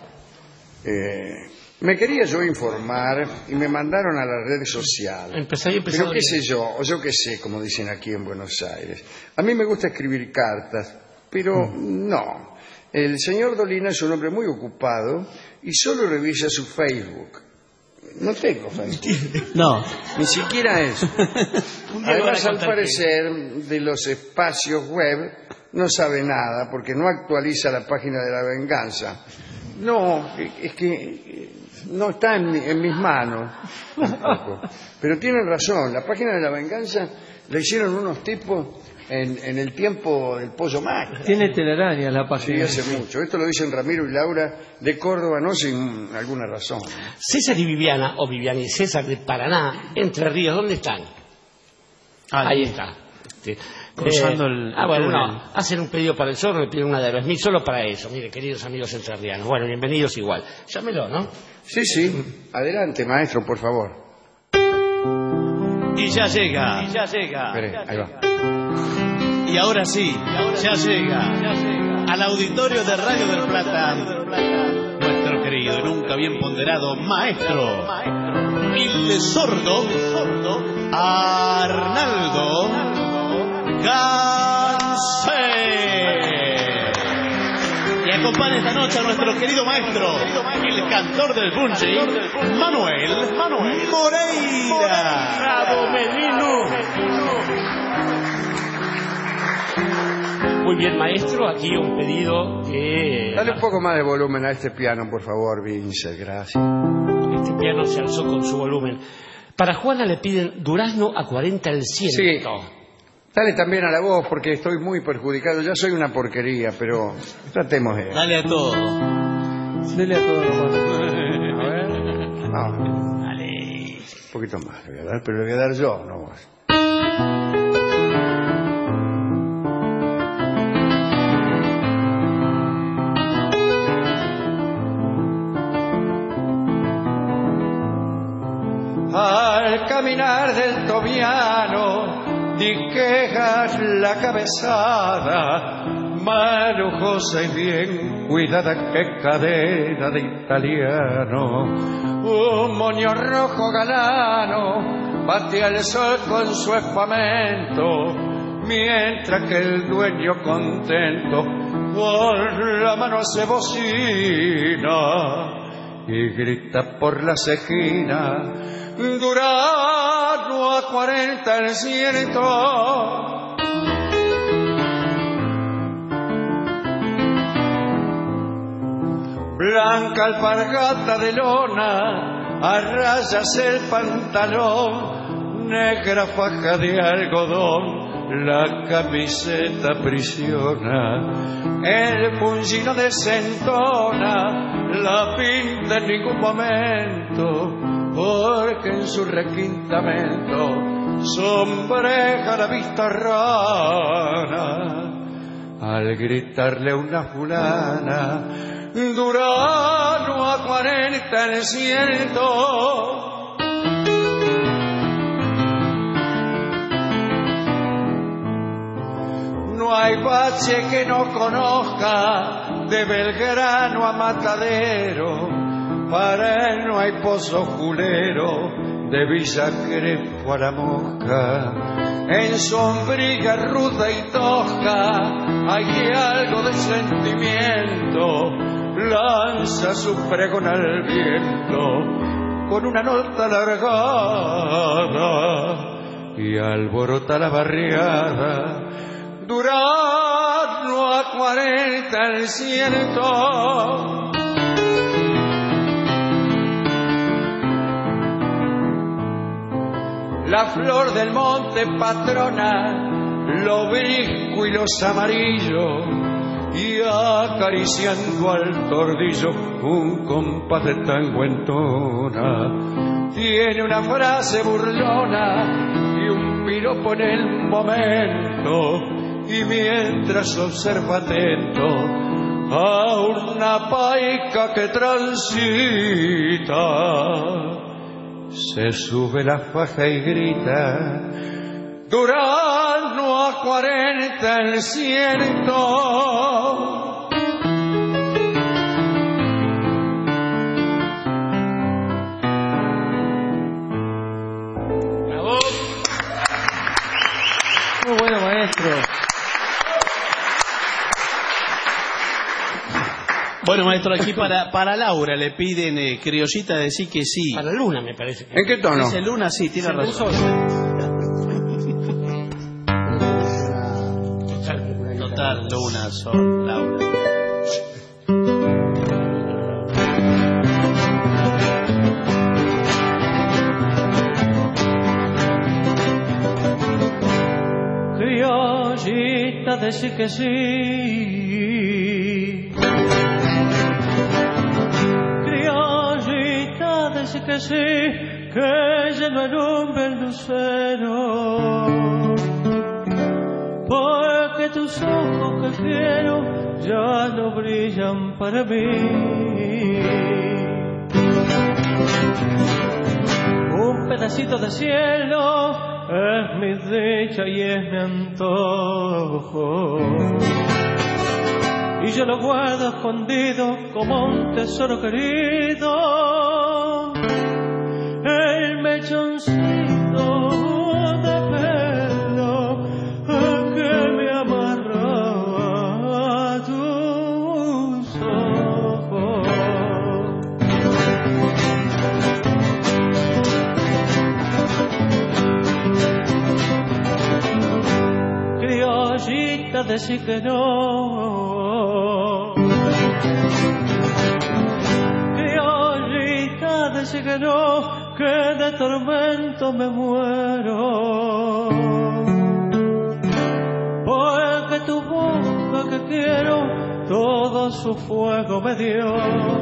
me quería yo informar y me mandaron a la red social. Empezó Pero qué sé yo, o yo qué sé, como dicen aquí en Buenos Aires. A mí me gusta escribir cartas, pero no. El señor Dolina es un hombre muy ocupado y solo revisa su Facebook. No tengo Facebook. No. Ni siquiera eso. Un día Además, van a al contar parecer, de los espacios web no sabe nada porque no actualiza la página de La Venganza. No, es que no está en mis manos tampoco. Pero tienen razón, la página de La Venganza la hicieron unos tipos en el tiempo del Pollo Mágico. Tiene telaraña la Sí, página. hace mucho. Esto lo dicen Ramiro y Laura de Córdoba, no sin alguna razón. César y Viviana, o Viviana y César de Paraná, Entre Ríos, ¿dónde están? Ahí está. Cruzando el bueno, túnel. no, hacen un pedido para el zorro, le piden una de Aerosmith solo para eso. Mire, queridos amigos entrerrianos, bueno, bienvenidos igual. Llámelo, ¿no? Sí, sí. Adelante, maestro, por favor. Y ya llega. Espere, ahí va. Y ahora sí, ya llega al auditorio de Radio del Plata nuestro querido y nunca bien ponderado maestro y sordo Arnaldo Gansé. Y acompaña esta noche a nuestro querido maestro, el cantor del Bungie, Manuel Moreira. ¡Bravo, Medino! Muy bien, maestro, aquí un pedido que... Dale un poco más de volumen a este piano, por favor, Vince, gracias. Este piano se alzó con su volumen. Para Juana le piden durazno a 40 el ciento. Sí. Dale también a la voz, porque estoy muy perjudicado. Ya soy una porquería, pero tratemos de... Dale a todo. Dele a todo, Román. A ver. No. Dale. Un poquito más le voy a dar, pero le voy a dar yo, no vos. caminar del tobiano, ni quejas la cabezada, manujosa y bien cuidada que cadena de italiano. Un moño rojo galano bate al sol con su espamento, mientras que el dueño contento con la mano hace bocina y grita por las esquinas: Durano a 40 el ciento. Blanca alpargata de lona, a rayas el pantalón, negra faja de algodón, la camiseta aprisiona, el puncino desentona, la pinta en ningún momento, porque en su requintamento sombreja la vista rana. Al gritarle a una fulana: Durano a 40 el ciento. No hay bache que no conozca, de Belgrano a Matadero, para él no hay pozo culero, de Villa Crespo a La Mosca. En sombrilla ruda y tosca hay algo de sentimiento, lanza su pregón al viento con una nota alargada y alborota la barriada. Durano a 40 el ciento. La flor del monte patrona, lo brisco y los amarillos, y acariciando al tordillo un compás de tango entona. Tiene una frase burlona y un piropo en el momento, y mientras observa atento a una paica que transita, se sube la faja y grita: Durano a 40 el ciento. ¡Bravo! Muy bueno, maestro. Bueno, maestro, aquí para Laura le piden criollita decir que sí. Para Luna, me parece. ¿En qué tono? Dice Luna, sí, tiene razón. Total, Luna, Sol, Laura. Criollita decir que sí. Dice que sí, que lleno el hombre el lucero, porque tus ojos que quiero ya no brillan para mí. Un pedacito de cielo es mi dicha y es mi antojo, y yo lo guardo escondido como un tesoro querido. El mechoncito de pelo que me amarraba a tus ojos. Criollita, decir que no. Criollita, decir que no, que de tormento me muero, porque tu boca que quiero todo su fuego me dio.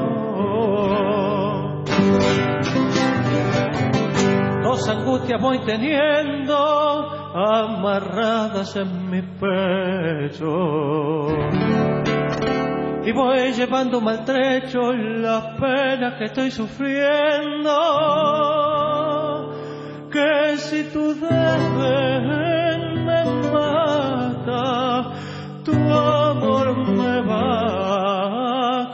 Dos angustias voy teniendo amarradas en mi pecho, y voy llevando maltrecho las penas que estoy sufriendo. que si tu desdén me mata, tu amor me va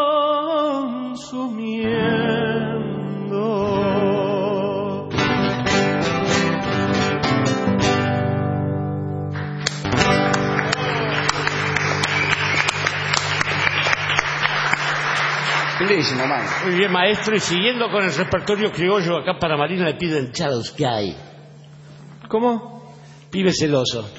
consumiendo. Lindísimo, man. Muy bien, maestro, y siguiendo con el repertorio criollo, acá para Marina le piden Charles Guy. ¿Cómo? Pibe celoso.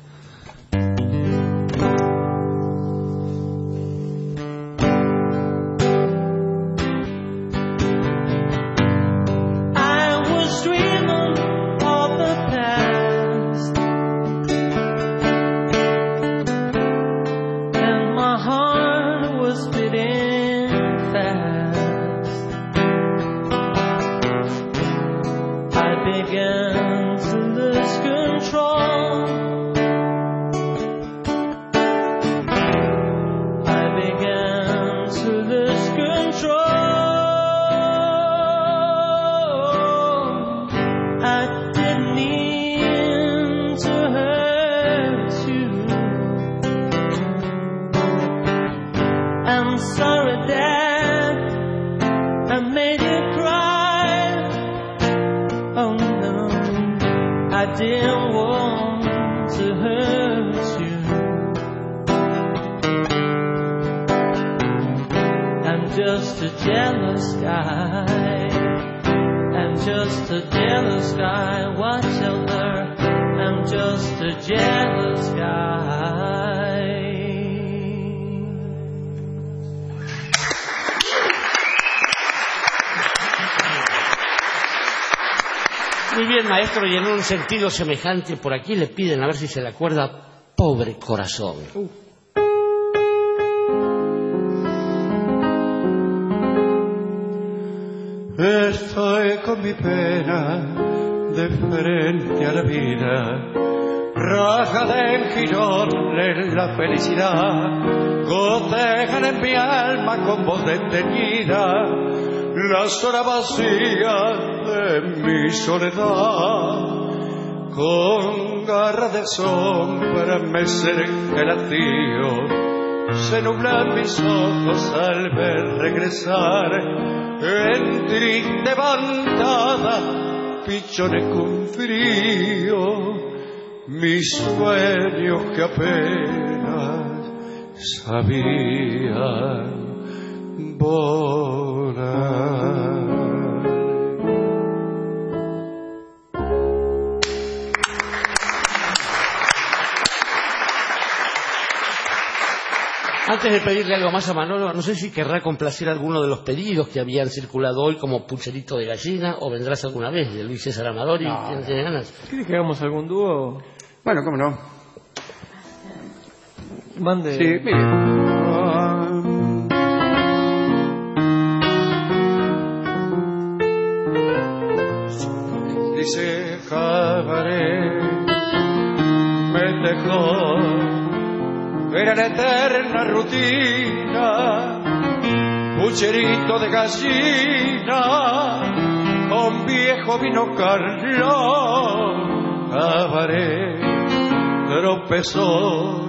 Muy bien, maestro, y en un sentido semejante, por aquí le piden, a ver si se le acuerda, Pobre Corazón. Estoy con mi pena de frente a la vida, rajada en girones la felicidad, gotejan en mi alma con voz detenida, las horas vacías de mi soledad, con garra de sombra me cerca el hastío, se nublan mis ojos al ver regresar en triste bandada pichones con frío, mis sueños que apenas sabían volar. Antes de pedirle algo más a Manolo, no sé si querrá complacer alguno de los pedidos que habían circulado hoy, como Pucherito de Gallina, o vendrás alguna vez, de Luis César Amadori. No. ¿Tiene ganas? ¿Quieres que hagamos algún dúo? Bueno, cómo no. Mande. Sí, mire. Dice cabaret, me dejó, era la eterna rutina, pucherito de gallina, con viejo vino Carlón, cabaret, tropezó,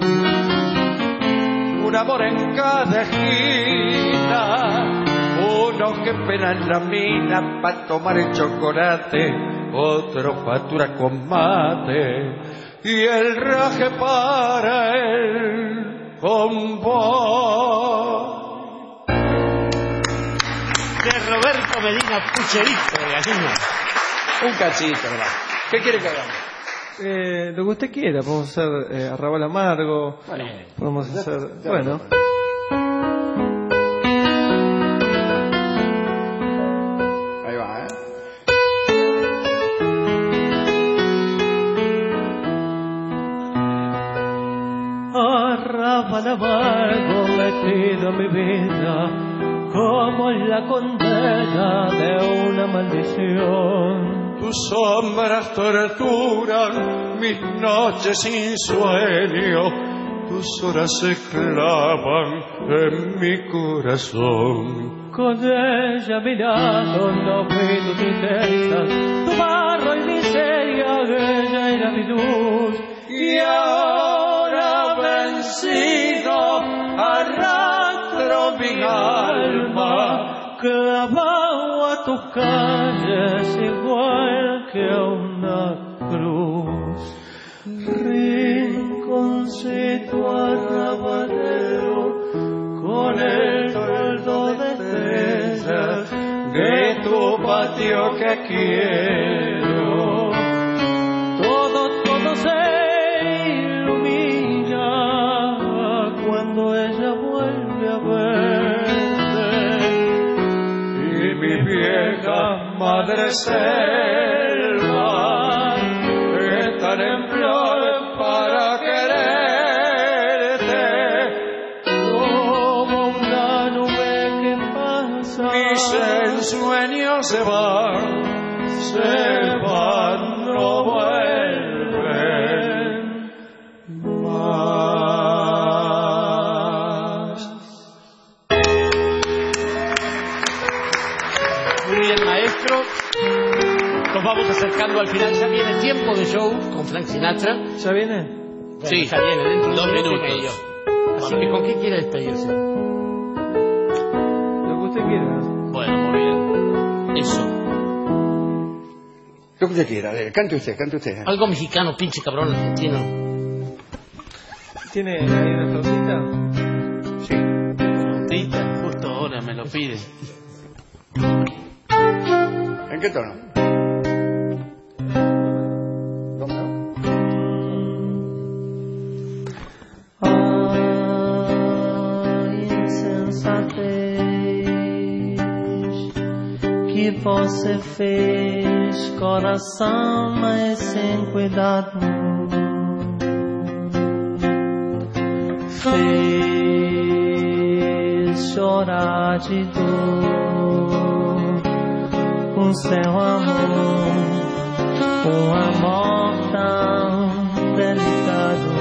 un amor en cada esquina, unos que penan la mina pa' tomar el chocolate, otro factura con mate, y el raje para el convoy. De Roberto Medina, Pucherito de Gallina. Un cachito, ¿verdad? ¿Qué quiere que hagamos? Lo que usted quiera, podemos hacer Arrabal Amargo, Bueno, podemos hacer... Bueno. Ahí va, Arrabal amargo metido en mi vida, como en la condena de una maldición. Tus sombras torturan mis noches sin sueño, tus horas se clavan en mi corazón. Con ella a mi lado no vi tu tristeza, tu barro y miseria, ella era mi luz. Y ahora vencido arrastro mi alma, clavado a tus calles igual que a una cruz. Rinconcito arrabalero con el toldo de estrellas de tu patio que quiero. Todo se ilumina cuando ella vuelve a verte. Y mi vieja madre selva están en flor para quererte. Como una nube que pasa, mis ensueños se van, no vuelven más. Muy bien, maestro. Nos vamos acercando al final. Ya viene tiempo de show con Frank Sinatra. ¿Ya viene? Bueno, Sí, ya viene dentro de 2 un minuto y minutos. medio. Así que, ¿con qué quiere despedirse? Lo que usted quiera. Bueno, muy bien. Eso. Lo que usted quiera, a ver, cante usted. Algo mexicano, pinche cabrón argentino. ¿Tiene ahí una flautita? Sí. Flautita, justo ahora me lo pide. ¿En qué tono? Que você fez, coração, mas sem cuidado. Fez chorar de dor com seu amor, um amor tão delicado.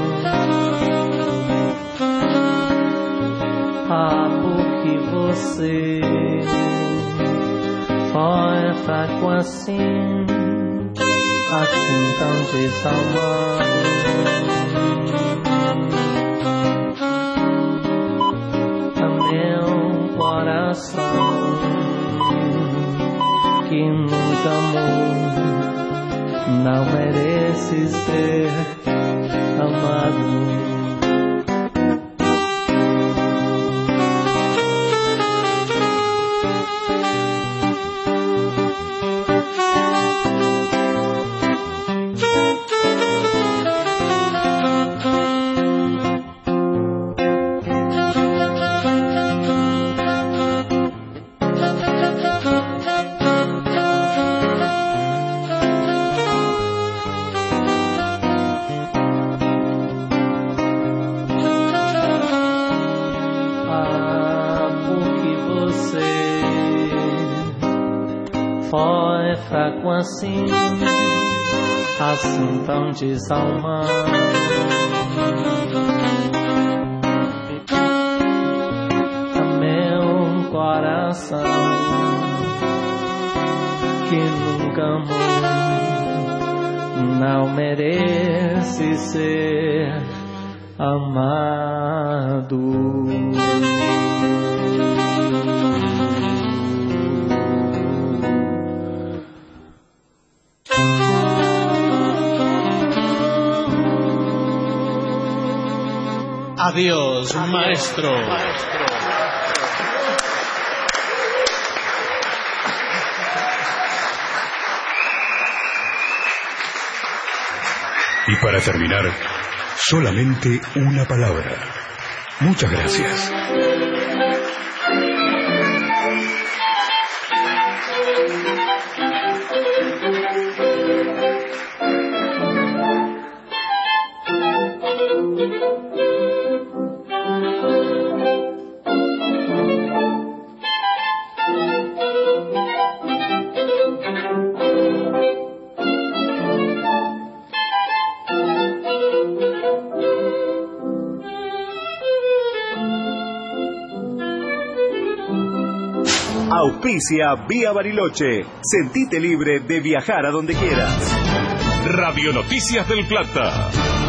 Ah, porque você foi fraco assim tão desalmado. A meu coração que nunca amou não merece ser amado. Assim tão desalmado. A meu coração que nunca amou não merece ser amado. Adiós, maestro. Y para terminar, solamente una palabra. Muchas gracias. Auspicia Vía Bariloche. Sentite libre de viajar a donde quieras. Radio Noticias del Plata.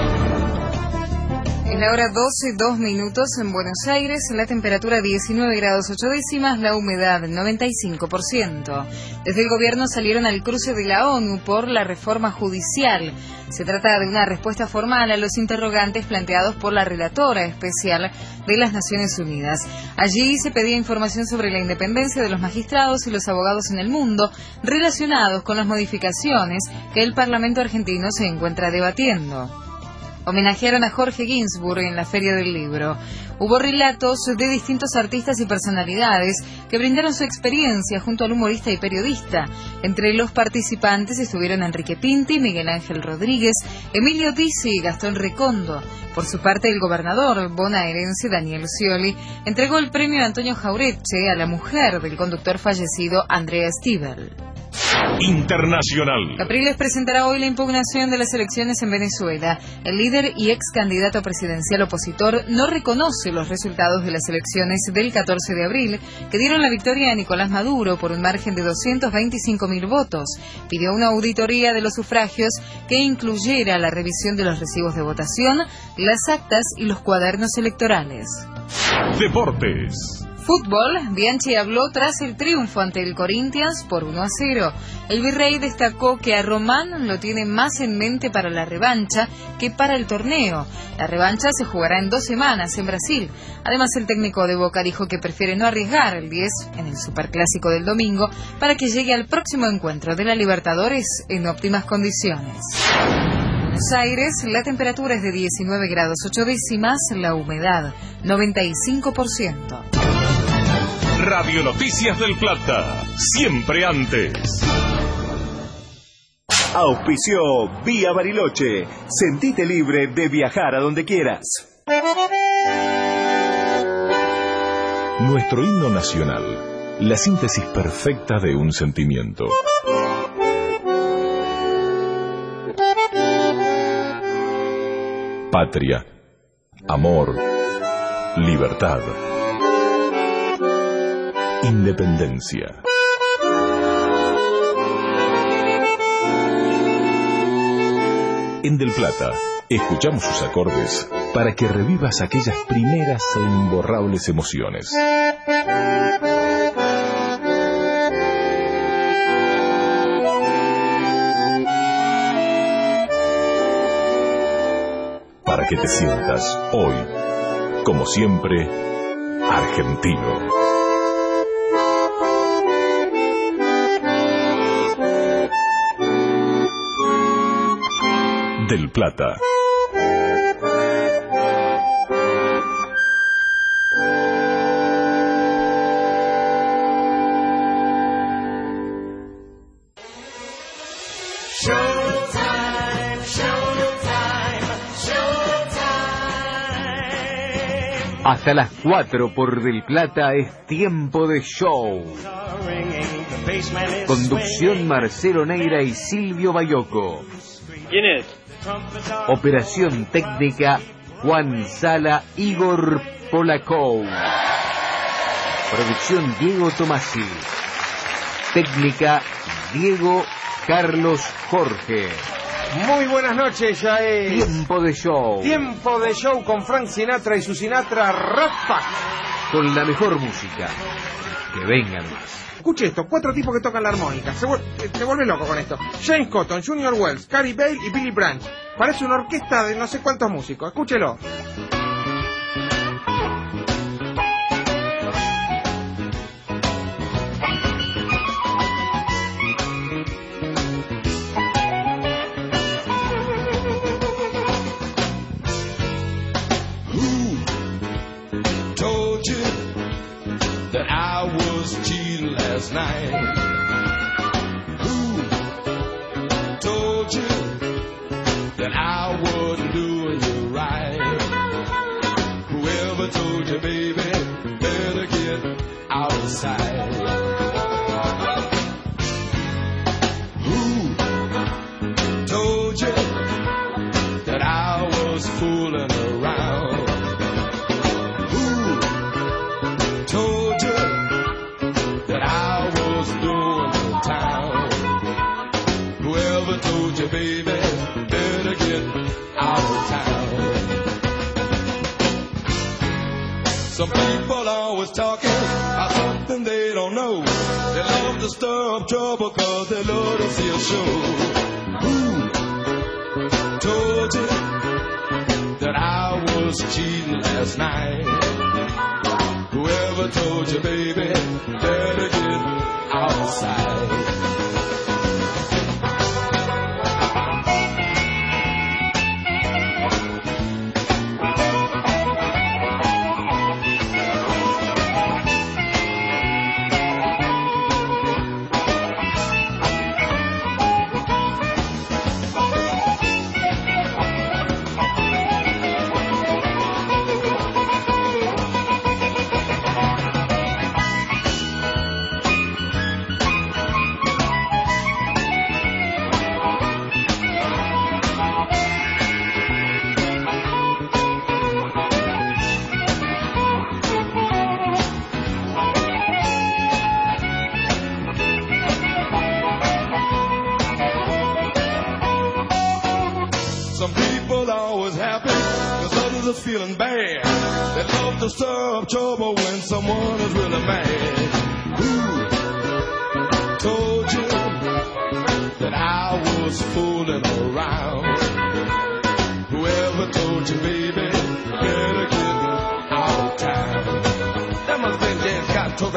Es la hora 12:02 en Buenos Aires, la temperatura 19 grados 8 décimas, la humedad 95%. Desde el gobierno salieron al cruce de la ONU por la reforma judicial. Se trata de una respuesta formal a los interrogantes planteados por la relatora especial de las Naciones Unidas. Allí se pedía información sobre la independencia de los magistrados y los abogados en el mundo relacionados con las modificaciones que el Parlamento argentino se encuentra debatiendo. Homenajearon a Jorge Ginsburg en la Feria del Libro. Hubo relatos de distintos artistas y personalidades que brindaron su experiencia junto al humorista y periodista. Entre los participantes estuvieron Enrique Pinti, Miguel Ángel Rodríguez, Emilio Dizzi y Gastón Recondo. Por su parte, el gobernador bonaerense Daniel Scioli entregó el premio Antonio Jauretche a la mujer del conductor fallecido Andrea Stivel. Internacional. Capriles presentará hoy la impugnación de las elecciones en Venezuela. El líder y ex candidato presidencial opositor no reconoce los resultados de las elecciones del 14 de abril, que dieron la victoria a Nicolás Maduro por un margen de 225.000 votos. Pidió una auditoría de los sufragios que incluyera la revisión de los recibos de votación, las actas y los cuadernos electorales. Deportes. Fútbol, Bianchi habló tras el triunfo ante el Corinthians por 1-0. El virrey destacó que a Román lo tiene más en mente para la revancha que para el torneo. La revancha se jugará en 2 semanas en Brasil. Además, el técnico de Boca dijo que prefiere no arriesgar el 10 en el Superclásico del domingo para que llegue al próximo encuentro de la Libertadores en óptimas condiciones. Buenos Aires, la temperatura es de 19 grados 8 décimas, la humedad 95%. Radio Noticias del Plata, siempre antes. Auspició Vía Bariloche. Sentite libre de viajar a donde quieras. Nuestro himno nacional, la síntesis perfecta de un sentimiento. Patria, amor, libertad, independencia. En Del Plata, escuchamos sus acordes para que revivas aquellas primeras e imborrables emociones. Para que te sientas hoy, como siempre, argentino. Del Plata. Hasta las 4 por Del Plata es tiempo de show. Conducción Marcelo Neira y Silvio Bayoco. ¿Quién es? Operación técnica Juan Sala, Igor Polakov. Producción Diego Tomasi. Técnica Diego Carlos Jorge. Muy buenas noches, ya es Tiempo de show. Tiempo de show con Frank Sinatra y su Sinatra Rat Pack. Con la mejor música. Que vengan más. Escuche esto, 4 tipos que tocan la armónica. Te vuelve loco con esto. James Cotton, Junior Wells, Cary Bale y Billy Branch. Parece una orquesta de no sé cuántos músicos. Escúchelo. Last night, who told you that I wasn't doing you right? Whoever told you, baby, better get out of sight. Who told you that I was fooling around? Who told you that I Some people always talking about something they don't know. They love to stir up trouble cause they love to see a show. Who told you that I was cheating last night? Whoever told you, baby, better get outside. Feeling bad. They love to stir up trouble when someone is really mad. Who told you that I was fooling around? Whoever told you, baby, better get out of town. That must have been James Cotton.